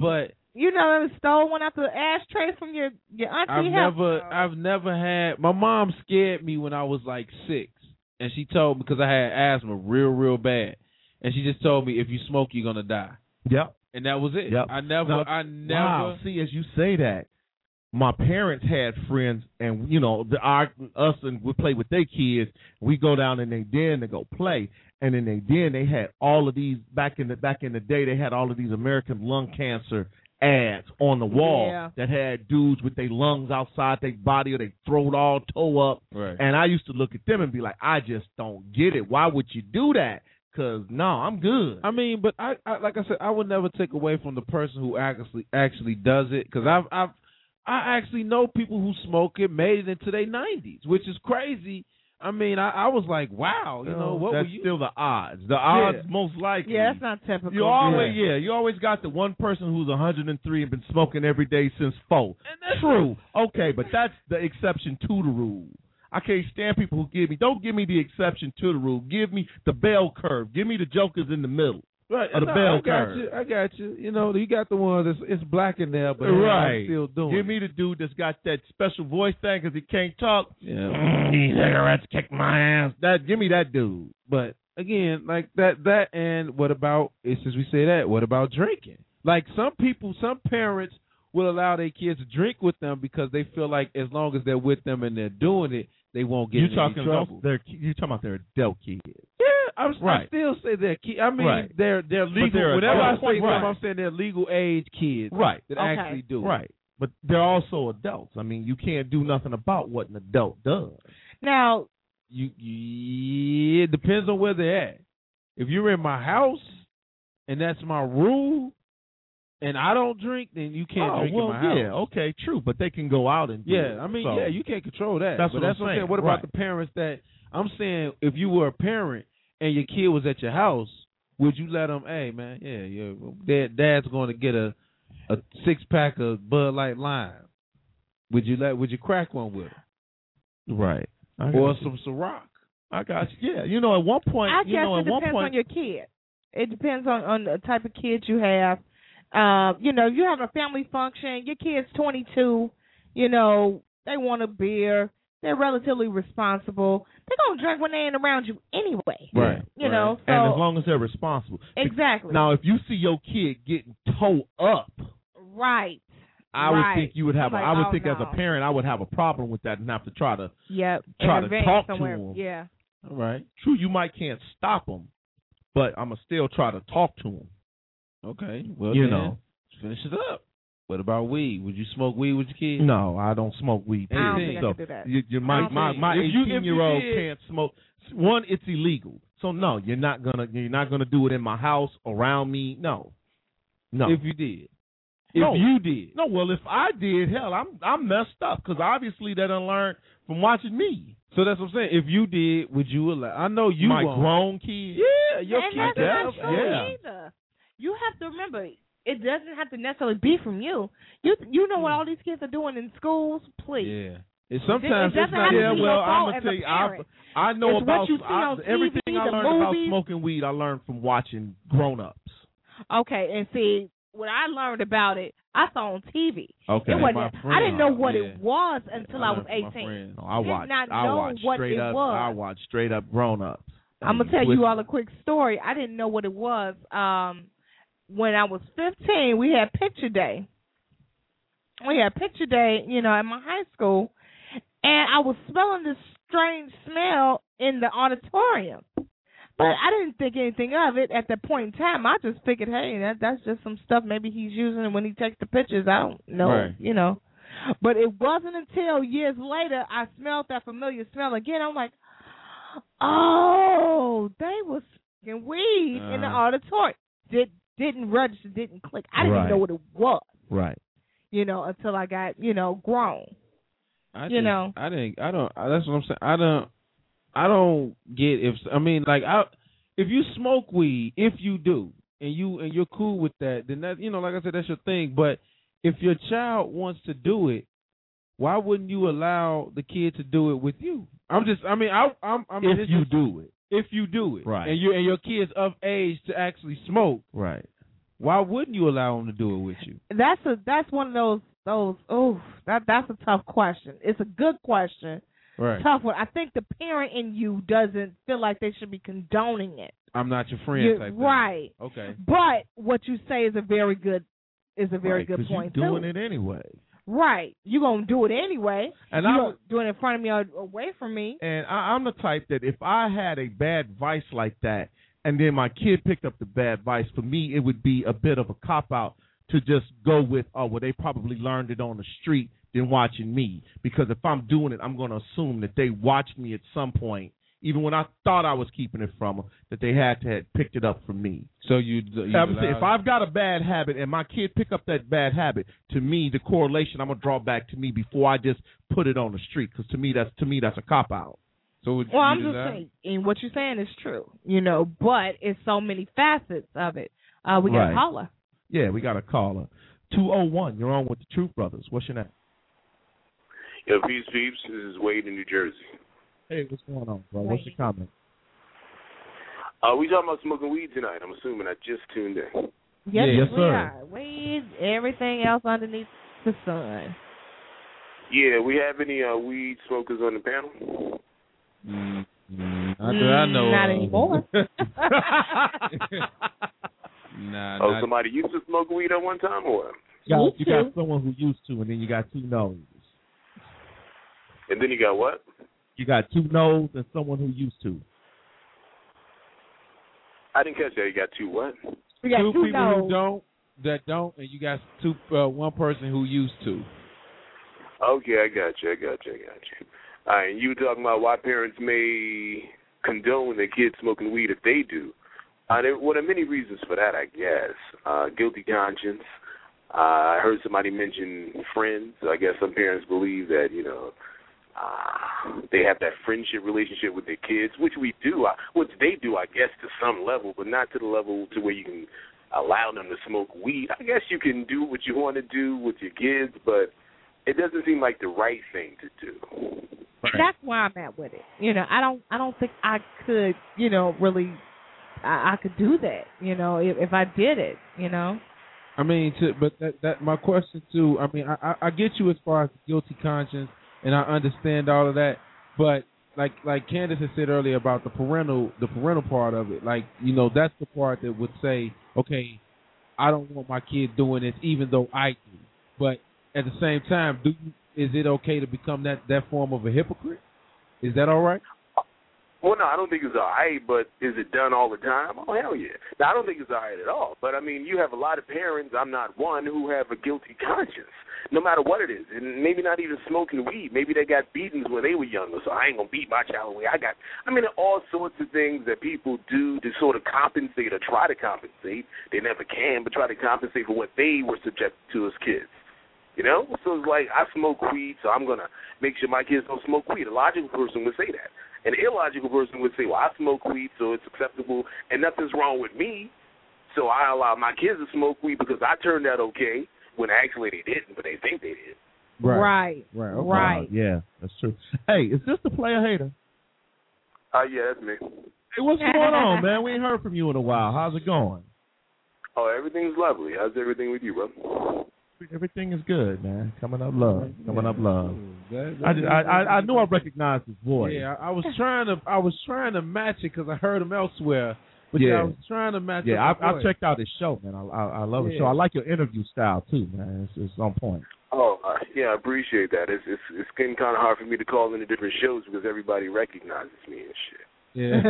You know, stole one out the ashtray from your your auntie. I've house. never, I've never had. My mom scared me when I was like six, and she told me because I had asthma real, real bad, and she just told me if you smoke, you're gonna die. Yep. And that was it. Yep. I never, Now, I never. Wow. See, as you say that, my parents had friends, and you know, the, our us and would play with their kids. We go down in their den to go play, and in their den they had all of these back in the back in the day. They had all of these American lung cancer ads on the wall Yeah. that had dudes with their lungs outside their body or their throat all toe up. Right. And I used to look at them and be like, I just don't get it. Why would you do that? Because no, I'm good. I mean, but I, I, like I said, I would never take away from the person who actually actually does it, because I've, I've, I actually know people who smoke it, made it into their nineties, which is crazy. I mean, I, I was like, wow, you know, what that's were you? still the odds. The odds Yeah. most likely. Yeah, that's not typical. You always, yeah. you always got the one person who's one hundred three and been smoking every day since four. True. Okay, but that's the exception to the rule. I can't stand people who give me, don't give me the exception to the rule. Give me the bell curve. Give me the jokers in the middle. Right. Or the No, bell I got curve. you. I got you. You know, you got the one that's it's black in there, but right. I'm still doing Give it. me the dude that's got that special voice thing because he can't talk. Yeah. Mm, these cigarettes kick my ass. That, give me that dude. But again, like that, that, and what about? Since we say that, what about drinking? Like some people, some parents will allow their kids to drink with them because they feel like as long as they're with them and they're doing it, they won't get You in talking any trouble. those, they're, you talking about their adult kids? Yeah, I'm, Right. I still say they're kids. I mean, Right. they're they're But legal. they're Whenever I adults. say Right. them, I'm saying they're legal age kids. Right. That Okay. actually do. it. Right. But they're also adults. I mean, you can't do nothing about what an adult does. Now, You, you it depends on where they're at. If you're in my house and that's my rule, and I don't drink, then you can't oh, drink well, in my house. yeah, okay, true. But they can go out and do Yeah, it. I mean, So, yeah, you can't control that. That's but what that's I'm what I'm saying. saying. What about Right. the parents that I'm saying? If you were a parent and your kid was at your house, would you let them? Hey, man, yeah, yeah, dad, dad's going to get a a six pack of Bud Light Lime. Would you let? Would you crack one with him? Right. I Or got you. some Ciroc? I got you. Yeah, you know, at one point, I you guess know, it at one depends point, on your kid. It depends on, on the type of kids you have. Um, you know, you have a family function, your kid's twenty-two, you know, they want a beer, they're relatively responsible. They're going to drink when they ain't around you anyway. right? You right. know, so. and as long as they're responsible. Exactly. Now, if you see your kid getting toe up, Right. I right. would think you would have. I'm a, like, I would oh, think no. as a parent, I would have a problem with that and have to try to Yep. try And to event talk somewhere. to them. Yeah. All right. True, you might can't stop them, but I'm gonna still try to talk to them. Okay. Well, You then, know. finish it up. What about weed? Would you smoke weed with your kids? No, I don't smoke weed. I don't period. think I so could do that. You, you, I my don't my think- my If you- if you eighteen year old did- can't smoke. One, it's illegal. So no, you're not gonna you're not gonna do it in my house around me. No, no. If you did. If No. you did. No, well, if I did, hell, I'm I'm messed up because obviously they done learned from watching me. So that's what I'm saying. If you did, would you allow? I know you My won't. grown kid. Yeah, your and kid. that's not does. true Yeah. either. You have to remember, it doesn't have to necessarily be from you. You you know what all these kids are doing in schools? Please. Yeah. It, sometimes It doesn't it's not. have to Yeah, be well, your I'm fault gonna as tell a you, I, parent. I know It's about what you see I, on T V, everything I the learned about movies. smoking weed. I learned from watching grown ups. Okay, and see, when I learned about it, I saw on T V. Okay. It wasn't. My I didn't know friend, what yeah. it was until I was learned from my eighteen. friend. No, I Did watched. not I know watched what straight it up. was. I watched straight up grown ups. I'm gonna tell you all a quick story. I didn't know what it was. Um, when I was fifteen, we had picture day. We had picture day, you know, at my high school, and I was smelling this strange smell in the auditorium. But I didn't think anything of it at that point in time. I just figured, hey, that that's just some stuff maybe he's using when he takes the pictures. I don't know, Right. you know. But it wasn't until years later I smelled that familiar smell again. I'm like, oh, they was smoking weed in the Uh. auditorium. Did didn't register, didn't click. I didn't Right. even know what it was, Right. you know, until I got, you know, grown. I you just- know. I didn't. I don't. That's what I'm saying. I don't. I don't get if. I mean, like, I if you smoke weed, if you do, and you and you're cool with that, then that, you know, like I said, that's your thing. But if your child wants to do it, why wouldn't you allow the kid to do it with you? I'm just. I mean, I, I'm. I mean, If it's you just- do it. if you do it, Right. and you and your kid's of age to actually smoke, Right. Why wouldn't you allow him to do it with you? That's a that's one of those those oh that that's a tough question. It's a good question. Right. Tough one. I think the parent in you doesn't feel like they should be condoning it. I'm not your friend You're, type thing. right. Okay. But what you say is a very good is a very right, good point you're doing too. it anyway. Right. You're gonna do it anyway. And you I gonna do it in front of me or away from me. And I, I'm the type that if I had a bad vice like that, and then my kid picked up the bad vice, for me it would be a bit of a cop out to just go with, oh, well, they probably learned it on the street than watching me. Because if I'm doing it, I'm going to assume that they watched me at some point, even when I thought I was keeping it from them, that they had to have picked it up from me. So you, you if I've got a bad habit and my kid pick up that bad habit, to me the correlation I'm gonna draw back to me before I just put it on the street. Because to me that's to me that's a cop out. So would well, you I'm do just that? saying, and what you're saying is true, you know, but it's so many facets of it. Uh, we got Right. a caller. Yeah, we got a caller. two oh one, you're on with the Truth Brothers. What's your name? Yo, peace, peeps. This is Wade in New Jersey. Hey, what's going on, bro? What's your comment? Uh, we talking about smoking weed tonight. I'm assuming I just tuned in. Yes, yes we sir. are. Weed, everything else underneath the sun. Yeah, we have any uh, weed smokers on the panel? Mm, mm, not that I know Not of. anymore. Nah, Oh, not, somebody used to smoke weed at one time, or? You got, Me you got too. someone who used to, and then you got two no's. And then you got what? You got two no's and someone who used to. I didn't catch that. You got two what? We got two two people no's. who don't, that don't, and you got two, uh, one person who used to. Okay, I got you. I got you. I got you. All right, and you were talking about why parents may condone their kids smoking weed if they do. Uh, there, well, there are many reasons for that, I guess. Uh, guilty conscience. Uh, I heard somebody mention friends. I guess some parents believe that, you know, uh, they have that friendship relationship with their kids, which we do, uh, which they do, I guess, to some level, but not to the level to where you can allow them to smoke weed. I guess you can do what you want to do with your kids, but it doesn't seem like the right thing to do. That's where I'm at with it. You know, I don't, I don't think I could, you know, really, I, I could do that. You know, if, if I did it, you know. I mean, to, but that, that my question too. I mean, I, I, I get you as far as guilty conscience, and I understand all of that. But like like Candace had said earlier about the parental the parental part of it, like you know that's the part that would say, okay, I don't want my kid doing this, even though I do. But at the same time, do you, is it okay to become that, that form of a hypocrite? Is that all right? Well, no, I don't think it's all right, but is it done all the time? Oh, hell yeah. Now, I don't think it's all right at all, but, I mean, you have a lot of parents, I'm not one, who have a guilty conscience, no matter what it is, and maybe not even smoking weed. Maybe they got beatings when they were younger, so I ain't going to beat my child away. I got, I mean, all sorts of things that people do to sort of compensate or try to compensate. They never can, but try to compensate for what they were subjected to as kids. You know? So it's like, I smoke weed, so I'm going to make sure my kids don't smoke weed. A logical person would say that. An illogical person would say, well, I smoke weed, so it's acceptable, and nothing's wrong with me, so I allow my kids to smoke weed because I turned out okay, when actually they didn't, but they think they did. Right. Right. Okay. Right. Yeah, that's true. Hey, is this the player hater? Uh, yeah, that's me. Hey, what's going on, man? We ain't heard from you in a while. How's it going? Oh, everything's lovely. How's everything with you, bro? Everything is good, man. Coming up love. Coming up love. That, I, did, I, I I knew I recognized his voice. Yeah, I, I was trying to I was trying to match it because I heard him elsewhere. But yeah, Yeah. I was trying to match. Yeah, up I, the I voice. checked out his show, man. I I, I love his Yeah. show. I like your interview style too, man. It's, it's on point. Oh, uh, yeah, I appreciate that. It's it's it's getting kind of hard for me to call into different shows because everybody recognizes me and shit. Yeah.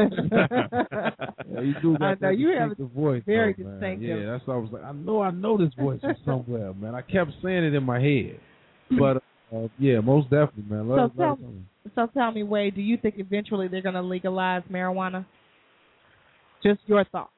Yeah, you do got I know, that you have a distinctive voice. very though, man. distinctive. Yeah, that's why I was like, I know I know this voice from somewhere, man. I kept saying it in my head. But uh, yeah, most definitely, man. So Love, tell, love something. so tell me, Wade, do you think eventually they're going to legalize marijuana? Just your thoughts.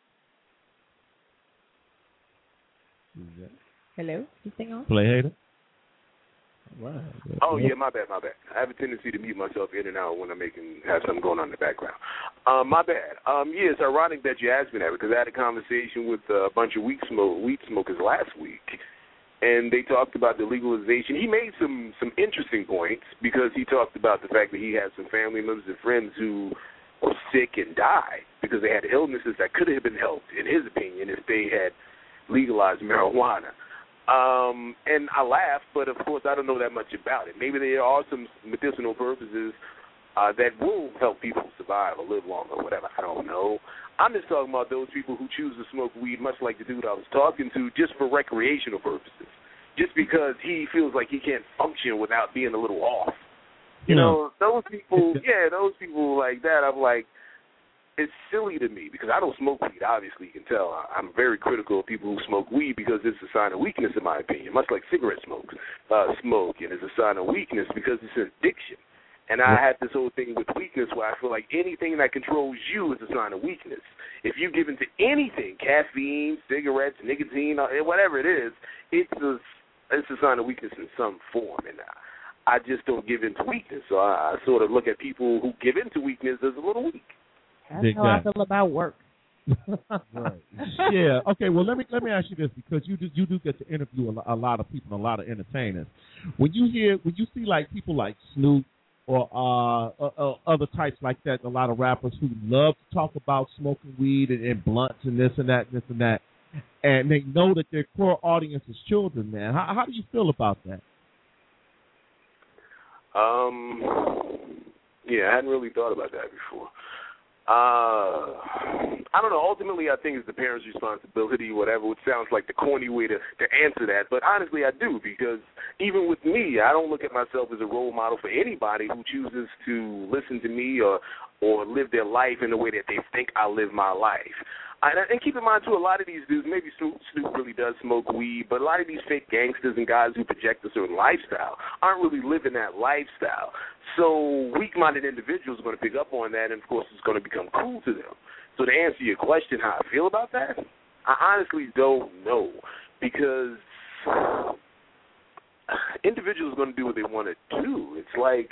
Hello? You sing on? Play hater. Right. Oh yeah, my bad, my bad. I have a tendency to mute myself in and out when I'm making have something going on in the background. Um, my bad. Um, yeah, it's ironic that you asked me that because I had a conversation with a bunch of weed smoke weed smokers last week, and they talked about the legalization. He made some some interesting points because he talked about the fact that he had some family members and friends who were sick and died because they had illnesses that could have been helped, in his opinion, if they had legalize marijuana. Um, and I laugh, but of course I don't know that much about it. Maybe there are some medicinal purposes uh, that will help people survive or live longer or whatever. I don't know. I'm just talking about those people who choose to smoke weed, much like the dude I was talking to, just for recreational purposes, just because he feels like he can't function without being a little off. You Yeah. know, those people, yeah, those people like that, I'm like, it's silly to me because I don't smoke weed, obviously, you can tell. I'm very critical of people who smoke weed because it's a sign of weakness, in my opinion, much like cigarette smoke. Uh, smoking is a sign of weakness because it's an addiction. And I had this whole thing with weakness where I feel like anything that controls you is a sign of weakness. If you give into anything, caffeine, cigarettes, nicotine, whatever it is, it's a, it's a sign of weakness in some form. And I just don't give into weakness. So I, I sort of look at people who give into weakness as a little weak. That's how I feel about work. Right. Yeah. Okay. Well, let me let me ask you this because you do you do get to interview a, lo- a lot of people, and a lot of entertainers. When you hear when you see like people like Snoop or uh, uh, uh, other types like that, a lot of rappers who love to talk about smoking weed and, and blunts and this and that, and this and that, and they know that their core audience is children. Man, how, how do you feel about that? Um. Yeah, I hadn't really thought about that before. Uh, I don't know. Ultimately, I think it's the parents' responsibility, whatever, which sounds like the corny way to, to answer that. But honestly, I do, because even with me, I don't look at myself as a role model for anybody who chooses to listen to me or, or live their life in the way that they think I live my life. And, and keep in mind, too, a lot of these dudes, maybe Snoop, Snoop really does smoke weed, but a lot of these fake gangsters and guys who project a certain lifestyle aren't really living that lifestyle. So weak-minded individuals are going to pick up on that, and, of course, it's going to become cool to them. So to answer your question, how I feel about that, I honestly don't know, because individuals are going to do what they want to do. It's like,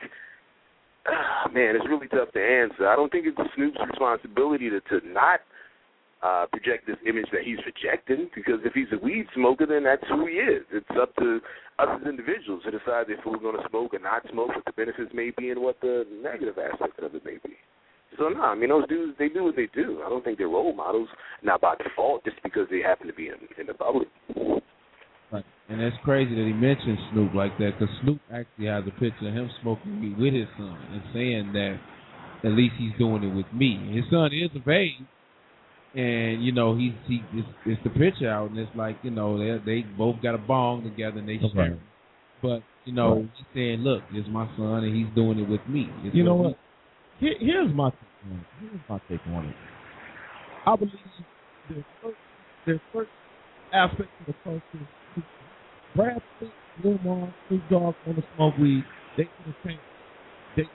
ah, man, it's really tough to answer. I don't think it's Snoop's responsibility to, to not Uh, project this image that he's projecting, because if he's a weed smoker, then that's who he is. It's up to us as individuals to decide if we're going to smoke or not smoke, what the benefits may be and what the negative aspect of it may be. So, no, I mean, those dudes, they do what they do. I don't think they're role models, not by default, just because they happen to be in, in the public. Right. And that's crazy that he mentioned Snoop like that, because Snoop actually has a picture of him smoking weed with his son and saying that at least he's doing it with me. His son is of age. And you know he's he it's, it's the picture out, and it's like you know they they both got a bong together and they share. Right. But you know Right. he's saying, look, it's my son and he's doing it with me. It's You know with what? Here, here's my here's my take on it. I believe there's certain, there's certain aspects of the culture. who- Brad Pitt, Lil Mars, Snoop Dogg want to smoke weed. They entertain. They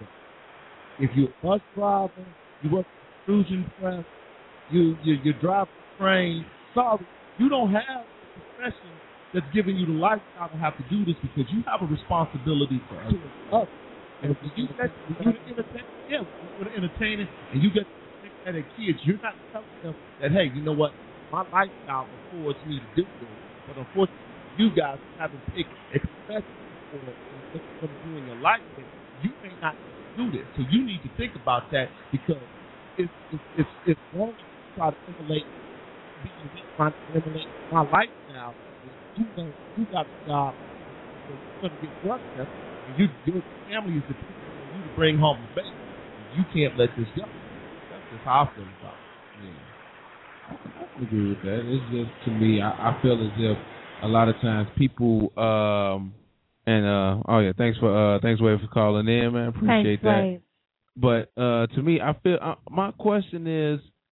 if you're a bus driver, you work at the extrusion press. You, you you drive a train. Sorry, you don't have a profession that's giving you the lifestyle to have to do this, because you have a responsibility for us. And if you get you entertain, yeah, you're entertaining, and you get at the kids, you're not telling them that, hey, you know what, my lifestyle affords me to do this. But unfortunately, you guys haven't taken especially for what you're doing in your life, you may not do this. So you need to think about that, because it's it's it's, it's wrong to try to emulate being trying to emulate my lifestyle. You know, you got a job, you're going to get drug tested, and you, your family is depending on you to bring home the baby. You can't let this go. That's just how I feel about it. Yeah. I agree with that. It's just, to me, I, I feel as if a lot of times people, um, and uh, oh yeah, thanks for uh, thanks Wade for calling in, man. Appreciate Thanks, that. Wade. But uh, to me, I feel uh, my question is,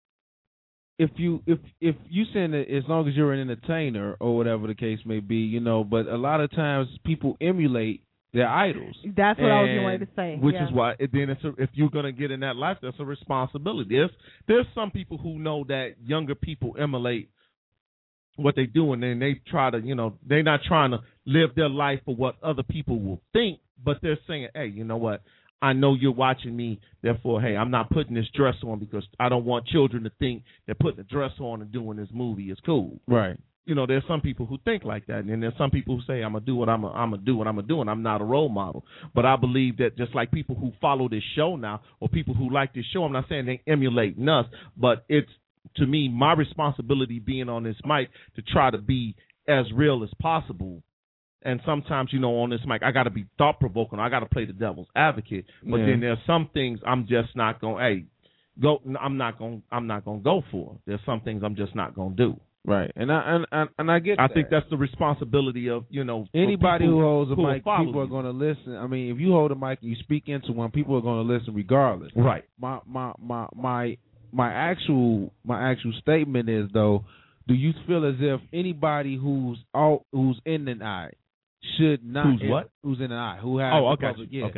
if you if if you saying that as long as you're an entertainer or whatever the case may be, you know, but a lot of times people emulate their idols. That's what and, I was going to say. Which yeah. is why, then it's a, if you're going to get in that life, that's a responsibility. There's, there's some people who know that younger people emulate what they do, and then they try to, you know, they're not trying to live their life for what other people will think, but they're saying, hey, you know what, I know you're watching me, therefore, hey, I'm not putting this dress on because I don't want children to think that putting a dress on and doing this movie is cool. Right. You know, there's some people who think like that, and then there's some people who say, I'm going to do what I'm going I'm to do what I'm going to do, and I'm not a role model. But I believe that just like people who follow this show now, or people who like this show, I'm not saying they emulate us, but it's to me, my responsibility being on this mic to try to be as real as possible. And sometimes, you know, on this mic, I got to be thought provoking. I got to play the devil's advocate. But Yeah. then there's some things I'm just not going. Hey, go. I'm not going. I'm not going to go for. There's some things I'm just not going to do. Right, and I and, and, and I get. I that. think that's the responsibility of you know anybody people who holds a who mic. follow People are you. going to listen. I mean, if you hold a mic and you speak into one, people are going to listen regardless. Right. My my my my my actual my actual statement is though, do you feel as if anybody who's out who's in an eye should not Who's in, what? who's in an eye who has Oh, the okay. public, yeah. Okay.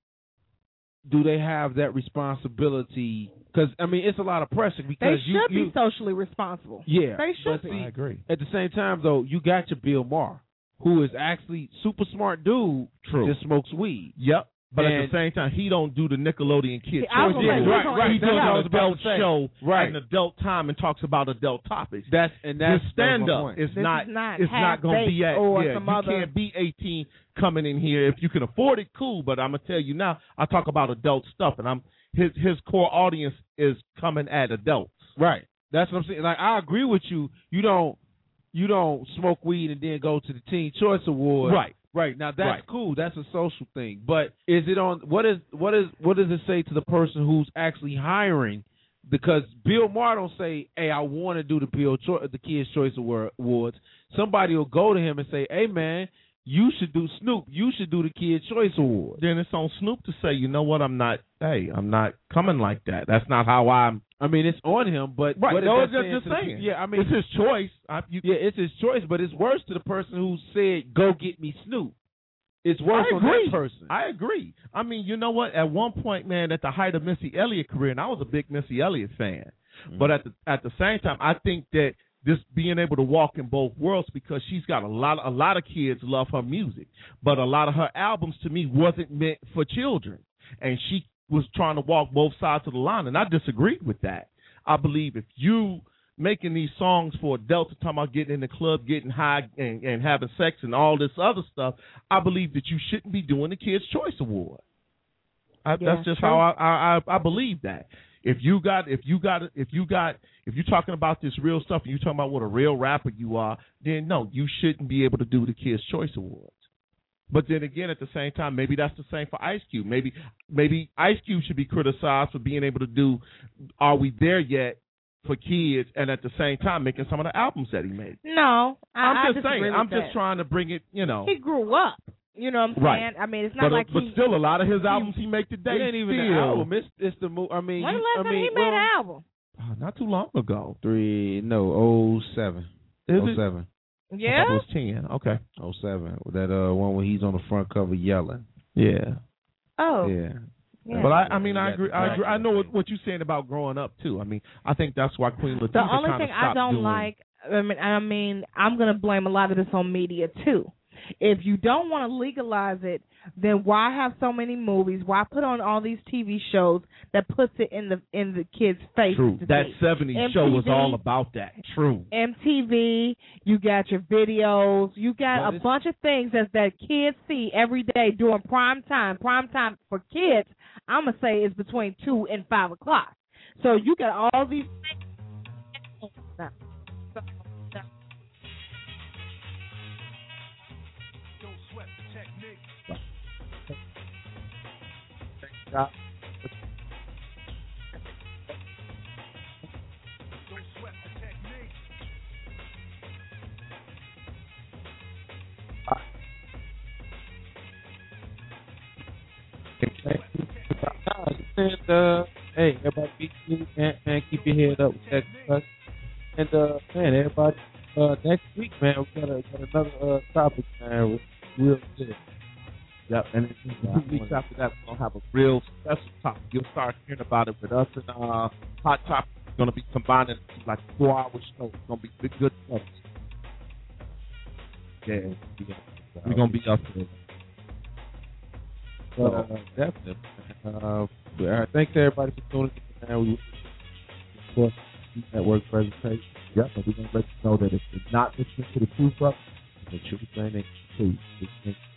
Do they have that responsibility? Because I mean, it's a lot of pressure. They Because you, should you be socially responsible. yeah, They should but be. see, I agree. At the same time, though, you got your Bill Maher, who is actually super smart dude. True. Just smokes weed. Yep. But And- at the same time, he don't do the Nickelodeon Kid I was Choice. gonna say, Award. he's on- He that's does what I an was about adult to say. show Right. and adult time and talks about adult topics. That's and that's His stand that's my up point. is This not, is not it's not going to be half-baked at or yeah, some you other- can't be eighteen coming in here. If you can afford it, cool, but I'm going to tell you now, I talk about adult stuff and I'm his his core audience is coming at adults. Right. That's what I'm saying. Like I agree with you. You don't you don't smoke weed and then go to the Teen Choice Award. Right. Right. Now that's Right. cool. That's a social thing. But is it on what is what is what does it say to the person who's actually hiring? Because Bill Maher don't say, "Hey, I want to do the Bill Cho- the Kids Choice Award- Awards." Somebody will go to him and say, "Hey, man, you should do Snoop. You should do the Kids Choice Award." Then it's on Snoop to say, you know what, I'm not. Hey, I'm not coming like that. That's not how I'm. I mean, it's on him, but Right. what is No, that it's just, saying just to the saying. people? Yeah, I mean, it's his choice. I, you, yeah, it's his choice, but it's worse to the person who said, "Go get me Snoop." It's worse I on agree. that person. I agree. I mean, you know what? At one point, man, at the height of Missy Elliott career, and I was a big Missy Elliott fan, Mm-hmm. but at the at the same time, I think that this being able to walk in both worlds, because she's got a lot a lot of kids love her music, but a lot of her albums to me wasn't meant for children, and she was trying to walk both sides of the line, and I disagreed with that. I believe if you making these songs for adults, talking about getting in the club, getting high, and, and having sex and all this other stuff, I believe that you shouldn't be doing the Kids' Choice Award. I, Yeah, that's just true. how I, I I believe that. If you got if you got if you got if you're talking about this real stuff and you're talking about what a real rapper you are, then no, you shouldn't be able to do the Kids' Choice Awards. But then again, at the same time, maybe that's the same for Ice Cube. Maybe maybe Ice Cube should be criticized for being able to do Are We There Yet for kids, and at the same time making some of the albums that he made. No, I, I'm I just disagree saying. with I'm that. just trying to bring it. You know, He grew up. You know what I'm saying? Right. I mean, it's not but, like but he. still, a lot of his albums he make today. It ain't even still, the album. It's, it's the mo- I mean, When the you, last I time mean, he made well, an album? Oh, not too long ago. Three, no, oh seven. Is oh it? seven. Yeah. I thought it was ten. Okay. Oh seven. That uh one where he's on the front cover yelling. Yeah. Oh. Yeah. Yeah. But I, I mean, You I got agree. the I agree. I back. know what, what you're saying about growing up too. I mean, I think that's why Queen Latifah The only kind of thing I stopped don't doing. like, I mean, I mean, I'm gonna blame a lot of this on media too. If you don't want to legalize it, then why have so many movies? Why put on all these T V shows that puts it in the in the kids' face? True. to That see? seventies M T V, show was all about that. True. M T V, you got your videos, you got Well, a this- bunch of things that that kids see every day during prime time. Prime time for kids, I'm gonna say, is between two and five o'clock. So you got all these things. Don't sweat the technique. Don't sweat the technique. And uh, hey, everybody, be cool and, and keep your head up with that discussion. And uh, man, everybody, uh, next week, man, we got, a, got another uh topic, man, with real good. Yep, and then two weeks after that, we're gonna have a real special topic. You'll start hearing about it with us, and uh, Hot Topic is gonna be combined into like a four-hour show. It's gonna be big, good stuff. Yeah, yeah. We're gonna be up there. Uh, uh, definitely. Uh, but, uh, thanks everybody for tuning in. Man. We, of course, network presentation. Yep, and we're gonna let you know that if you're not listening to the Truth Up, the Truth Thing, please.